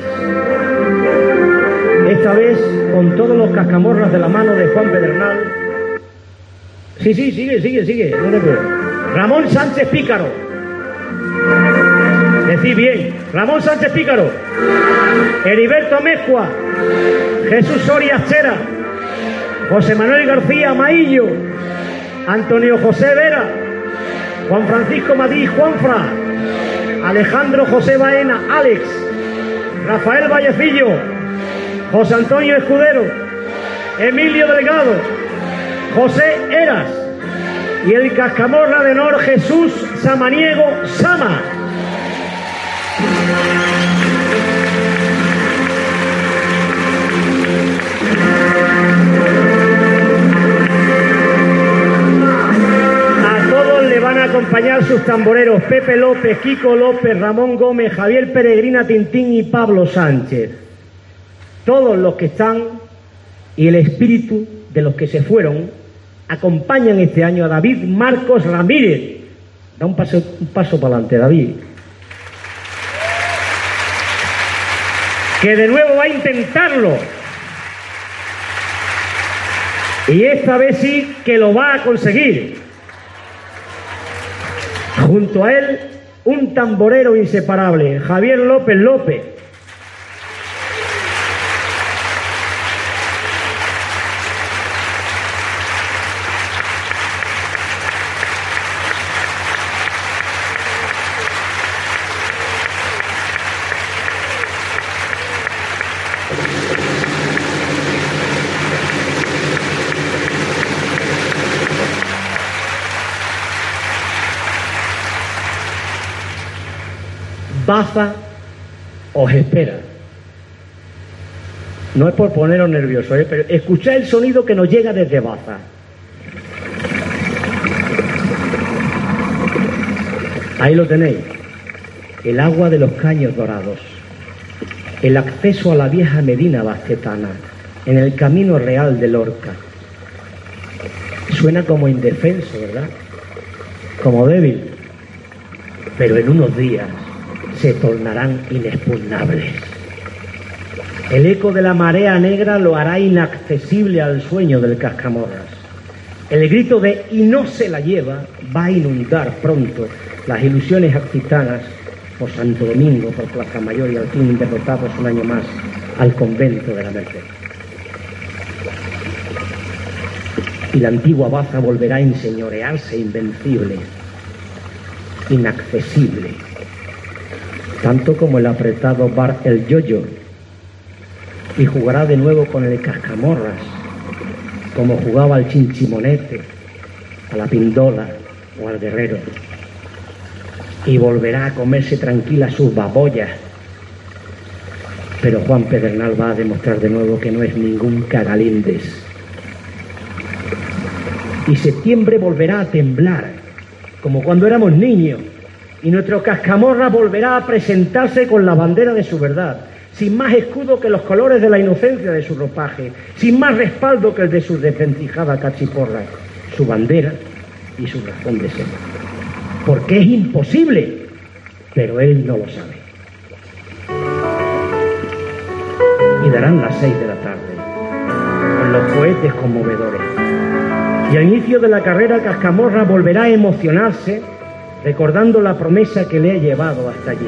Esta vez con todos los Cascamorras de la mano de Juan Pedernal. Sí, sigue. No te preocupes. Ramón Sánchez Pícaro. Decid bien. Ramón Sánchez Pícaro. Heriberto Amezcua. Jesús Soria Chera. José Manuel García Maillo. Antonio José Vera. Juan Francisco Madí Juanfra. Alejandro José Baena Alex. Rafael Vallecillo. José Antonio Escudero. Emilio Delgado. José Eras. Y el Cascamorra de honor Jesús Samaniego Sama. A todos le van a acompañar sus tamboreros Pepe López, Kiko López, Ramón Gómez, Javier Peregrina Tintín y Pablo Sánchez. Todos los que están y el espíritu de los que se fueron acompañan este año a David Marcos Ramírez. Da un paso para adelante, David. Que de nuevo va a intentarlo. Y esta vez sí que lo va a conseguir. Junto a él, un tamborero inseparable, Javier López López. Baza os espera. No es por poneros nerviosos, pero escuchad el sonido que nos llega desde Baza. Ahí lo tenéis. El agua de los caños dorados. El acceso a la vieja Medina bastetana, en el camino real de Lorca. Suena como indefenso, ¿verdad? Como débil. Pero en unos días se tornarán inexpugnables. El eco de la marea negra lo hará inaccesible al sueño del Cascamorras. El grito de "y no se la lleva" va a inundar pronto las ilusiones aquitanas por Santo Domingo, por Plaza Mayor y al fin derrotados un año más al convento de la Merced. Y la antigua Baza volverá a enseñorearse invencible, inaccesible, tanto como el apretado bar El Yoyo, y jugará de nuevo con el Cascamorras, como jugaba al Chinchimonete, a la Pindola o al Guerrero, y volverá a comerse tranquila sus babollas. Pero Juan Pedernal va a demostrar de nuevo que no es ningún cagalíndes. Y septiembre volverá a temblar, como cuando éramos niños, y nuestro Cascamorra volverá a presentarse con la bandera de su verdad, sin más escudo que los colores de la inocencia de su ropaje, sin más respaldo que el de su desvencijada cachiporra, su bandera y su razón de ser. Porque es imposible, pero él no lo sabe. Y darán las 6 de la tarde, con los cohetes conmovedores. Y al inicio de la carrera, Cascamorra volverá a emocionarse, recordando la promesa que le ha llevado hasta allí.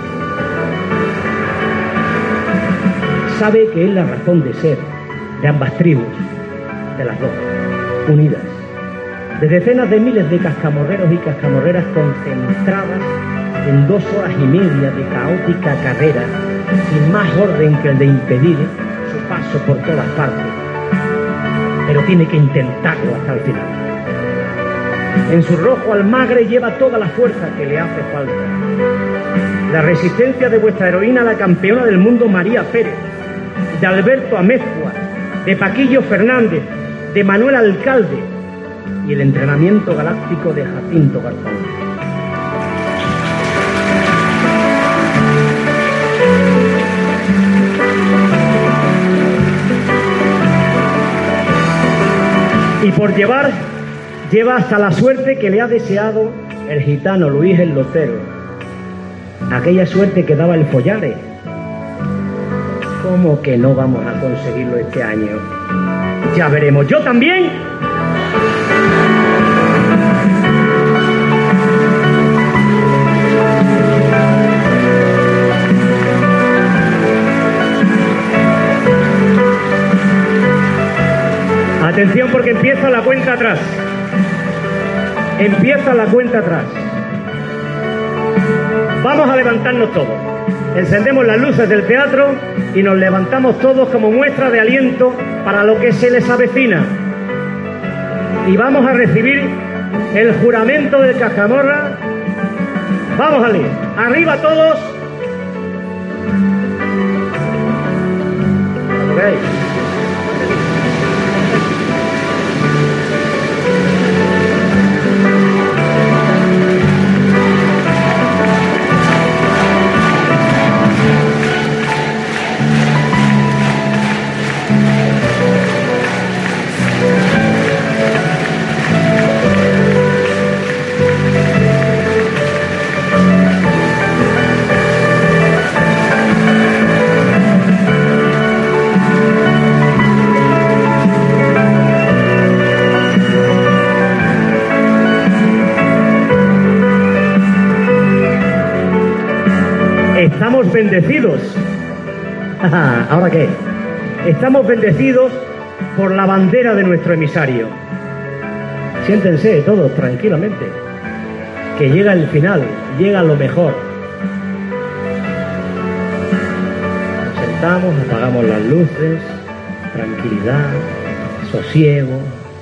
Sabe que es la razón de ser de ambas tribus, de las dos, unidas, de decenas de miles de cascamorreros y cascamorreras concentradas en 2 horas y media de caótica carrera, sin más orden que el de impedir su paso por todas partes. Pero tiene que intentarlo hasta el final. En su rojo almagre lleva toda la fuerza que le hace falta. La resistencia de vuestra heroína, la campeona del mundo María Pérez, de Alberto Amezcua, de Paquillo Fernández, de Manuel Alcalde, y el entrenamiento galáctico de Jacinto Garzón. por lleva hasta la suerte que le ha deseado el gitano Luis el Lotero, aquella suerte que daba el follare. ¿Cómo que no vamos a conseguirlo este año? Ya veremos. Yo también. Atención, porque empieza la cuenta atrás. Empieza la cuenta atrás. Vamos a levantarnos todos. Encendemos las luces del teatro y nos levantamos todos como muestra de aliento para lo que se les avecina. Y vamos a recibir el juramento del Cascamorra. Vamos, Ali. Arriba todos. Okay. Estamos bendecidos. ¿Ahora qué? Estamos bendecidos por la bandera de nuestro emisario. Siéntense todos tranquilamente, que llega el final, llega lo mejor. Nos sentamos, apagamos las luces, tranquilidad, sosiego.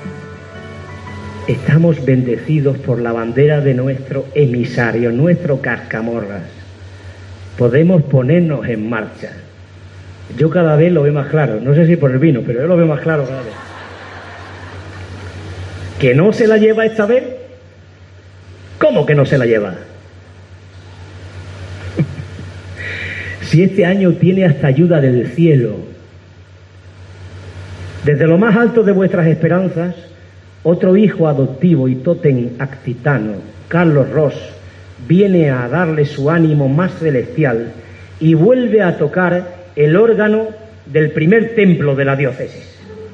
Estamos bendecidos por la bandera de nuestro emisario, nuestro Cascamorras. Podemos ponernos en marcha. Yo cada vez lo veo más claro. No sé si por el vino, pero yo lo veo más claro cada vez. ¿Que no se la lleva esta vez? ¿Cómo que no se la lleva? Si este año tiene hasta ayuda del cielo. Desde lo más alto de vuestras esperanzas, otro hijo adoptivo y tótem actitano, Carlos Ross, viene a darle su ánimo más celestial y vuelve a tocar el órgano del primer templo de la diócesis.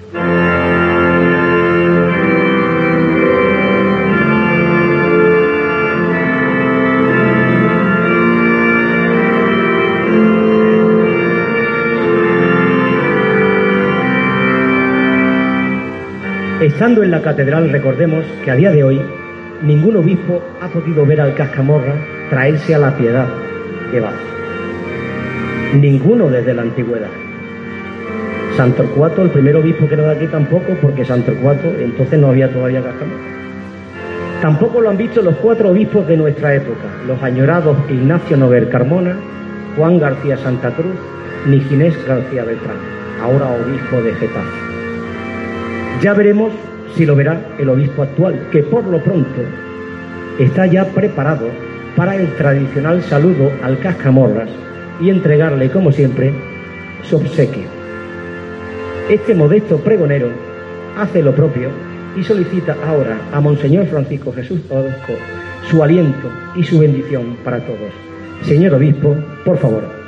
Estando en la catedral, recordemos que a día de hoy ningún obispo ha podido ver al Cascamorra traerse a la Piedad de Bath. Ninguno desde la antigüedad. San Torcuato, el primer obispo que era de aquí, tampoco, porque San Torcuato entonces no había todavía Cascamorra. Tampoco lo han visto los 4 obispos de nuestra época, los añorados Ignacio Noguer Carmona, Juan García Santa Cruz, ni Ginés García Beltrán, ahora obispo de Getafe. Ya veremos si lo verá el obispo actual, que por lo pronto está ya preparado para el tradicional saludo al Cascamorras y entregarle, como siempre, su obsequio. Este modesto pregonero hace lo propio y solicita ahora a Monseñor Francisco Jesús Orozco su aliento y su bendición para todos. Señor obispo, por favor.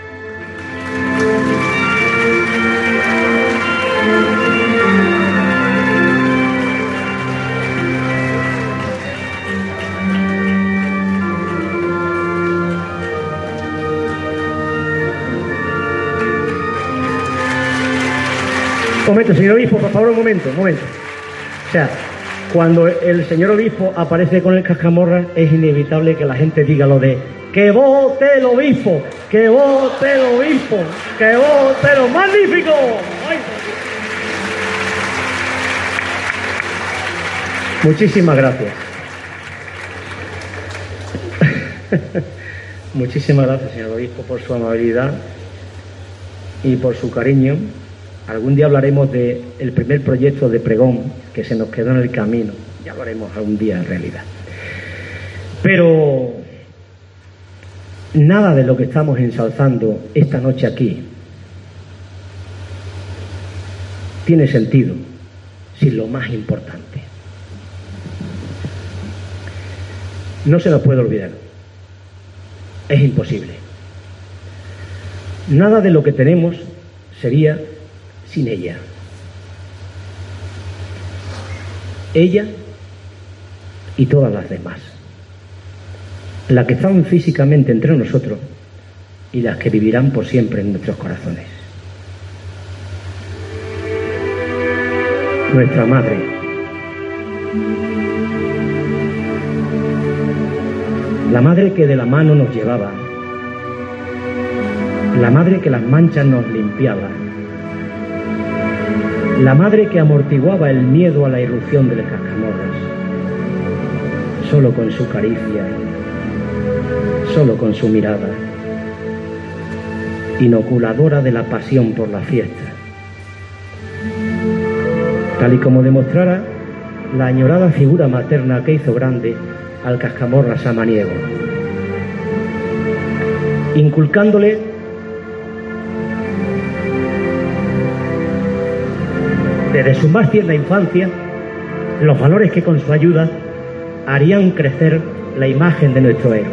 Un momento, señor obispo, por favor, un momento. O sea, cuando el señor obispo aparece con el Cascamorra, es inevitable que la gente diga lo de ¡que vote el obispo! ¡Que vote el obispo! ¡Que vote lo magnífico! ¡Ay! Muchísimas gracias. Muchísimas gracias, señor obispo, por su amabilidad y por su cariño. Algún día hablaremos del primer proyecto de pregón que se nos quedó en el camino. Ya lo haremos algún día en realidad. Pero nada de lo que estamos ensalzando esta noche aquí tiene sentido sin lo más importante. No se nos puede olvidar. Es imposible. Nada de lo que tenemos sería sin ella. Ella y todas las demás. Las que están físicamente entre nosotros y las que vivirán por siempre en nuestros corazones. Nuestra madre. La madre que de la mano nos llevaba. La madre que las manchas nos limpiaba. La madre que amortiguaba el miedo a la irrupción del cascamorras. Solo con su caricia, solo con su mirada, inoculadora de la pasión por la fiesta. Tal y como demostrara la añorada figura materna que hizo grande al cascamorras samaniego, inculcándole desde su más tierna infancia los valores que con su ayuda harían crecer la imagen de nuestro héroe,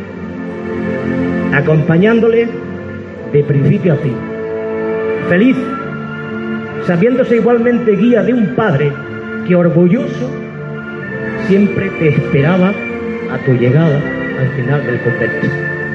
acompañándole de principio a fin, feliz, sabiéndose igualmente guía de un padre que orgulloso siempre te esperaba a tu llegada al final del convento.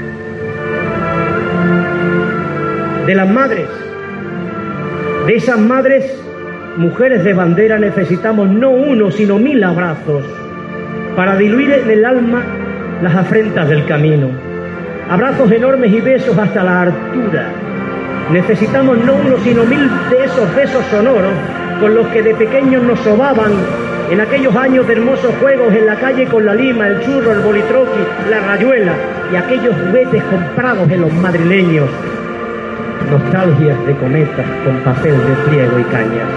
De las madres, de esas madres, mujeres de bandera, necesitamos no uno, sino 1000 abrazos para diluir en el alma las afrentas del camino. Abrazos enormes y besos hasta la altura. Necesitamos no uno, sino 1000 de esos besos sonoros con los que de pequeños nos sobaban en aquellos años de hermosos juegos en la calle con la lima, el churro, el bolitroqui, la rayuela y aquellos juguetes comprados en los madrileños. Nostalgias de cometas con papel de pliego y cañas.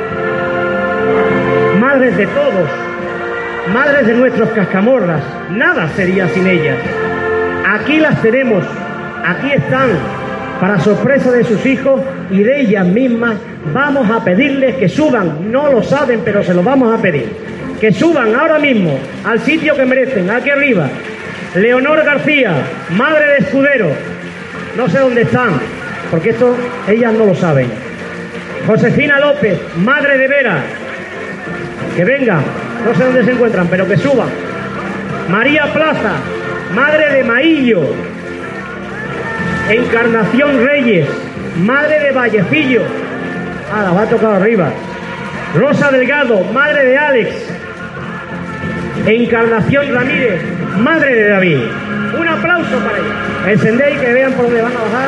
Madres de todos, madres de nuestros cascamorras, nada sería sin ellas. Aquí las tenemos, aquí están, para sorpresa de sus hijos y de ellas mismas. Vamos a pedirles que suban, no lo saben, pero se lo vamos a pedir, que suban ahora mismo al sitio que merecen, aquí arriba. Leonor García, madre de Escudero, no sé dónde están, porque esto ellas no lo saben. Josefina López, madre de Vera, que venga, no sé dónde se encuentran, pero que suban. María Plaza, madre de Maillo. Encarnación Reyes, madre de Vallecillo. Ah, la va a tocar arriba. Rosa Delgado, madre de Alex. Encarnación Ramírez, madre de David. Un aplauso para ella. Encendéis que vean por dónde van a bajar.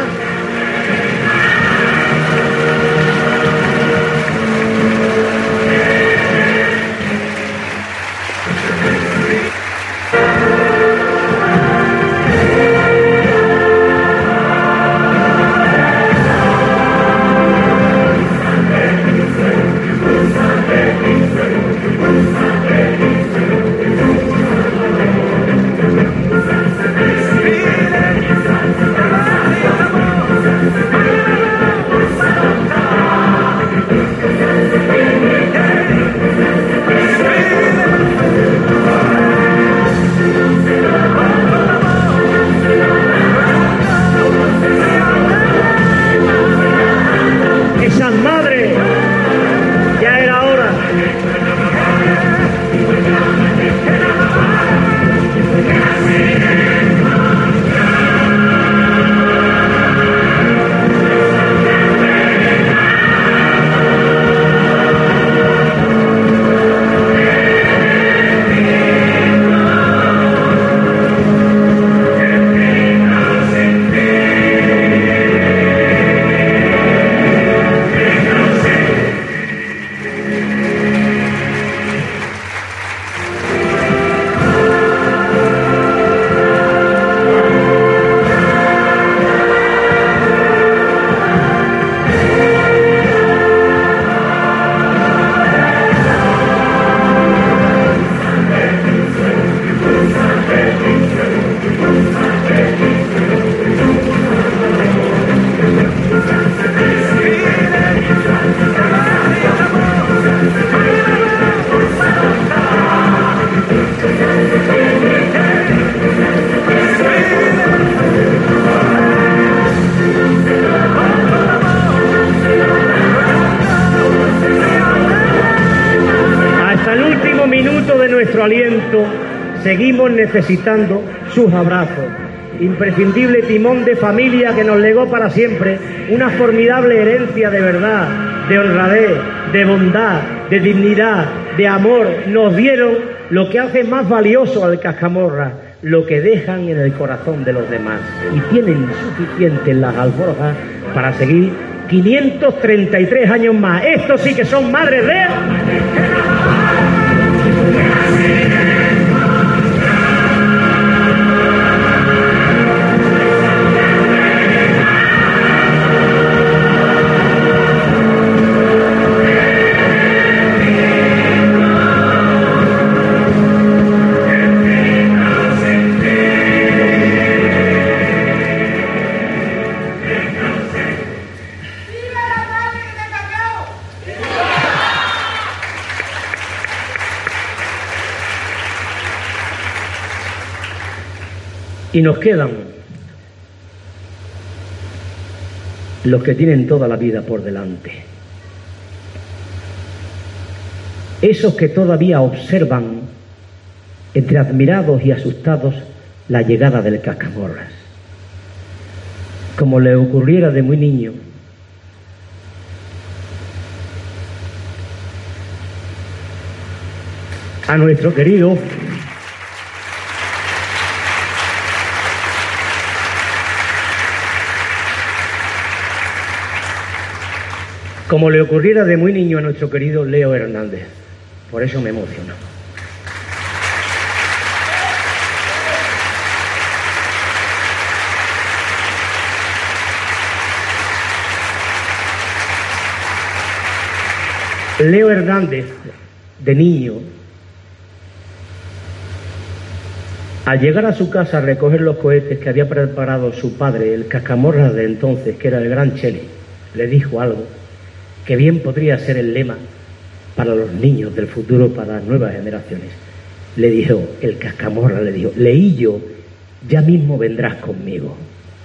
momento seguimos necesitando sus abrazos. Imprescindible timón de familia que nos legó para siempre una formidable herencia de verdad, de honradez, de bondad, de dignidad, de amor. Nos dieron lo que hace más valioso al Cascamorra, lo que dejan en el corazón de los demás, y tienen suficiente en las alforjas para seguir 533 años más. Estos sí que son madres de... Y nos quedan los que tienen toda la vida por delante. Esos que todavía observan, entre admirados y asustados, la llegada del Cascamorras. Como le ocurriera de muy niño, a nuestro querido como le ocurriera de muy niño a nuestro querido Leo Hernández. Por eso me emociono. Leo Hernández, de niño, al llegar a su casa a recoger los cohetes que había preparado su padre, el Cascamorras de entonces, que era el gran Cheli, le dijo algo que bien podría ser el lema para los niños del futuro, para las nuevas generaciones. Le dijo, el Cascamorra le dijo, Leillo, ya mismo vendrás conmigo.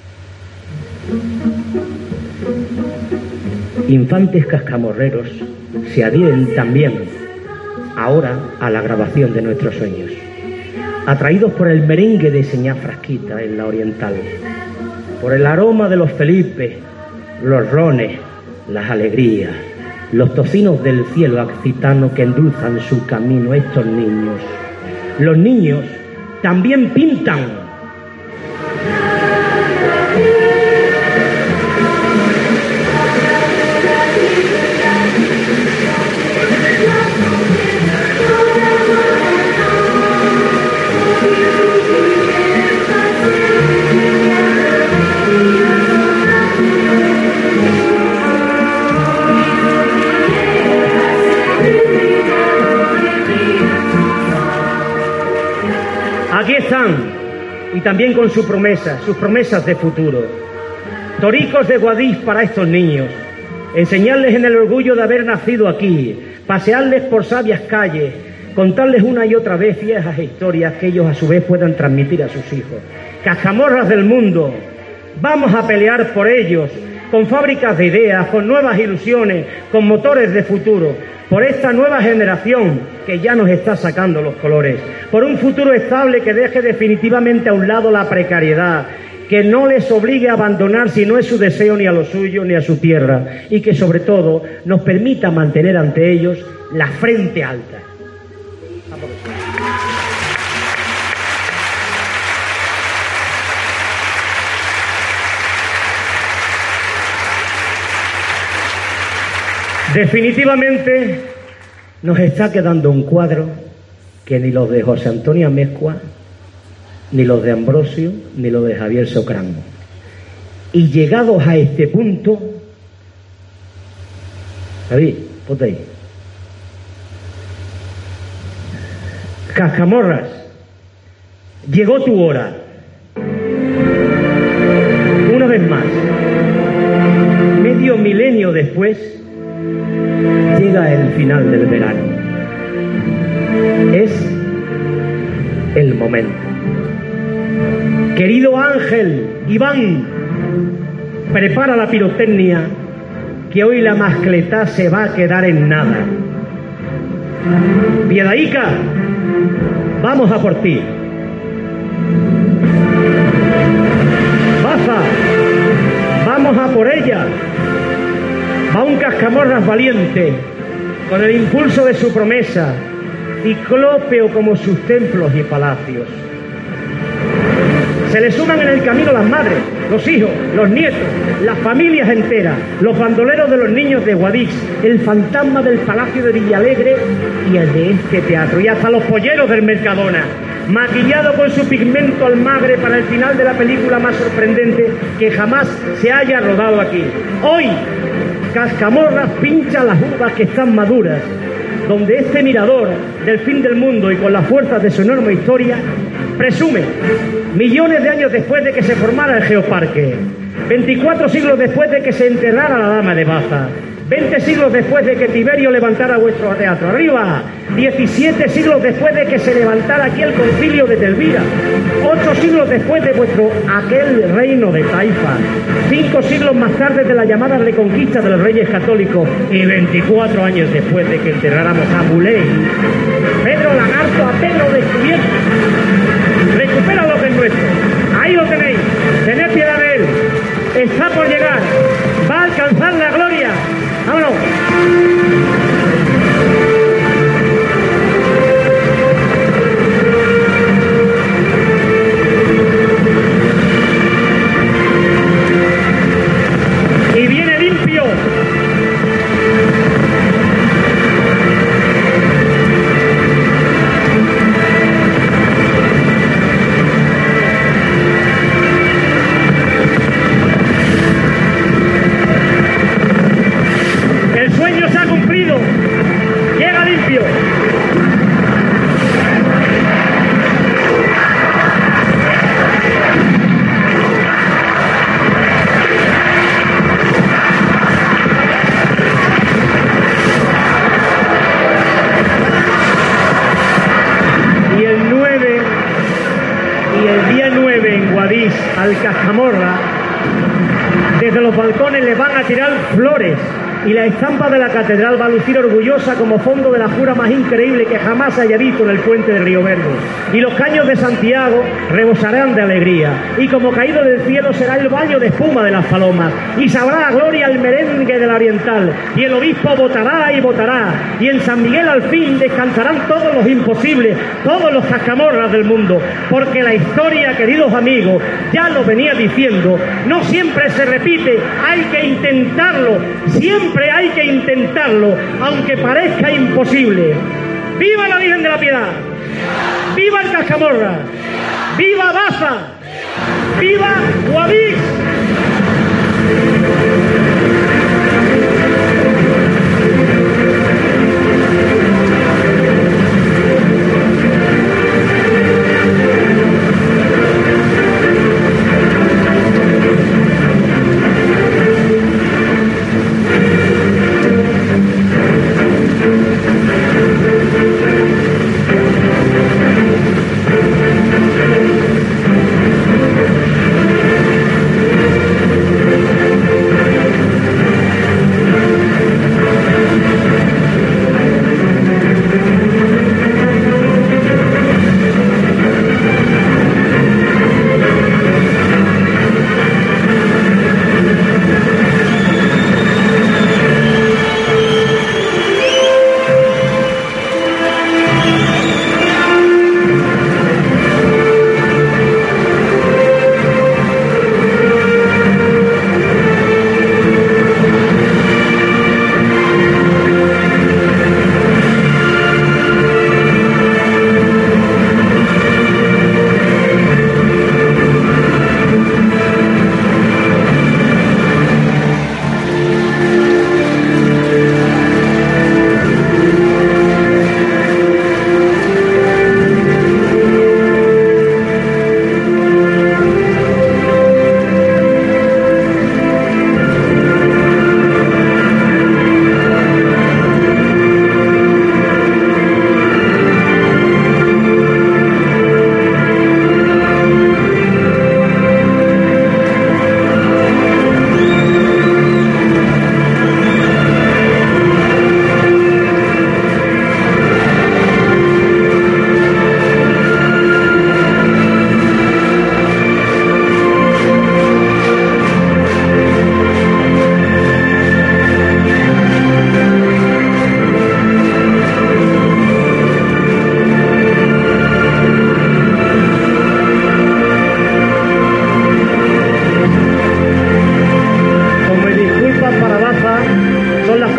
Infantes cascamorreros se adhieren también ahora a la grabación de nuestros sueños, atraídos por el merengue de Señá Frasquita en la Oriental, por el aroma de los Felipe, los rones, las alegrías, los tocinos del cielo accitano que endulzan su camino. Estos niños, los niños también pintan. Aquí están, y también con sus promesas de futuro. Toricos de Guadix para estos niños, enseñarles en el orgullo de haber nacido aquí, pasearles por sabias calles, contarles una y otra vez viejas historias que ellos a su vez puedan transmitir a sus hijos. Cascamorras del mundo, vamos a pelear por ellos, con fábricas de ideas, con nuevas ilusiones, con motores de futuro, por esta nueva generación que ya nos está sacando los colores, por un futuro estable que deje definitivamente a un lado la precariedad, que no les obligue a abandonar si no es su deseo ni a lo suyo ni a su tierra, y que sobre todo nos permita mantener ante ellos la frente alta. Definitivamente nos está quedando un cuadro que ni los de José Antonio Amezcua, ni los de Ambrosio, ni los de Javier Socrán. Y llegados a este punto, David, ponte ahí. Cascamorras, llegó tu hora. Una vez más, medio milenio después, llega el final del verano. Es el momento. Querido Ángel, Iván, prepara la pirotecnia, que hoy la mascletá se va a quedar en nada. Piedaica, Vamos a por ti. Baza, vamos a por ella. Va un Cascamorras valiente, con el impulso de su promesa, ciclópeo como sus templos y palacios. Se le suman en el camino las madres, los hijos, los nietos, las familias enteras, los bandoleros de los niños de Guadix, el fantasma del Palacio de Villalegre y el de este teatro, y hasta los polleros del Mercadona, maquillado con su pigmento almagre para el final de la película más sorprendente que jamás se haya rodado aquí. Hoy, Cascamorras pincha las uvas que están maduras, donde este mirador del fin del mundo y con las fuerzas de su enorme historia presume, millones de años después de que se formara el Geoparque, 24 siglos después de que se enterrara la Dama de Baza, 20 siglos después de que Tiberio levantara vuestro teatro arriba, 17 siglos después de que se levantara aquí el concilio de Telvira, 8 siglos después de vuestro aquel reino de Taifa, 5 siglos más tarde de la llamada reconquista de los reyes católicos y 24 años después de que enterráramos a Muley, Pedro Lagarto a Pedro Descubierto. Recupera lo que es nuestro. Ahí lo tenéis. Tened piedad de él. Está por llegar. Va a alcanzar la gloria. ¡Vámonos! Y viene limpio. El sueño se ha cumplido. Llega limpio. Y el día 9 en Guadix, al Cascamorra, desde los balcones les van a tirar flores y la estampa de la catedral va a lucir orgullosa como fondo de la jura más increíble que jamás se haya visto en el puente de Río Verde. Y los caños de Santiago rebosarán de alegría y como caído del cielo será el baño de espuma de las palomas y sabrá a gloria el merengue de la oriental y el obispo votará y votará y en San Miguel al fin descansarán todos los imposibles, todos los Cascamorras del mundo, porque la historia, queridos amigos, ya lo venía diciendo, no siempre se repite, hay que intentarlo, siempre hay que intentarlo, aunque parezca imposible. ¡Viva la Virgen de la Piedad! ¡Viva el Cascamorra! ¡Viva Baza! ¡Viva Guadix!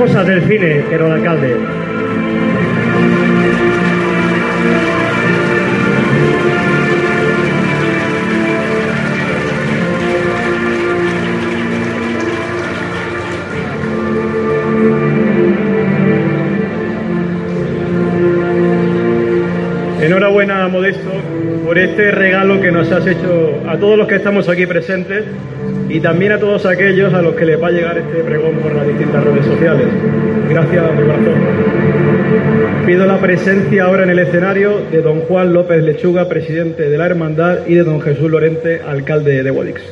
cosas del cine, pero el alcalde. Enhorabuena, Modesto, por este regalo que nos has hecho a todos los que estamos aquí presentes y también a todos aquellos a los que les va a llegar este pregón por las distintas redes sociales. Gracias de corazón. Pido la presencia ahora en el escenario de don Juan López Lechuga, presidente de la Hermandad, y de don Jesús Lorente, alcalde de Guadix.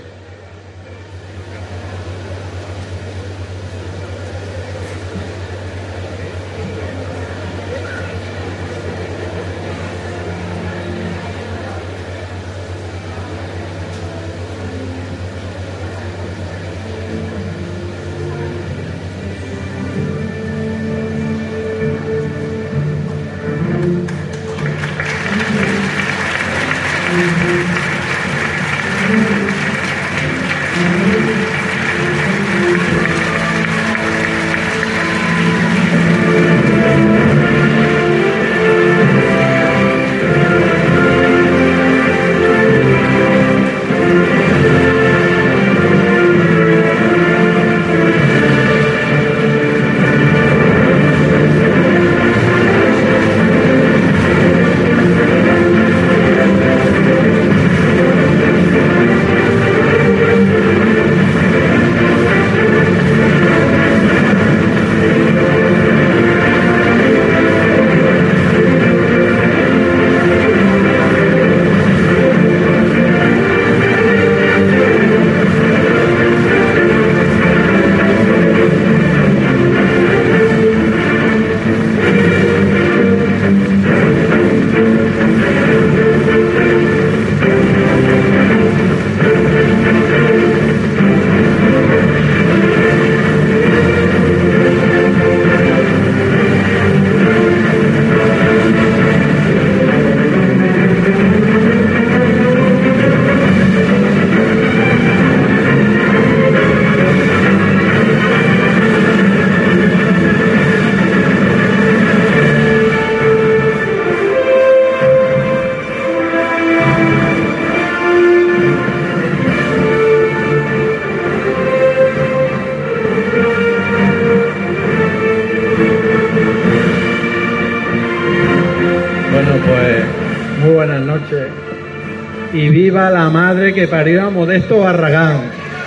Y viva la madre que parió a Modesto Barragán.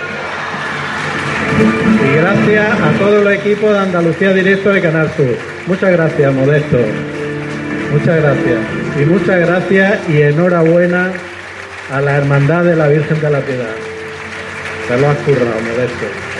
Y gracias a todo el equipo de Andalucía Directo de Canal Sur. Muchas gracias, Modesto. Muchas gracias. Y muchas gracias y enhorabuena a la Hermandad de la Virgen de la Piedad. Se lo has currado, Modesto.